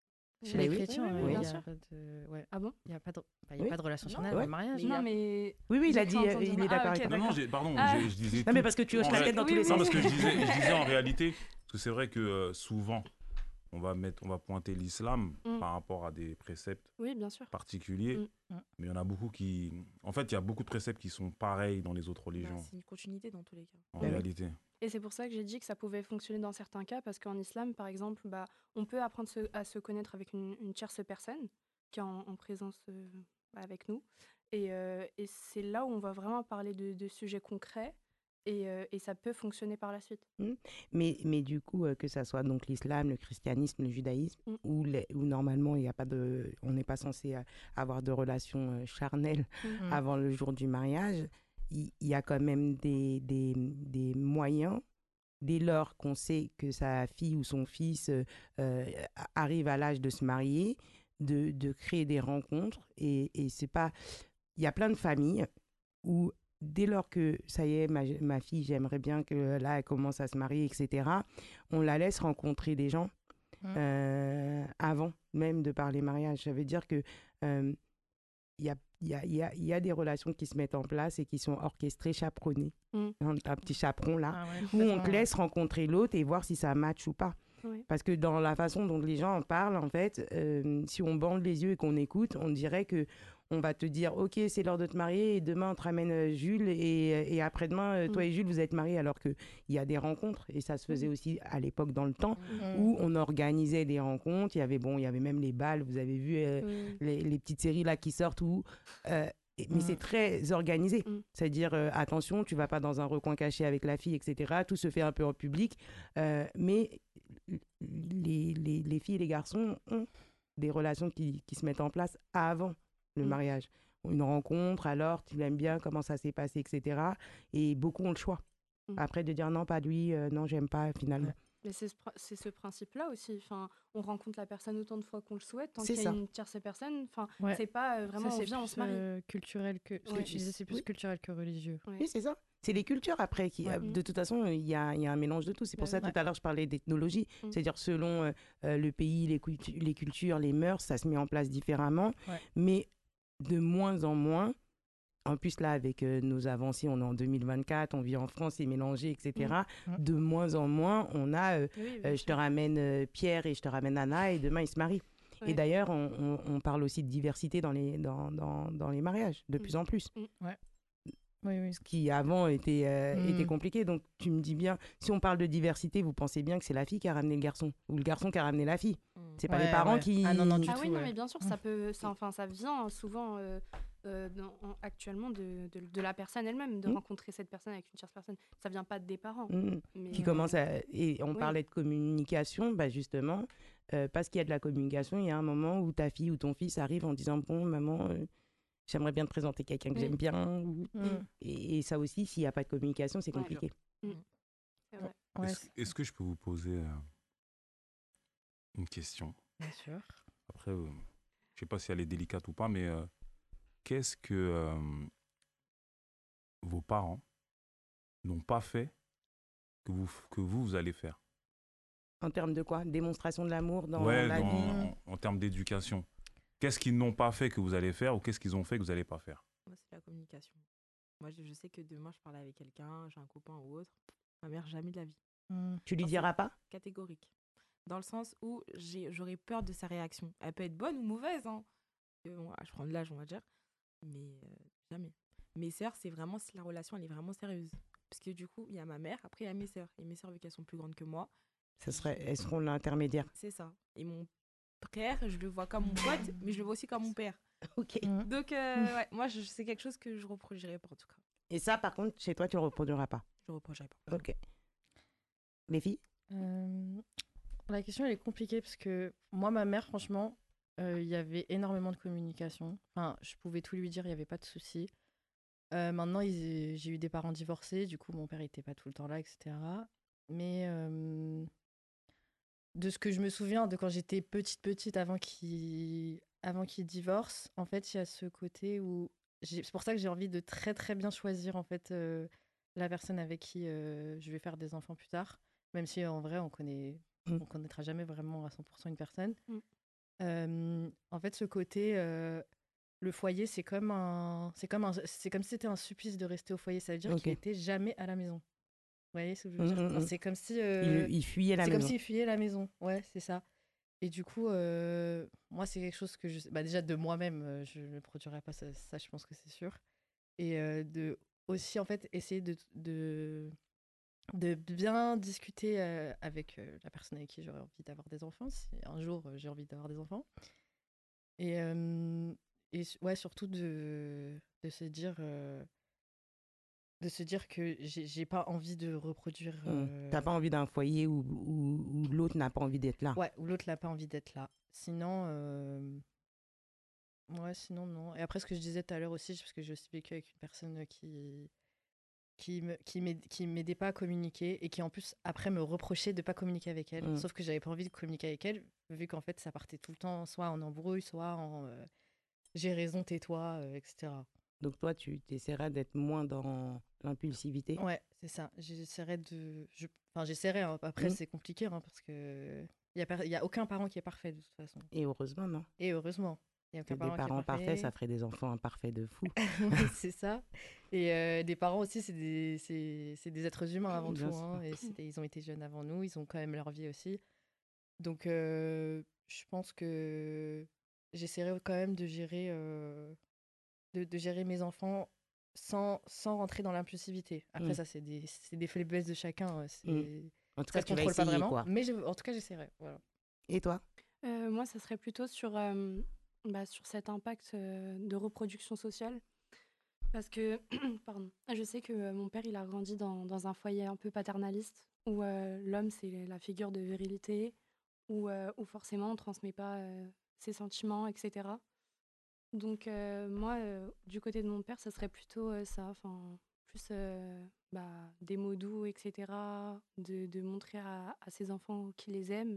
Speaker 8: Chez
Speaker 3: Bah
Speaker 8: les
Speaker 3: oui.
Speaker 8: chrétiens,
Speaker 6: Oui, oui,
Speaker 8: euh, il
Speaker 6: bien
Speaker 8: n'y a,
Speaker 6: sûr.
Speaker 8: pas de... ouais.
Speaker 6: Ah bon?
Speaker 8: Il y a pas de, bah, il y a
Speaker 3: Oui.
Speaker 8: pas de relation
Speaker 5: Non,
Speaker 8: charnelle
Speaker 3: ouais.
Speaker 8: avant le mariage.
Speaker 5: Mais
Speaker 8: il y a-
Speaker 5: non, mais.
Speaker 3: Oui, oui, il
Speaker 5: J'ai
Speaker 3: a
Speaker 5: cru
Speaker 3: dit, euh,
Speaker 5: entendre
Speaker 3: il
Speaker 5: dire-
Speaker 3: est d'accord
Speaker 5: Ah, ok,
Speaker 3: avec
Speaker 4: Non,
Speaker 3: toi.
Speaker 4: non, j'ai- pardon,
Speaker 5: Ah.
Speaker 4: j'ai- je disais
Speaker 3: Non, mais
Speaker 4: tout.
Speaker 3: parce que tu
Speaker 4: En
Speaker 3: hoches la
Speaker 4: ré-
Speaker 3: tête dans
Speaker 5: Oui,
Speaker 3: tous les
Speaker 5: oui,
Speaker 4: Non,
Speaker 3: sens.
Speaker 4: parce que je disais, je disais en réalité, parce que c'est vrai que euh, souvent, on va, mettre, on va pointer l'islam
Speaker 6: Mm.
Speaker 4: par rapport à des préceptes
Speaker 6: Oui, bien sûr.
Speaker 4: particuliers,
Speaker 6: Mm.
Speaker 8: Mm.
Speaker 4: mais il y en a beaucoup qui... En fait, il y a beaucoup de préceptes qui sont pareils dans les autres
Speaker 7: Bah,
Speaker 4: religions,
Speaker 7: c'est une continuité dans tous les cas.
Speaker 4: en
Speaker 3: Bah oui.
Speaker 4: réalité.
Speaker 6: Et c'est pour ça que j'ai dit que ça pouvait fonctionner dans certains cas, parce qu'en islam, par exemple, bah, on peut apprendre se- à se connaître avec une, une tierce personne qui est en, en présence euh, avec nous. Et, euh, et c'est là où on va vraiment parler de, de sujets concrets, et, euh, et ça peut fonctionner par la suite.
Speaker 3: Mais, mais du coup, euh, que ça soit donc l'islam, le christianisme, le judaïsme,
Speaker 6: Mm.
Speaker 3: où, les- où normalement, il y a pas de, on n'est pas censé euh, avoir de relations euh, charnelles
Speaker 8: Mm.
Speaker 3: avant le jour du mariage, il il y, a quand même des, des, des moyens, dès lors qu'on sait que sa fille ou son fils euh, euh, arrive à l'âge de se marier, de, de créer des rencontres. Et, et c'est pas... Il y a plein de familles où, dès lors que ça y est, ma, ma fille, j'aimerais bien que là, elle commence à se marier, et cetera, on la laisse rencontrer des gens
Speaker 8: Mm.
Speaker 3: euh, avant même de parler mariage. Ça veut dire que euh, il y a, il y, a, il y, a, il y a des relations qui se mettent en place et qui sont orchestrées, chaperonnées.
Speaker 6: Mm.
Speaker 3: Un, un petit chaperon là,
Speaker 8: Ah ouais,
Speaker 3: où on
Speaker 8: complètement.
Speaker 3: te laisse rencontrer l'autre et voir si ça match ou pas.
Speaker 6: Oui.
Speaker 3: Parce que dans la façon dont les gens en parlent, en fait, euh, si on bande les yeux et qu'on écoute, on dirait que on va te dire, ok, c'est l'heure de te marier, et demain on te ramène euh, Jules, et, et après-demain, euh, toi
Speaker 6: Mm.
Speaker 3: et Jules, vous êtes mariés, alors qu'il y a des rencontres, et ça se faisait
Speaker 6: Mm.
Speaker 3: aussi à l'époque dans le temps,
Speaker 8: Mm.
Speaker 3: où on organisait des rencontres, il y avait, bon, il y avait même les balles, vous avez vu euh,
Speaker 6: Oui.
Speaker 3: les, les petites séries là qui sortent, où, euh, et- mais
Speaker 8: Mm.
Speaker 3: c'est très organisé.
Speaker 6: Mm.
Speaker 3: C'est-à-dire, euh, attention, tu vas pas dans un recoin caché avec la fille, et cetera. Tout se fait un peu en public, euh, mais les, les, les filles et les garçons ont des relations qui, qui se mettent en place avant le
Speaker 6: Mm.
Speaker 3: mariage. Une rencontre, alors, tu l'aimes bien, comment ça s'est passé, et cetera. Et beaucoup ont le choix.
Speaker 6: Mm.
Speaker 3: Après, de dire non, pas lui, euh, non, j'aime pas, finalement.
Speaker 8: Ouais.
Speaker 6: Mais c'est ce, pr- c'est ce principe-là aussi. Enfin, on rencontre la personne autant de fois qu'on le souhaite. Tant
Speaker 3: C'est
Speaker 6: qu'il y a
Speaker 3: ça.
Speaker 6: une tierce personne, enfin,
Speaker 8: Ouais.
Speaker 6: c'est pas euh, vraiment
Speaker 8: Ça,
Speaker 6: on
Speaker 8: c'est
Speaker 6: vient, on
Speaker 8: plus,
Speaker 6: se marie.
Speaker 8: euh, culturel que. Ce
Speaker 6: Ouais.
Speaker 8: que tu disais, c'est plus
Speaker 3: Oui.
Speaker 8: culturel que religieux.
Speaker 6: Ouais.
Speaker 3: Oui, c'est ça. C'est les cultures après. Qui,
Speaker 8: Ouais.
Speaker 3: euh, de toute façon, il y a, il y a un mélange de tout. C'est pour
Speaker 6: Bah
Speaker 3: ça,
Speaker 6: oui.
Speaker 3: tout à l'heure, je parlais d'ethnologie.
Speaker 6: Mm.
Speaker 3: C'est-à-dire, selon euh, euh, le pays, les, cultu- les cultures, les mœurs, ça se met en place différemment.
Speaker 8: Ouais.
Speaker 3: Mais de moins en moins, en plus, là, avec euh, nos avancées, on est en deux mille vingt-quatre, on vit en France, c'est mélangé, et cetera.
Speaker 8: Mm.
Speaker 3: De moins en moins, on a euh,
Speaker 6: Oui, bien
Speaker 3: euh, je te
Speaker 6: sûr.
Speaker 3: ramène euh, Pierre et je te ramène Anna, et demain, ils se marient.
Speaker 6: Ouais.
Speaker 3: Et d'ailleurs, on, on- on parle aussi de diversité dans les, dans, dans, dans les mariages, de
Speaker 6: Mm.
Speaker 3: plus en plus.
Speaker 8: Oui, oui.
Speaker 3: Ce qui avant était, euh,
Speaker 8: Mm.
Speaker 3: était compliqué. Donc tu me dis bien, si on parle de diversité, vous pensez bien que c'est la fille qui a ramené le garçon, ou le garçon qui a ramené la fille. C'est pas
Speaker 8: Ouais,
Speaker 3: les parents
Speaker 8: ouais.
Speaker 3: qui...
Speaker 8: Ah non, non, du
Speaker 6: Ah
Speaker 8: tout,
Speaker 6: oui, non,
Speaker 8: ouais.
Speaker 6: mais bien sûr, ça peut, ça, enfin, ça vient souvent euh, euh, dans- en- actuellement de, de, de la personne elle-même, de
Speaker 3: Mm.
Speaker 6: rencontrer cette personne avec une tierce personne. Ça vient pas des parents.
Speaker 3: Mm.
Speaker 6: Mais,
Speaker 3: Qui
Speaker 6: euh,
Speaker 3: commence à... Et on
Speaker 6: oui.
Speaker 3: parlait de communication, bah justement, euh, parce qu'il y a de la communication, il y a un moment où ta fille ou ton fils arrive en disant, bon, maman, euh, j'aimerais bien te présenter quelqu'un que
Speaker 6: Oui.
Speaker 3: j'aime bien. ou-
Speaker 8: Mm.
Speaker 3: Et, et ça aussi, s'il n'y a pas de communication, c'est
Speaker 6: Ouais.
Speaker 3: compliqué.
Speaker 6: c'est vrai.
Speaker 8: Ouais,
Speaker 4: Est-ce est-ce que je peux vous poser euh, une question?
Speaker 8: bien sûr.
Speaker 4: Après, euh, je sais pas si elle est délicate ou pas, mais euh, qu'est-ce que euh, vos parents n'ont pas fait que vous, que vous, vous allez faire?
Speaker 3: En termes de quoi? Démonstration de l'amour dans
Speaker 4: Ouais,
Speaker 3: la
Speaker 4: dans-
Speaker 3: vie.
Speaker 4: en, en termes d'éducation. Qu'est-ce qu'ils n'ont pas fait que vous allez faire ou qu'est-ce qu'ils ont fait que vous n'allez pas faire?
Speaker 7: Moi, c'est la communication. Moi, je, je sais que demain, je parle avec quelqu'un, j'ai un copain ou autre. Ma mère, jamais de la vie.
Speaker 8: Mm.
Speaker 3: Tu lui
Speaker 7: Genre,
Speaker 3: diras pas?
Speaker 7: Catégorique. Dans le sens où j'ai- j'aurais peur de sa réaction. Elle peut être bonne ou mauvaise. Hein. Euh, bon, je prends de l'âge, on va dire. Mais euh, jamais. Mes sœurs, c'est vraiment si la relation, elle est vraiment sérieuse. Parce que du coup, il y a ma mère, après, il y a mes sœurs. Et mes sœurs, vu qu'elles sont plus grandes que moi,
Speaker 3: Ça serait, elles seront l'intermédiaire.
Speaker 7: c'est ça. Et mon frère, je le vois comme mon pote, mais je le vois aussi comme mon père.
Speaker 3: Ok.
Speaker 8: Mm.
Speaker 7: Donc, euh, ouais, moi, je- c'est quelque chose que je reproduirais pas, en tout cas.
Speaker 3: Et ça, par contre, chez toi, tu le reproduiras pas.
Speaker 7: Je reproduirais pas.
Speaker 3: Ok. Les filles?
Speaker 8: Euh, la question, elle est compliquée parce que moi, ma mère, franchement, euh, il y avait énormément de communication. Enfin, je pouvais tout lui dire, il n'y avait pas de souci. Euh, maintenant, ils- j'ai eu des parents divorcés, du coup, mon père n'était pas tout le temps là, et cetera. Mais euh, de ce que je me souviens de quand j'étais petite, petite, avant qu'il avant qu'il divorce, en fait, il y a ce côté où... j'ai- C'est pour ça que j'ai envie de très, très bien choisir, en fait, euh, la personne avec qui euh, je vais faire des enfants plus tard. Même si, en vrai, on connaît...
Speaker 3: Mm.
Speaker 8: on connaîtra jamais vraiment à cent pour cent une personne.
Speaker 6: Mm.
Speaker 8: Euh, en fait, ce côté, euh, le foyer, c'est comme un, c'est comme un, c'est comme si c'était un supplice de rester au foyer. Ça veut dire
Speaker 3: Ok.
Speaker 8: qu'il était jamais à la maison. Vous voyez ce que je veux
Speaker 3: Mm,
Speaker 8: dire?
Speaker 3: mm,
Speaker 8: Enfin,
Speaker 3: mm.
Speaker 8: c'est comme si,
Speaker 3: Il,
Speaker 8: euh,
Speaker 3: il fuyait la
Speaker 8: c'est
Speaker 3: maison.
Speaker 8: comme s'il fuyait la maison. Ouais, c'est ça. Et du coup, euh, moi, c'est quelque chose que je, bah, déjà de moi-même, euh, je ne produirais pas ça, ça, je pense que c'est sûr. Et euh, de aussi en fait essayer de, de de bien discuter euh, avec euh, la personne avec qui j'aurais envie d'avoir des enfants, si un jour euh, j'ai envie d'avoir des enfants. Et, euh, et s- ouais, surtout de, de se dire, euh, de se dire que j'ai j'ai pas envie de reproduire.
Speaker 3: Mm.
Speaker 8: euh,
Speaker 3: T'as pas envie d'un foyer où, où, où l'autre n'a pas envie d'être là.
Speaker 8: Ouais, ou l'autre n'a pas envie d'être là. Sinon, euh, ouais, sinon non. Et après, ce que je disais tout à l'heure aussi, parce que j'ai aussi vécu avec une personne qui qui me, qui m'aid- qui m'aidait pas à communiquer et qui en plus après me reprochait de pas communiquer avec elle.
Speaker 3: Mm.
Speaker 8: Sauf que j'avais pas envie de communiquer avec elle, vu qu'en fait ça partait tout le temps soit en embrouille, soit en euh, j'ai raison, tais-toi, euh, et cetera.
Speaker 3: Donc toi, tu essaieras d'être moins dans l'impulsivité.
Speaker 8: Ouais, c'est ça. J'essaierai de. Je... Enfin, j'essaierai. Hein. Après,
Speaker 3: Mm.
Speaker 8: c'est compliqué hein, parce que il y a, per- y a aucun parent qui est parfait de toute façon.
Speaker 3: Et heureusement, non.
Speaker 8: Et heureusement, il y a
Speaker 3: Parce que
Speaker 8: aucun
Speaker 3: des
Speaker 8: parent qui est
Speaker 3: parents parfaits,
Speaker 8: parfait.
Speaker 3: ça ferait des enfants imparfaits de fou.
Speaker 8: Oui, c'est ça. Et euh, des parents aussi, c'est des, c'est, c'est des êtres humains avant
Speaker 3: Bien
Speaker 8: tout.
Speaker 3: sûr.
Speaker 8: Hein, et c'était- ils ont été jeunes avant nous, ils ont quand même leur vie aussi. Donc, euh, je pense que j'essaierai quand même de gérer, euh, de, de gérer mes enfants sans, sans rentrer dans l'impulsivité. Après,
Speaker 3: Mm.
Speaker 8: ça, c'est des, c'est des faiblesses de chacun. euh, C'est,
Speaker 3: Mm. En tout
Speaker 8: ça
Speaker 3: cas,
Speaker 8: se
Speaker 3: tu vas
Speaker 8: contrôle pas
Speaker 3: essayer,
Speaker 8: vraiment.
Speaker 3: quoi.
Speaker 8: Mais je- en tout cas, j'essaierai. Voilà.
Speaker 3: Et toi?
Speaker 6: Euh, moi, ça serait plutôt sur, euh, bah, sur cet impact euh, de reproduction sociale. Parce que, pardon, je sais que euh, mon père, il a grandi dans, dans un foyer un peu paternaliste, où euh, l'homme, c'est la figure de virilité, où, euh, où forcément, on ne transmet pas euh, ses sentiments, et cetera. Donc, euh, moi, euh, du côté de mon père, ça serait plutôt euh, ça, enfin, plus euh, bah, des mots doux, et cetera, de, de montrer à, à ses enfants qu'il les aime.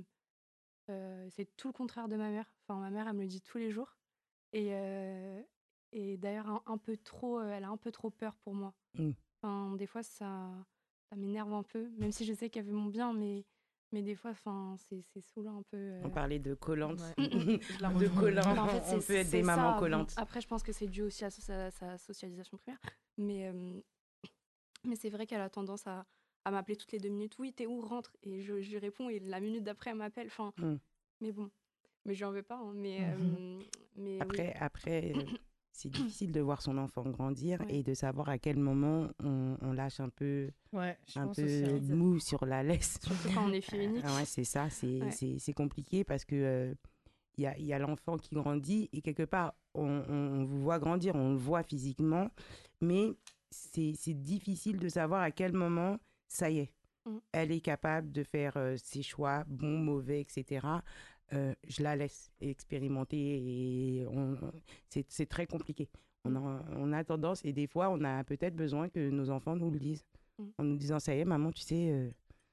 Speaker 6: Euh, c'est tout le contraire de ma mère. Enfin, ma mère, elle me le dit tous les jours. Et, euh, et d'ailleurs, un, un peu trop, euh, elle a un peu trop peur pour moi.
Speaker 3: Mm.
Speaker 6: Enfin, des fois, ça, ça m'énerve un peu, même si je sais qu'elle veut mon bien, mais, mais des fois, enfin, c'est, c'est saoulant un peu. euh.
Speaker 3: On parlait de collantes.
Speaker 8: Ouais.
Speaker 3: Je
Speaker 8: la
Speaker 3: de
Speaker 8: rejoins.
Speaker 3: collants.
Speaker 6: Enfin, en fait,
Speaker 3: On
Speaker 6: c'est-
Speaker 3: peut être
Speaker 6: c'est
Speaker 3: des mamans
Speaker 6: ça. Bon,
Speaker 3: collantes.
Speaker 6: après, je pense que c'est dû aussi à sa, sa socialisation primaire. Mais, euh, mais c'est vrai qu'elle a tendance à, à m'appeler toutes les deux minutes. Oui, t'es où? Rentre. Et je, je lui réponds, et la minute d'après, elle m'appelle. Enfin,
Speaker 3: Mm.
Speaker 6: mais bon. Mais je lui en veux pas. Hein. Mais, euh, mais
Speaker 3: Après, après euh, c'est difficile de voir son enfant grandir
Speaker 6: Ouais.
Speaker 3: et de savoir à quel moment on, on lâche un peu,
Speaker 8: Ouais, je
Speaker 3: un
Speaker 8: pense
Speaker 3: peu
Speaker 8: aussi. hein.
Speaker 3: mou sur la laisse.
Speaker 6: oui, surtout quand on est fille unique.
Speaker 3: Ah ouais, c'est ça, c'est
Speaker 6: Ouais.
Speaker 3: c'est- c'est compliqué parce que euh, il y a, il y a l'enfant qui grandit et quelque part, on, on- on vous voit grandir, on le voit physiquement, mais c'est c'est difficile de savoir à quel moment, ça y est,
Speaker 6: Mm.
Speaker 3: elle est capable de faire euh, ses choix, bons, mauvais, et cetera. Euh, je la laisse expérimenter et on- on- c'est c'est très compliqué. On a, on a tendance, et des fois, on a peut-être besoin que nos enfants nous le disent.
Speaker 6: Mm.
Speaker 3: En nous disant, ça y est, maman, tu sais... euh,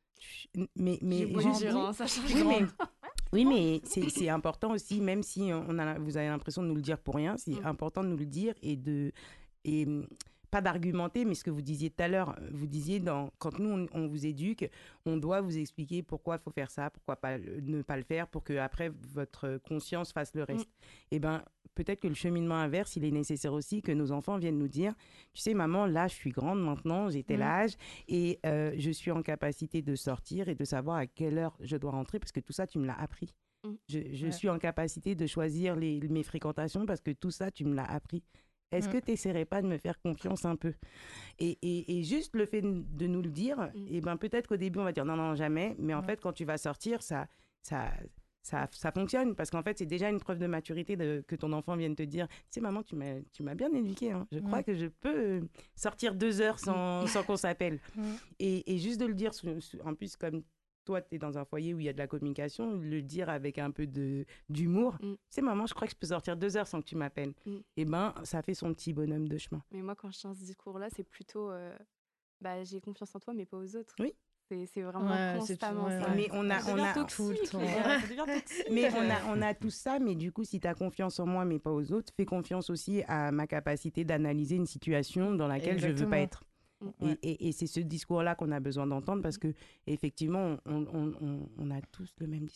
Speaker 3: tu- mais mais
Speaker 6: J'ai beau lui
Speaker 3: juste-
Speaker 6: dire, hein, ça change
Speaker 3: oui,
Speaker 6: rien.
Speaker 3: mais, oui, mais c'est c'est important aussi, même si on a, vous avez l'impression de nous le dire pour rien, c'est
Speaker 6: Mm.
Speaker 3: important de nous le dire et de... Et, hum, pas d'argumenter, mais ce que vous disiez tout à l'heure, vous disiez, dans, quand nous, on, on vous éduque, on doit vous expliquer pourquoi il faut faire ça, pourquoi pas, le- ne pas le faire, pour que après votre conscience fasse le reste. Et ben peut-être que le cheminement inverse, il est nécessaire aussi que nos enfants viennent nous dire, tu sais, maman, là, je suis grande maintenant, j'ai tel
Speaker 8: Mm.
Speaker 3: âge, et euh, je suis en capacité de sortir et de savoir à quelle heure je dois rentrer, parce que tout ça, tu me l'as appris.
Speaker 6: Mm.
Speaker 3: Je, je
Speaker 8: Ouais.
Speaker 3: suis en capacité de choisir les, mes fréquentations, parce que tout ça, tu me l'as appris. Est-ce
Speaker 8: Mm.
Speaker 3: que tu n'essaierais pas de me faire confiance un peu? Et, et, et juste le fait de nous le dire,
Speaker 6: Mm.
Speaker 3: et ben peut-être qu'au début, on va dire non, non, jamais. Mais en
Speaker 8: Ouais.
Speaker 3: fait, quand tu vas sortir, ça, ça, ça, ça fonctionne. Parce qu'en fait, c'est déjà une preuve de maturité de, que ton enfant vienne te dire, tu sais, maman, tu m'as, tu m'as bien éduqué. Hein. Je crois
Speaker 8: Mm.
Speaker 3: que je peux euh, sortir deux heures sans, sans qu'on s'appelle.
Speaker 8: Mm.
Speaker 3: Et, et juste de le dire, sous- sous- en plus, comme toi, tu es dans un foyer où il y a de la communication, le dire avec un peu de, d'humour.
Speaker 6: Mm.
Speaker 3: Tu sais, maman, je crois que je peux sortir deux heures sans que tu m'appelles.
Speaker 6: Mm.
Speaker 3: Et ben, ça fait son petit bonhomme de chemin.
Speaker 6: Mais moi, quand je tiens ce discours-là, c'est plutôt euh, bah, j'ai confiance en toi, mais pas aux autres.
Speaker 3: Oui.
Speaker 6: C'est, c'est vraiment
Speaker 8: Ouais, c'est tout-
Speaker 6: constamment
Speaker 8: ouais,
Speaker 6: ça.
Speaker 8: ouais.
Speaker 3: Mais on a,
Speaker 6: Ça
Speaker 3: on
Speaker 6: devient
Speaker 3: a,
Speaker 6: toxique,
Speaker 8: tout le temps.
Speaker 6: les gars, ça devient toxique.
Speaker 3: mais on a, on a tout ça, mais du coup, si tu as confiance en moi, mais pas aux autres, fais confiance aussi à ma capacité d'analyser une situation dans laquelle je ne veux pas
Speaker 8: Exactement.
Speaker 3: être. Et,
Speaker 8: Ouais.
Speaker 3: et- et c'est ce discours-là qu'on a besoin d'entendre parce que effectivement, on, on- on- on a tous le même discours.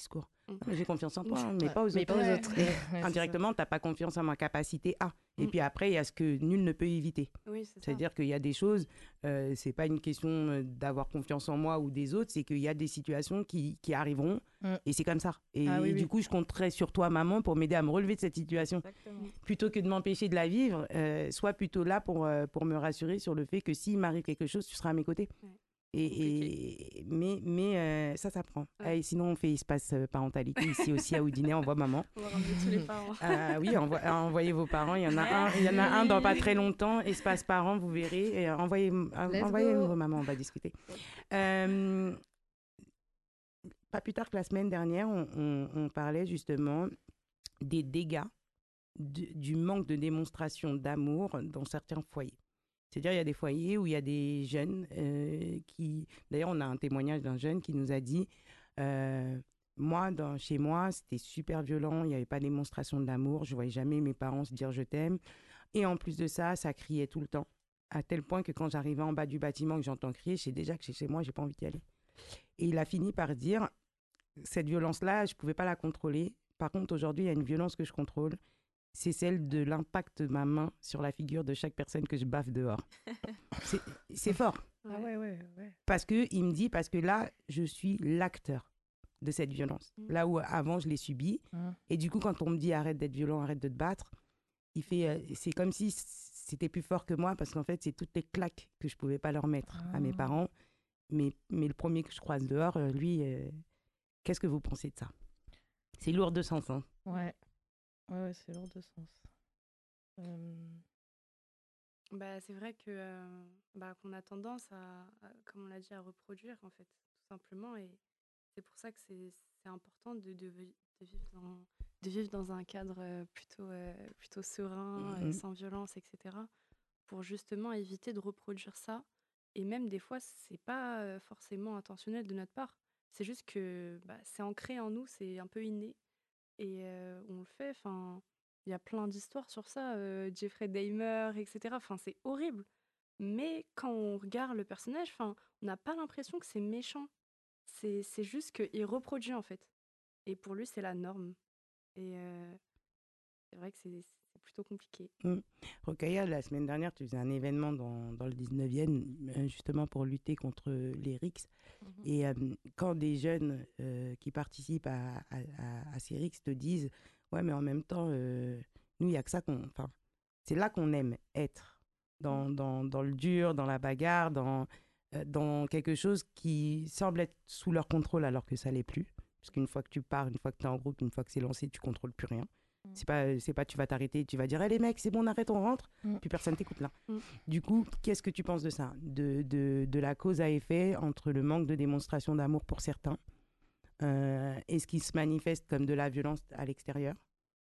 Speaker 3: Mais j'ai confiance en toi, hein, mais
Speaker 8: Ouais,
Speaker 3: pas aux
Speaker 8: mais
Speaker 3: autres.
Speaker 8: pas aux
Speaker 3: Ouais.
Speaker 8: autres. Ouais, c'est ça.
Speaker 3: Indirectement, tu n'as pas confiance en ma capacité à. Et
Speaker 6: Mm.
Speaker 3: puis après, il y a ce que nul ne peut éviter.
Speaker 6: Oui, c'est ça.
Speaker 3: C'est-à-dire qu'il y a des choses, euh, c'est pas une question euh, d'avoir confiance en moi ou des autres, c'est qu'il y a des situations qui, qui arriveront
Speaker 8: Mm.
Speaker 3: et c'est comme ça. Et,
Speaker 8: Ah oui,
Speaker 3: et du
Speaker 8: oui.
Speaker 3: coup, je compterai sur toi, maman, pour m'aider à me relever de cette situation.
Speaker 7: Exactement.
Speaker 3: Plutôt que de m'empêcher de la vivre, euh, sois plutôt là pour, euh, pour me rassurer sur le fait que s'il m'arrive quelque chose, tu seras à mes côtés.
Speaker 6: Ouais.
Speaker 3: Et, et- mais mais euh, ça, ça prend.
Speaker 6: Ouais.
Speaker 3: Ah, et sinon, on fait espace euh, parentalité ici aussi à Oudinet, on voit maman.
Speaker 6: On va ramener tous les parents.
Speaker 3: Euh, oui, envo- envoyez vos parents. Il y en a un, il y en a un dans pas très longtemps. Espace parents, vous verrez. Et, euh, envoyez, euh,
Speaker 8: Let's
Speaker 3: envoyez
Speaker 8: go.
Speaker 3: vos mamans, on va discuter. Euh, pas plus tard que la semaine dernière, on, on- on parlait justement des dégâts du, du manque de démonstration d'amour dans certains foyers. C'est-à-dire, il y a des foyers où il y a des jeunes euh, qui... D'ailleurs, on a un témoignage d'un jeune qui nous a dit euh, moi, dans, chez moi, c'était super violent, il n'y avait pas de démonstration d'amour, je ne voyais jamais mes parents se dire je t'aime. Et en plus de ça, ça criait tout le temps, à tel point que quand j'arrivais en bas du bâtiment que j'entends crier, je sais déjà que chez, chez moi, je n'ai pas envie d'y aller. Et il a fini par dire cette violence-là, je ne pouvais pas la contrôler. Par contre, aujourd'hui, il y a une violence que je contrôle. C'est celle de l'impact de ma main sur la figure de chaque personne que je baffe dehors. C'est- C'est fort.
Speaker 8: Ah ouais, ouais, ouais.
Speaker 3: Parce que il me dit, parce que là, je suis l'acteur de cette violence.
Speaker 6: Mm.
Speaker 3: Là où avant, je l'ai subie.
Speaker 8: Mm.
Speaker 3: Et du coup, quand on me dit arrête d'être violent, arrête de te battre, il fait, euh, c'est comme si c'était plus fort que moi, parce qu'en fait, c'est toutes les claques que je pouvais pas leur mettre à mes
Speaker 8: Ah.
Speaker 3: parents. Mais, mais le premier que je croise dehors, euh, lui, euh, qu'est-ce que vous pensez de ça? C'est lourd de sens, hein.
Speaker 8: Ouais. Ouais, ouais, c'est lourd de sens. Euh,
Speaker 6: Bah, c'est vrai que euh, bah, qu'on a tendance à, à- comme on l'a dit, à reproduire en fait, tout simplement. Et c'est pour ça que c'est c'est important de, de, vi- de vivre dans, de vivre dans un cadre euh, plutôt, euh, plutôt serein, euh,
Speaker 3: Mhm.
Speaker 6: sans violence, et cetera. Pour justement éviter de reproduire ça. Et même des fois, c'est pas euh, forcément intentionnel de notre part. C'est juste que bah, c'est ancré en nous, c'est un peu inné. Et euh, on le fait. Enfin, il y a plein d'histoires sur ça. euh, Jeffrey Dahmer, et cetera. Enfin, c'est horrible. Mais quand on regarde le personnage, enfin, on n'a pas l'impression que c'est méchant. C'est c'est juste qu'il reproduit en fait. Et pour lui, c'est la norme. Et euh, c'est vrai que c'est c'est plutôt compliqué.
Speaker 3: Rokhaya, la semaine dernière, tu faisais un événement dans, dans le dix-neuvième, euh, justement pour lutter contre les R I C S.
Speaker 7: Mhm.
Speaker 3: Et euh, quand des jeunes euh, qui participent à, à, à- à ces R I C S te disent ouais, mais en même temps, euh, nous, il n'y a que ça qu'on. Enfin, c'est là qu'on aime être, dans, dans, dans le dur, dans la bagarre, dans, euh, dans quelque chose qui semble être sous leur contrôle alors que ça l'est plus. Parce qu'une fois que tu pars, une fois que tu es en groupe, une fois que c'est lancé, tu contrôles plus rien.
Speaker 7: Mm.
Speaker 3: C'est pas, c'est pas tu vas t'arrêter, tu vas dire hey, les mecs, c'est bon, on arrête, on rentre.
Speaker 8: Mm.
Speaker 3: Puis personne t'écoute là.
Speaker 6: Mm.
Speaker 3: Du coup, qu'est-ce que tu penses de ça, de, de, de la cause à effet entre le manque de démonstration d'amour pour certains euh, et ce qui se manifeste comme de la violence à l'extérieur,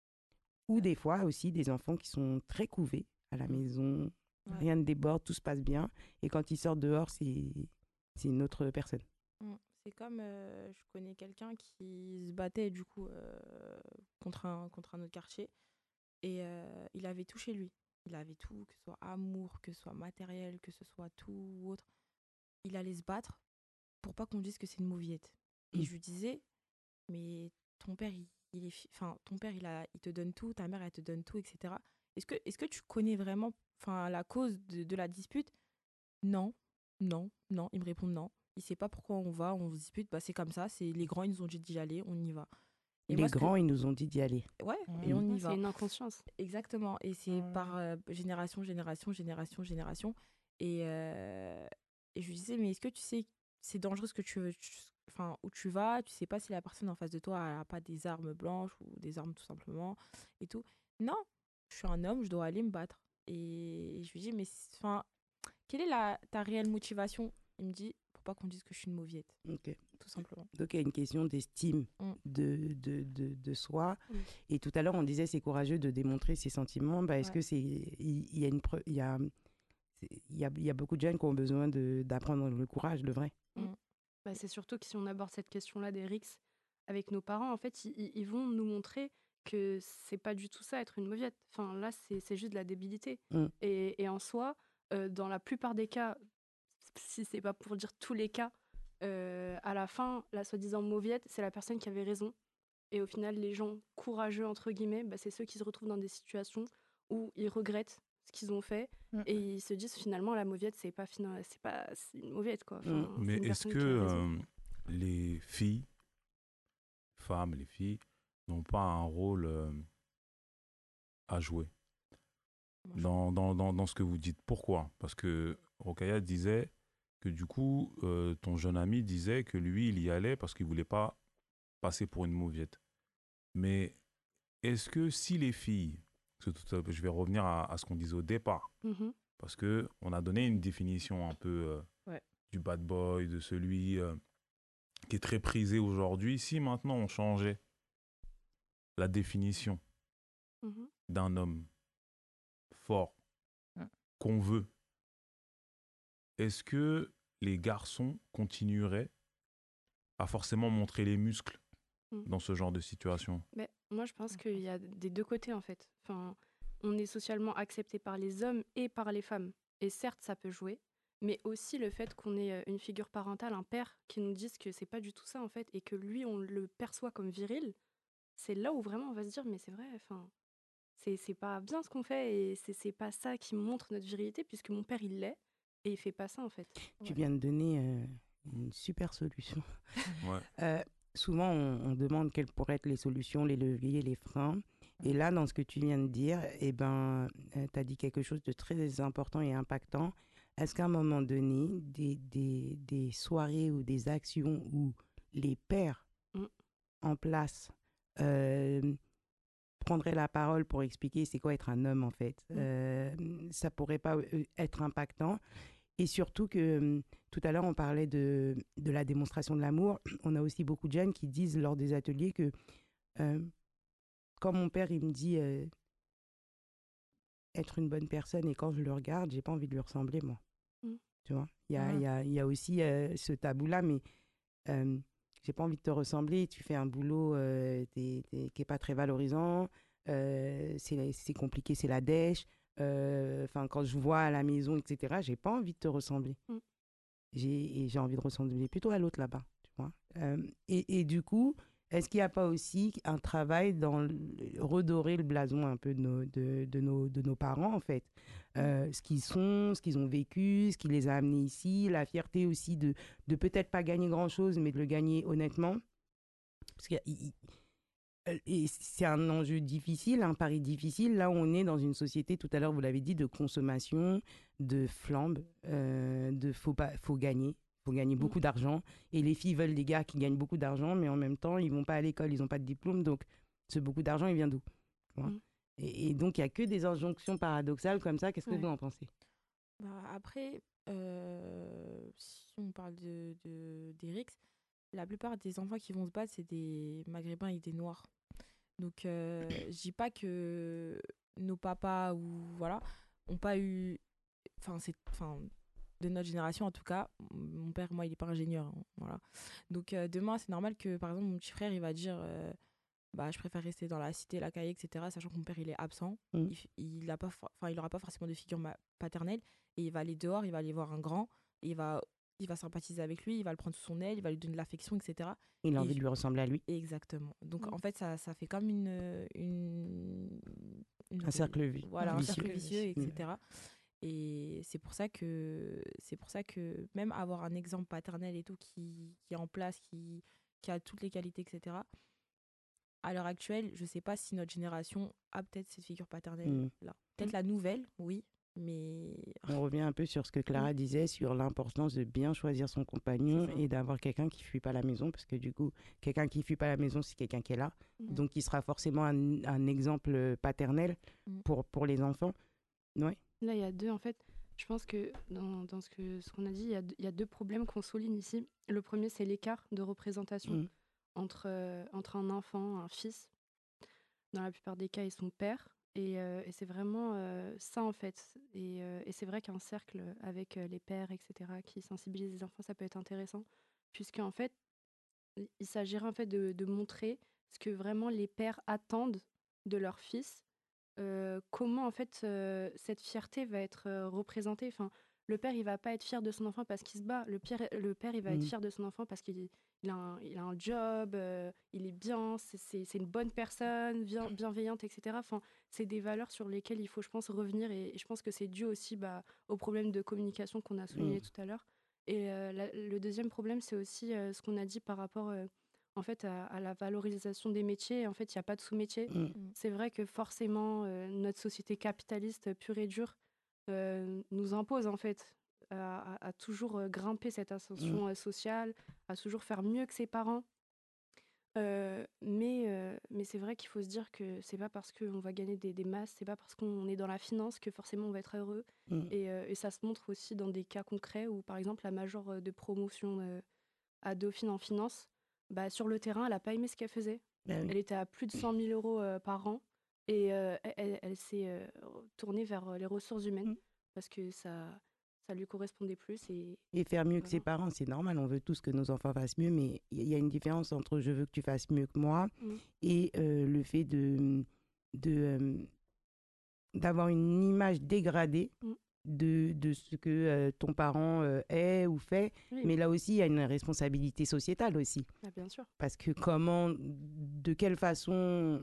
Speaker 3: ou des fois aussi des enfants qui sont très couvés à la maison,
Speaker 7: Ouais.
Speaker 3: rien ne déborde, tout se passe bien, et quand ils sortent dehors, c'est c'est une autre personne.
Speaker 7: Mm. C'est comme, euh, je connais quelqu'un qui se battait du coup euh, contre, un, contre un autre quartier et euh, il avait tout chez lui. Il avait tout, que ce soit amour, que ce soit matériel, que ce soit tout ou autre. Il allait se battre pour pas qu'on dise que c'est une mauviette. Et
Speaker 3: Mm.
Speaker 7: je lui disais, mais ton père, il, il est, fi- enfin, ton père, il, a, il te donne tout, ta mère, elle te donne tout, et cetera. Est-ce que, est-ce que tu connais vraiment, enfin, la cause de, de la dispute? Non, non, non. Il me répond non. Il sait pas pourquoi on va, on se dispute. Bah, c'est comme ça. C'est les grands, ils nous ont dit d'y aller, on y va. Et
Speaker 3: Les
Speaker 7: moi, ce que-
Speaker 3: grands, ils nous ont dit d'y aller.
Speaker 7: Ouais,
Speaker 8: Ouais.
Speaker 7: et on y
Speaker 6: Ouais,
Speaker 7: va.
Speaker 6: c'est une inconscience.
Speaker 7: Exactement. Et c'est
Speaker 8: Ouais.
Speaker 7: par euh, génération, génération, génération, génération. Et, euh, et je lui disais, mais est-ce que tu sais, c'est dangereux ce que tu veux, tu- enfin, où tu vas, tu sais pas si la personne en face de toi a pas des armes blanches ou des armes tout simplement et tout. Non, je suis un homme, je dois aller me battre. Et je lui dis, mais c'est- enfin, quelle est la, ta réelle motivation? Il me dit, pour pas qu'on dise que je suis une mauviette,
Speaker 3: Ok.
Speaker 7: tout simplement.
Speaker 3: Donc, il y a une question d'estime
Speaker 7: Mm.
Speaker 3: de, de, de, de soi.
Speaker 6: Mm.
Speaker 3: Et tout à l'heure, on disait c'est courageux de démontrer ses sentiments. Bah, est-ce
Speaker 7: Ouais.
Speaker 3: que c'est. Il il y, a une preu- il y, a, c'est- il y, a, il y a beaucoup de jeunes qui ont besoin de- d'apprendre le courage, le vrai.
Speaker 6: Bah, c'est surtout que si on aborde cette question-là des R I C S avec nos parents, en fait, ils, ils- ils vont nous montrer que c'est pas du tout ça, être une mauviette. Enfin, là, c'est c'est juste de la débilité.
Speaker 3: Mm.
Speaker 6: Et, et en soi, euh, dans la plupart des cas, si c'est pas pour dire tous les cas, euh, à la fin, la soi-disant mauviette, c'est la personne qui avait raison. Et au final, les gens courageux, entre guillemets, bah, c'est ceux qui se retrouvent dans des situations où ils regrettent ce qu'ils ont fait
Speaker 8: Mm.
Speaker 6: et ils se disent finalement la mauviette, c'est pas, fina- c'est pas c'est une mauviette, quoi. Enfin,
Speaker 3: Mm.
Speaker 6: c'est
Speaker 4: Mais
Speaker 6: une
Speaker 4: est-ce
Speaker 6: personne
Speaker 4: que
Speaker 6: qui a raison.
Speaker 4: euh, les filles, femmes, les filles, n'ont pas un rôle euh, à jouer
Speaker 8: Moi, je-
Speaker 4: dans, dans, dans, dans ce que vous dites? Pourquoi? Parce que Rokhaya disait que du coup, euh, ton jeune ami disait que lui, il y allait parce qu'il voulait pas passer pour une mauviette. Mais est-ce que si les filles, parce que tout à- je vais revenir à, à ce qu'on disait au départ,
Speaker 6: Mhm.
Speaker 4: parce que on a donné une définition un peu euh,
Speaker 8: Ouais.
Speaker 4: du bad boy, de celui euh, qui est très prisé aujourd'hui. Si maintenant on changeait la définition
Speaker 6: Mhm.
Speaker 4: d'un homme fort
Speaker 8: Mm.
Speaker 4: qu'on veut, est-ce que les garçons continueraient à forcément montrer les muscles
Speaker 6: Mm.
Speaker 4: dans ce genre de situation?
Speaker 6: Mais moi, je pense qu'il y a des deux côtés, en fait. Enfin, on est socialement accepté par les hommes et par les femmes. Et certes, ça peut jouer, mais aussi le fait qu'on ait euh, une figure parentale, un père, qui nous dise que c'est pas du tout ça, en fait, et que lui, on le perçoit comme viril, c'est là où vraiment on va se dire, mais c'est vrai, enfin, c'est c'est pas bien ce qu'on fait, et c'est c'est pas ça qui montre notre virilité, puisque mon père, il l'est, et il fait pas ça, en fait.
Speaker 3: Tu
Speaker 8: Ouais.
Speaker 3: viens de donner euh, une super solution.
Speaker 4: Ouais.
Speaker 3: Euh, souvent, on, on demande quelles pourraient être les solutions, les leviers, les freins. Et là, dans ce que tu viens de dire, eh ben, tu as dit quelque chose de très important et impactant. Est-ce qu'à un moment donné, des, des, des soirées ou des actions où les pères
Speaker 6: Mm.
Speaker 3: en place euh, prendraient la parole pour expliquer c'est quoi être un homme, en fait,
Speaker 6: Mm.
Speaker 3: euh, ça pourrait pas euh, être impactant? Et surtout que hum, tout à l'heure, on parlait de, de la démonstration de l'amour. On a aussi beaucoup de jeunes qui disent lors des ateliers que euh, quand mon père il me dit euh, être une bonne personne et quand je le regarde, j'ai pas envie de lui ressembler, moi.
Speaker 6: Mm.
Speaker 3: Tu vois, il y a,
Speaker 8: Mhm.
Speaker 3: il y a, il y a aussi euh, ce tabou-là, mais euh, j'ai pas envie de te ressembler. Tu fais un boulot euh, t'es- t'es- qui est pas très valorisant. euh, c'est c'est compliqué, c'est la dèche. Euh, Enfin, quand je vois à la maison, et cetera, j'ai pas envie de te ressembler.
Speaker 6: Mm.
Speaker 3: J'ai et j'ai envie de ressembler plutôt à l'autre là-bas, tu vois. Euh, et, et du coup, est-ce qu'il n'y a pas aussi un travail dans le- redorer le blason un peu de nos, de, de nos, de nos parents, en fait? Euh, ce qu'ils sont, ce qu'ils ont vécu, ce qui les a amenés ici, la fierté aussi de, de peut-être pas gagner grand-chose, mais de le gagner honnêtement. Parce que et c'est un enjeu difficile, un pari difficile. Là, on est dans une société, tout à l'heure, vous l'avez dit, de consommation, de flambe, euh, de faut, pas, faut gagner. Faut gagner
Speaker 6: Mm.
Speaker 3: beaucoup d'argent. Et les filles veulent des gars qui gagnent beaucoup d'argent, mais en même temps, ils vont pas à l'école, ils n'ont pas de diplôme. Donc, ce beaucoup d'argent, il vient d'où? Tu vois.
Speaker 6: Mm.
Speaker 3: et, et donc, il n'y a que des injonctions paradoxales comme ça. Qu'est-ce que
Speaker 6: Ouais.
Speaker 3: vous en pensez?
Speaker 7: Bah, après, euh, si on parle de, de, d'Eric, la plupart des enfants qui vont se battre, c'est des Maghrébins et des Noirs. Donc, euh, je dis pas que nos papas ou voilà, ont pas eu. Enfin, c'est. Enfin, de notre génération en tout cas, mon père, moi, il est pas ingénieur. Hein, voilà. Donc, euh, demain, c'est normal que, par exemple, mon petit frère, il va dire. euh, bah, je préfère rester dans la cité, la caille, et cetera. Sachant que mon père, il est absent.
Speaker 3: Mm.
Speaker 7: Il, f- il a pas, for- enfin, il aura pas forcément de figure ma- paternelle. Et il va aller dehors, il va aller voir un grand. Et il va, il va sympathiser avec lui, il va le prendre sous son aile, il va lui donner de l'affection, et cetera.
Speaker 3: Il a
Speaker 7: Et
Speaker 3: envie
Speaker 7: je-
Speaker 3: de lui ressembler à lui.
Speaker 7: Exactement. Donc,
Speaker 6: Mm.
Speaker 7: en fait, ça, ça fait comme une, une, une
Speaker 3: Un cercle vi-
Speaker 7: voilà, un
Speaker 3: vicieux.
Speaker 7: cercle vicieux,
Speaker 3: Mm.
Speaker 7: et cetera. Et c'est pour ça que c'est pour ça que même avoir un exemple paternel et tout qui, qui est en place, qui, qui a toutes les qualités, et cetera. À l'heure actuelle, je sais pas si notre génération a peut-être cette figure paternelle
Speaker 3: Mm.
Speaker 7: là. Peut-être la nouvelle, oui, mais
Speaker 3: On revient un peu sur ce que Clara disait, sur l'importance de bien choisir son compagnon
Speaker 7: C'est ça.
Speaker 3: et d'avoir quelqu'un qui ne fuit pas la maison, parce que du coup, quelqu'un qui ne fuit pas la maison, c'est quelqu'un qui est là.
Speaker 6: Mhm.
Speaker 3: Donc, il sera forcément un, un exemple paternel
Speaker 7: Mhm.
Speaker 3: pour, pour les enfants. Ouais.
Speaker 6: Là, il y a deux, en fait. Je pense que dans, dans ce que ce qu'on a dit, il y a, deux- il y a deux problèmes qu'on souligne ici. Le premier, c'est l'écart de représentation
Speaker 3: Mm.
Speaker 6: entre, euh, entre un enfant, un fils, dans la plupart des cas, et son père. Et, euh, et c'est vraiment euh, ça, en fait. Et, euh, et c'est vrai qu'un cercle avec euh, les pères, et cetera, qui sensibilisent les enfants, ça peut être intéressant. Puisqu'en fait, il il s'agirait en fait de, de montrer ce que vraiment les pères attendent de leur fils. Euh, comment, en fait, euh, cette fierté va être euh, représentée. Enfin, Le père, il va pas être fier de son enfant parce qu'il se bat. Le, pire, le père, il va être
Speaker 3: Mm.
Speaker 6: fier de son enfant parce qu'il il a, un, il a un job, euh, il est bien, c'est, c'est, c'est une bonne personne, bien, bienveillante, et cetera. Enfin, c'est des valeurs sur lesquelles il faut, je pense, revenir. Et, et je pense que c'est dû aussi bah, au problème de communication qu'on a souligné
Speaker 3: Mm.
Speaker 6: tout à l'heure. Et euh, la- le deuxième problème, c'est aussi euh, ce qu'on a dit par rapport euh, en fait, à, à la valorisation des métiers. En fait, il n'y a pas de sous-métier.
Speaker 3: Mm.
Speaker 7: Mm.
Speaker 6: C'est vrai que forcément, euh, notre société capitaliste pure et dure euh, nous impose en fait à, à- à toujours euh, grimper cette ascension euh, sociale, à toujours faire mieux que ses parents. Euh, mais euh, mais c'est vrai qu'il faut se dire que c'est pas parce qu'on va gagner des, des masses, c'est pas parce qu'on est dans la finance que forcément on va être heureux.
Speaker 3: Mm.
Speaker 6: Et, euh, et ça se montre aussi dans des cas concrets où, par exemple, la majeure euh, de promotion euh, à Dauphine en finance, bah, sur le terrain, elle a pas aimé ce qu'elle faisait.
Speaker 3: Ben oui.
Speaker 6: Elle était à plus de cent mille euros euh, par an et euh, elle, elle- elle s'est euh, tournée vers euh, les ressources humaines
Speaker 3: Mm.
Speaker 6: parce que ça, ça lui correspondait plus. Et
Speaker 3: Et faire mieux que ses
Speaker 6: voilà.
Speaker 3: parents, c'est normal. On veut tous que nos enfants fassent mieux, mais il y a une différence entre je veux que tu fasses mieux que moi
Speaker 6: Mm.
Speaker 3: et euh, le fait de, de, euh, d'avoir une image dégradée
Speaker 6: Mm.
Speaker 3: de, de ce que euh, ton parent euh, est ou fait.
Speaker 6: Oui,
Speaker 3: Mais là aussi, il y a une responsabilité sociétale aussi.
Speaker 6: ah, bien sûr.
Speaker 3: Parce que comment, de quelle façon,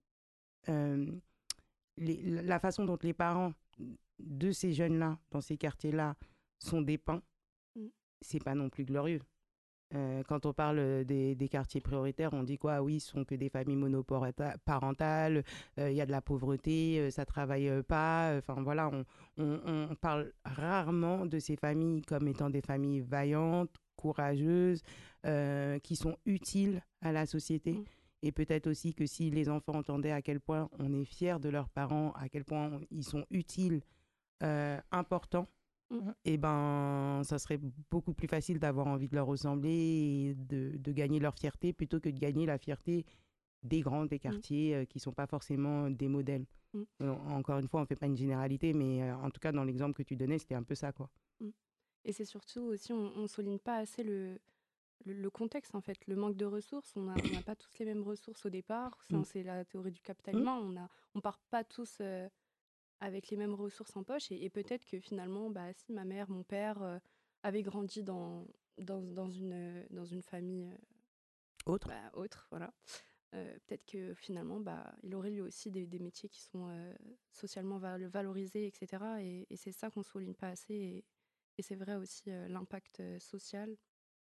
Speaker 3: euh, les- la façon dont les parents de ces jeunes-là, dans ces quartiers-là, sont dépeints,
Speaker 6: Mm.
Speaker 3: c'est pas non plus glorieux. Euh, quand on parle des, des quartiers prioritaires, on dit quoi? Oui, ce sont que des familles monoparentales, il y a de la pauvreté, euh, ça travaille euh, pas. Enfin voilà, on, on- on parle rarement de ces familles comme étant des familles vaillantes, courageuses, euh, qui sont utiles à la société.
Speaker 6: Mm.
Speaker 3: Et peut-être aussi que si les enfants entendaient à quel point on est fier de leurs parents, à quel point on- ils sont utiles, euh, importants,
Speaker 6: Mm.
Speaker 3: et ben, ça serait beaucoup plus facile d'avoir envie de leur ressembler et de, de gagner leur fierté plutôt que de gagner la fierté des grands, des quartiers euh, qui ne sont pas forcément des modèles.
Speaker 6: Mm.
Speaker 3: Euh, encore une fois, on ne fait pas une généralité, mais euh, en tout cas, dans l'exemple que tu donnais, c'était un peu ça, quoi.
Speaker 6: Mm. Et c'est surtout aussi, on ne souligne pas assez le, le, le contexte en fait, le manque de ressources. On n'a on n'a pas tous les mêmes ressources au départ. Enfin,
Speaker 3: Mm.
Speaker 6: c'est la théorie du capital humain. On a, on part pas tous euh, avec les mêmes ressources en poche. Et, et peut-être que finalement, bah, si ma mère, mon père euh, avaient grandi dans, dans, dans, une, dans une famille euh,
Speaker 3: Autre.
Speaker 6: bah, autre, voilà. Euh, peut-être que finalement, bah, il aurait lui aussi des, des métiers qui sont euh, socialement val- valorisés, et cetera. Et, et c'est ça qu'on ne souligne pas assez. Et, et c'est vrai aussi euh, l'impact euh, social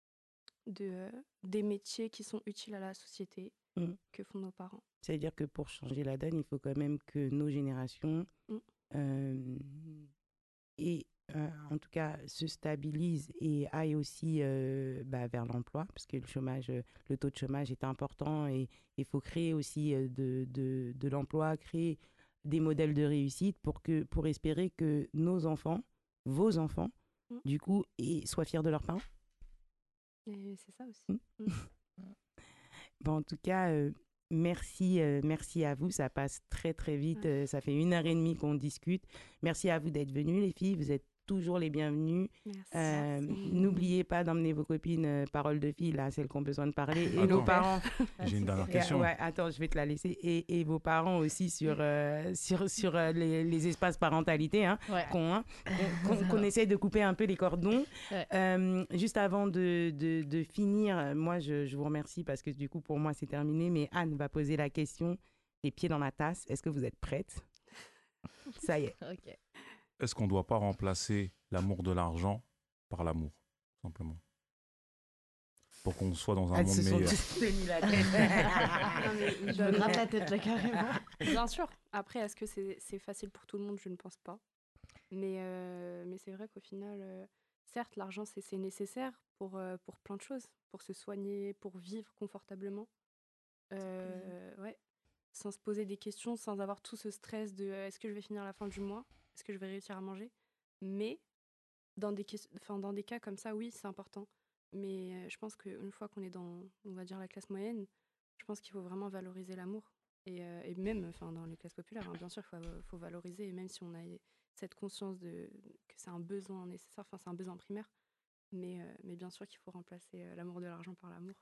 Speaker 6: de, euh, des métiers qui sont utiles à la société
Speaker 3: Mm.
Speaker 6: que font nos parents.
Speaker 3: C'est-à-dire que pour changer la donne, il faut quand même que nos générations
Speaker 6: Mm.
Speaker 3: euh, et euh, en tout cas se stabilisent et aillent aussi euh, bah, vers l'emploi, parce que le chômage, euh, le taux de chômage est important et il faut créer aussi euh, de, de, de l'emploi, créer des modèles de réussite pour, que, pour espérer que nos enfants, vos enfants,
Speaker 6: Mm.
Speaker 3: du coup, et soient fiers de leurs parents.
Speaker 6: Et c'est ça aussi.
Speaker 3: Mm.
Speaker 6: Mm.
Speaker 3: Bon, en tout cas, euh, merci, euh, merci à vous. Ça passe très, très vite.
Speaker 6: Ouais.
Speaker 3: Euh, ça fait une heure et demie qu'on discute. Merci à vous d'être venus, les filles. Vous êtes toujours les bienvenues.
Speaker 6: Merci.
Speaker 3: Euh,
Speaker 6: Merci.
Speaker 3: N'oubliez pas d'emmener vos copines euh, paroles de filles, là, celles qui ont besoin de parler. Et
Speaker 4: Attends.
Speaker 3: vos parents.
Speaker 4: J'ai une dernière
Speaker 3: Et,
Speaker 4: question.
Speaker 3: ouais, attends, je vais te la laisser. Et, et vos parents aussi sur, euh, sur, sur euh, les, les espaces parentalité, hein,
Speaker 8: Ouais.
Speaker 3: qu'on hein, qu'on- qu'on- qu'on essaye de couper un peu les cordons.
Speaker 8: Ouais.
Speaker 3: Euh, juste avant de, de, de finir, moi, je, je vous remercie parce que du coup, pour moi, c'est terminé. Mais Anne va poser la question, les pieds dans la tasse. Est-ce que vous êtes prête? Ça y est.
Speaker 8: Ok.
Speaker 4: Est-ce qu'on ne doit pas remplacer l'amour de l'argent par l'amour, simplement? Pour qu'on soit dans un
Speaker 3: Elles
Speaker 4: monde
Speaker 3: se sont
Speaker 4: meilleur.
Speaker 3: tous mis la tête.
Speaker 6: Non, mais ils
Speaker 8: Je me
Speaker 6: doivent-
Speaker 8: gratte la tête là carrément.
Speaker 6: Bien sûr. Après, est-ce que c'est c'est facile pour tout le monde? Je ne pense pas. Mais, euh, mais c'est vrai qu'au final, euh, certes, l'argent, c'est c'est nécessaire pour, euh, pour plein de choses, pour se soigner, pour vivre confortablement. Euh, ouais. Sans se poser des questions, sans avoir tout ce stress de euh, est-ce que je vais finir la fin du mois? Est-ce que je vais réussir à manger? Mais dans des, ques- enfin, dans des cas comme ça, oui, c'est important. Mais euh, je pense qu'une fois qu'on est dans, on va dire, la classe moyenne, je pense qu'il faut vraiment valoriser l'amour. Et, euh, et même enfin, dans les classes populaires, hein, bien sûr, il faut, faut valoriser. Et même si on a cette conscience de, que c'est un besoin nécessaire, enfin, c'est un besoin primaire. Mais, euh, mais bien sûr qu'il faut remplacer euh, l'amour de l'argent par l'amour.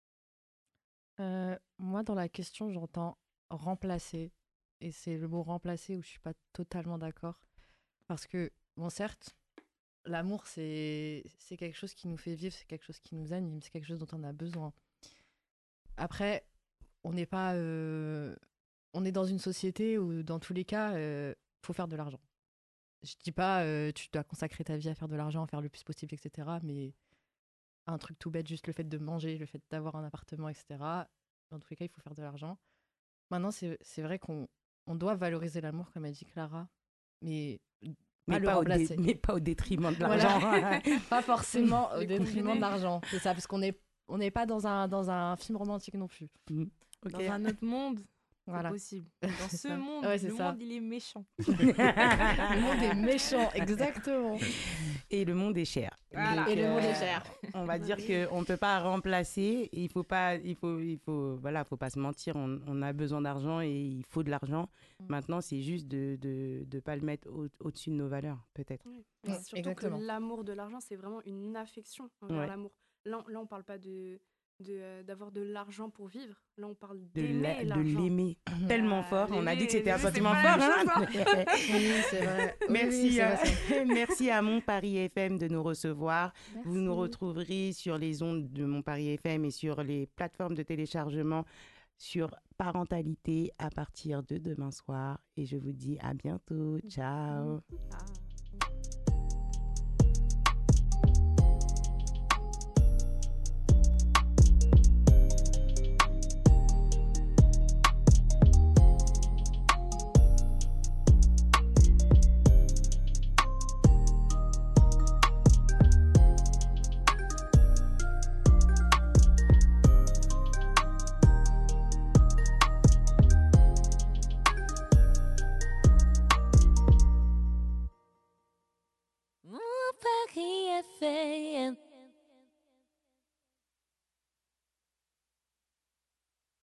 Speaker 8: Euh, moi, dans la question, j'entends remplacer. Et c'est le mot remplacer où je suis pas totalement d'accord. Parce que, bon, certes, l'amour, c'est c'est quelque chose qui nous fait vivre, c'est quelque chose qui nous anime, c'est quelque chose dont on a besoin. Après, on n'est pas... euh, on est dans une société où, dans tous les cas, il faut faire de l'argent. Je dis pas euh, tu dois consacrer ta vie à faire de l'argent, à faire le plus possible, et cetera. Mais un truc tout bête, juste le fait de manger, le fait d'avoir un appartement, et cetera. Dans tous les cas, il faut faire de l'argent. Maintenant, c'est c'est vrai qu'on on doit valoriser l'amour, comme a dit Clara, mais pas
Speaker 3: Mais
Speaker 8: le
Speaker 3: pas, au dé-
Speaker 8: remplacer.
Speaker 3: mais pas au détriment de
Speaker 8: Voilà.
Speaker 3: l'argent.
Speaker 8: Pas forcément au
Speaker 6: Les
Speaker 8: détriment
Speaker 6: combiner.
Speaker 8: de l'argent. C'est ça, parce qu'on est on n'est pas dans un, dans un film romantique non plus.
Speaker 3: Ok.
Speaker 7: Dans un autre monde, c'est
Speaker 8: Voilà.
Speaker 7: possible. Dans
Speaker 8: C'est
Speaker 7: ce
Speaker 8: ça.
Speaker 7: monde,
Speaker 8: Ouais, c'est
Speaker 7: le
Speaker 8: ça.
Speaker 7: monde, il est méchant.
Speaker 8: Le monde est méchant, exactement.
Speaker 3: Et le monde est cher.
Speaker 7: Voilà.
Speaker 3: Donc,
Speaker 8: Et le monde
Speaker 3: euh,
Speaker 8: est cher.
Speaker 3: On va dire qu'on ne peut pas remplacer. Il faut pas, il faut, il faut, voilà, faut pas se mentir. On, on a besoin d'argent et il faut de l'argent.
Speaker 8: Mm.
Speaker 3: Maintenant, c'est juste de ne de, de pas le mettre au- au-dessus de nos valeurs, peut-être.
Speaker 6: Oui. Mais
Speaker 8: Ouais,
Speaker 6: c'est surtout
Speaker 8: exactement.
Speaker 6: que l'amour de l'argent, c'est vraiment une affection envers
Speaker 3: Ouais.
Speaker 6: l'amour. Là, on- là, on parle pas de de, euh, d'avoir de l'argent pour vivre. Là, on parle
Speaker 3: De
Speaker 6: d'aimer
Speaker 3: la- de
Speaker 6: l'argent.
Speaker 3: l'aimer tellement
Speaker 6: Ah,
Speaker 3: fort. On a dit que c'était un
Speaker 6: l'aimer,
Speaker 3: sentiment
Speaker 6: c'est
Speaker 3: fort.
Speaker 6: pas la
Speaker 3: hein.
Speaker 8: Oui, c'est vrai. Oui, oui,
Speaker 3: Merci,
Speaker 8: c'est
Speaker 3: à,
Speaker 8: vrai, c'est-
Speaker 3: merci à Mon Paris F M de nous recevoir. Vous nous
Speaker 8: Merci.
Speaker 3: retrouverez sur les ondes de Mon Paris F M et sur les plateformes de téléchargement sur Parentalité à partir de demain soir. Et je vous dis à bientôt. Ciao.
Speaker 7: Ah.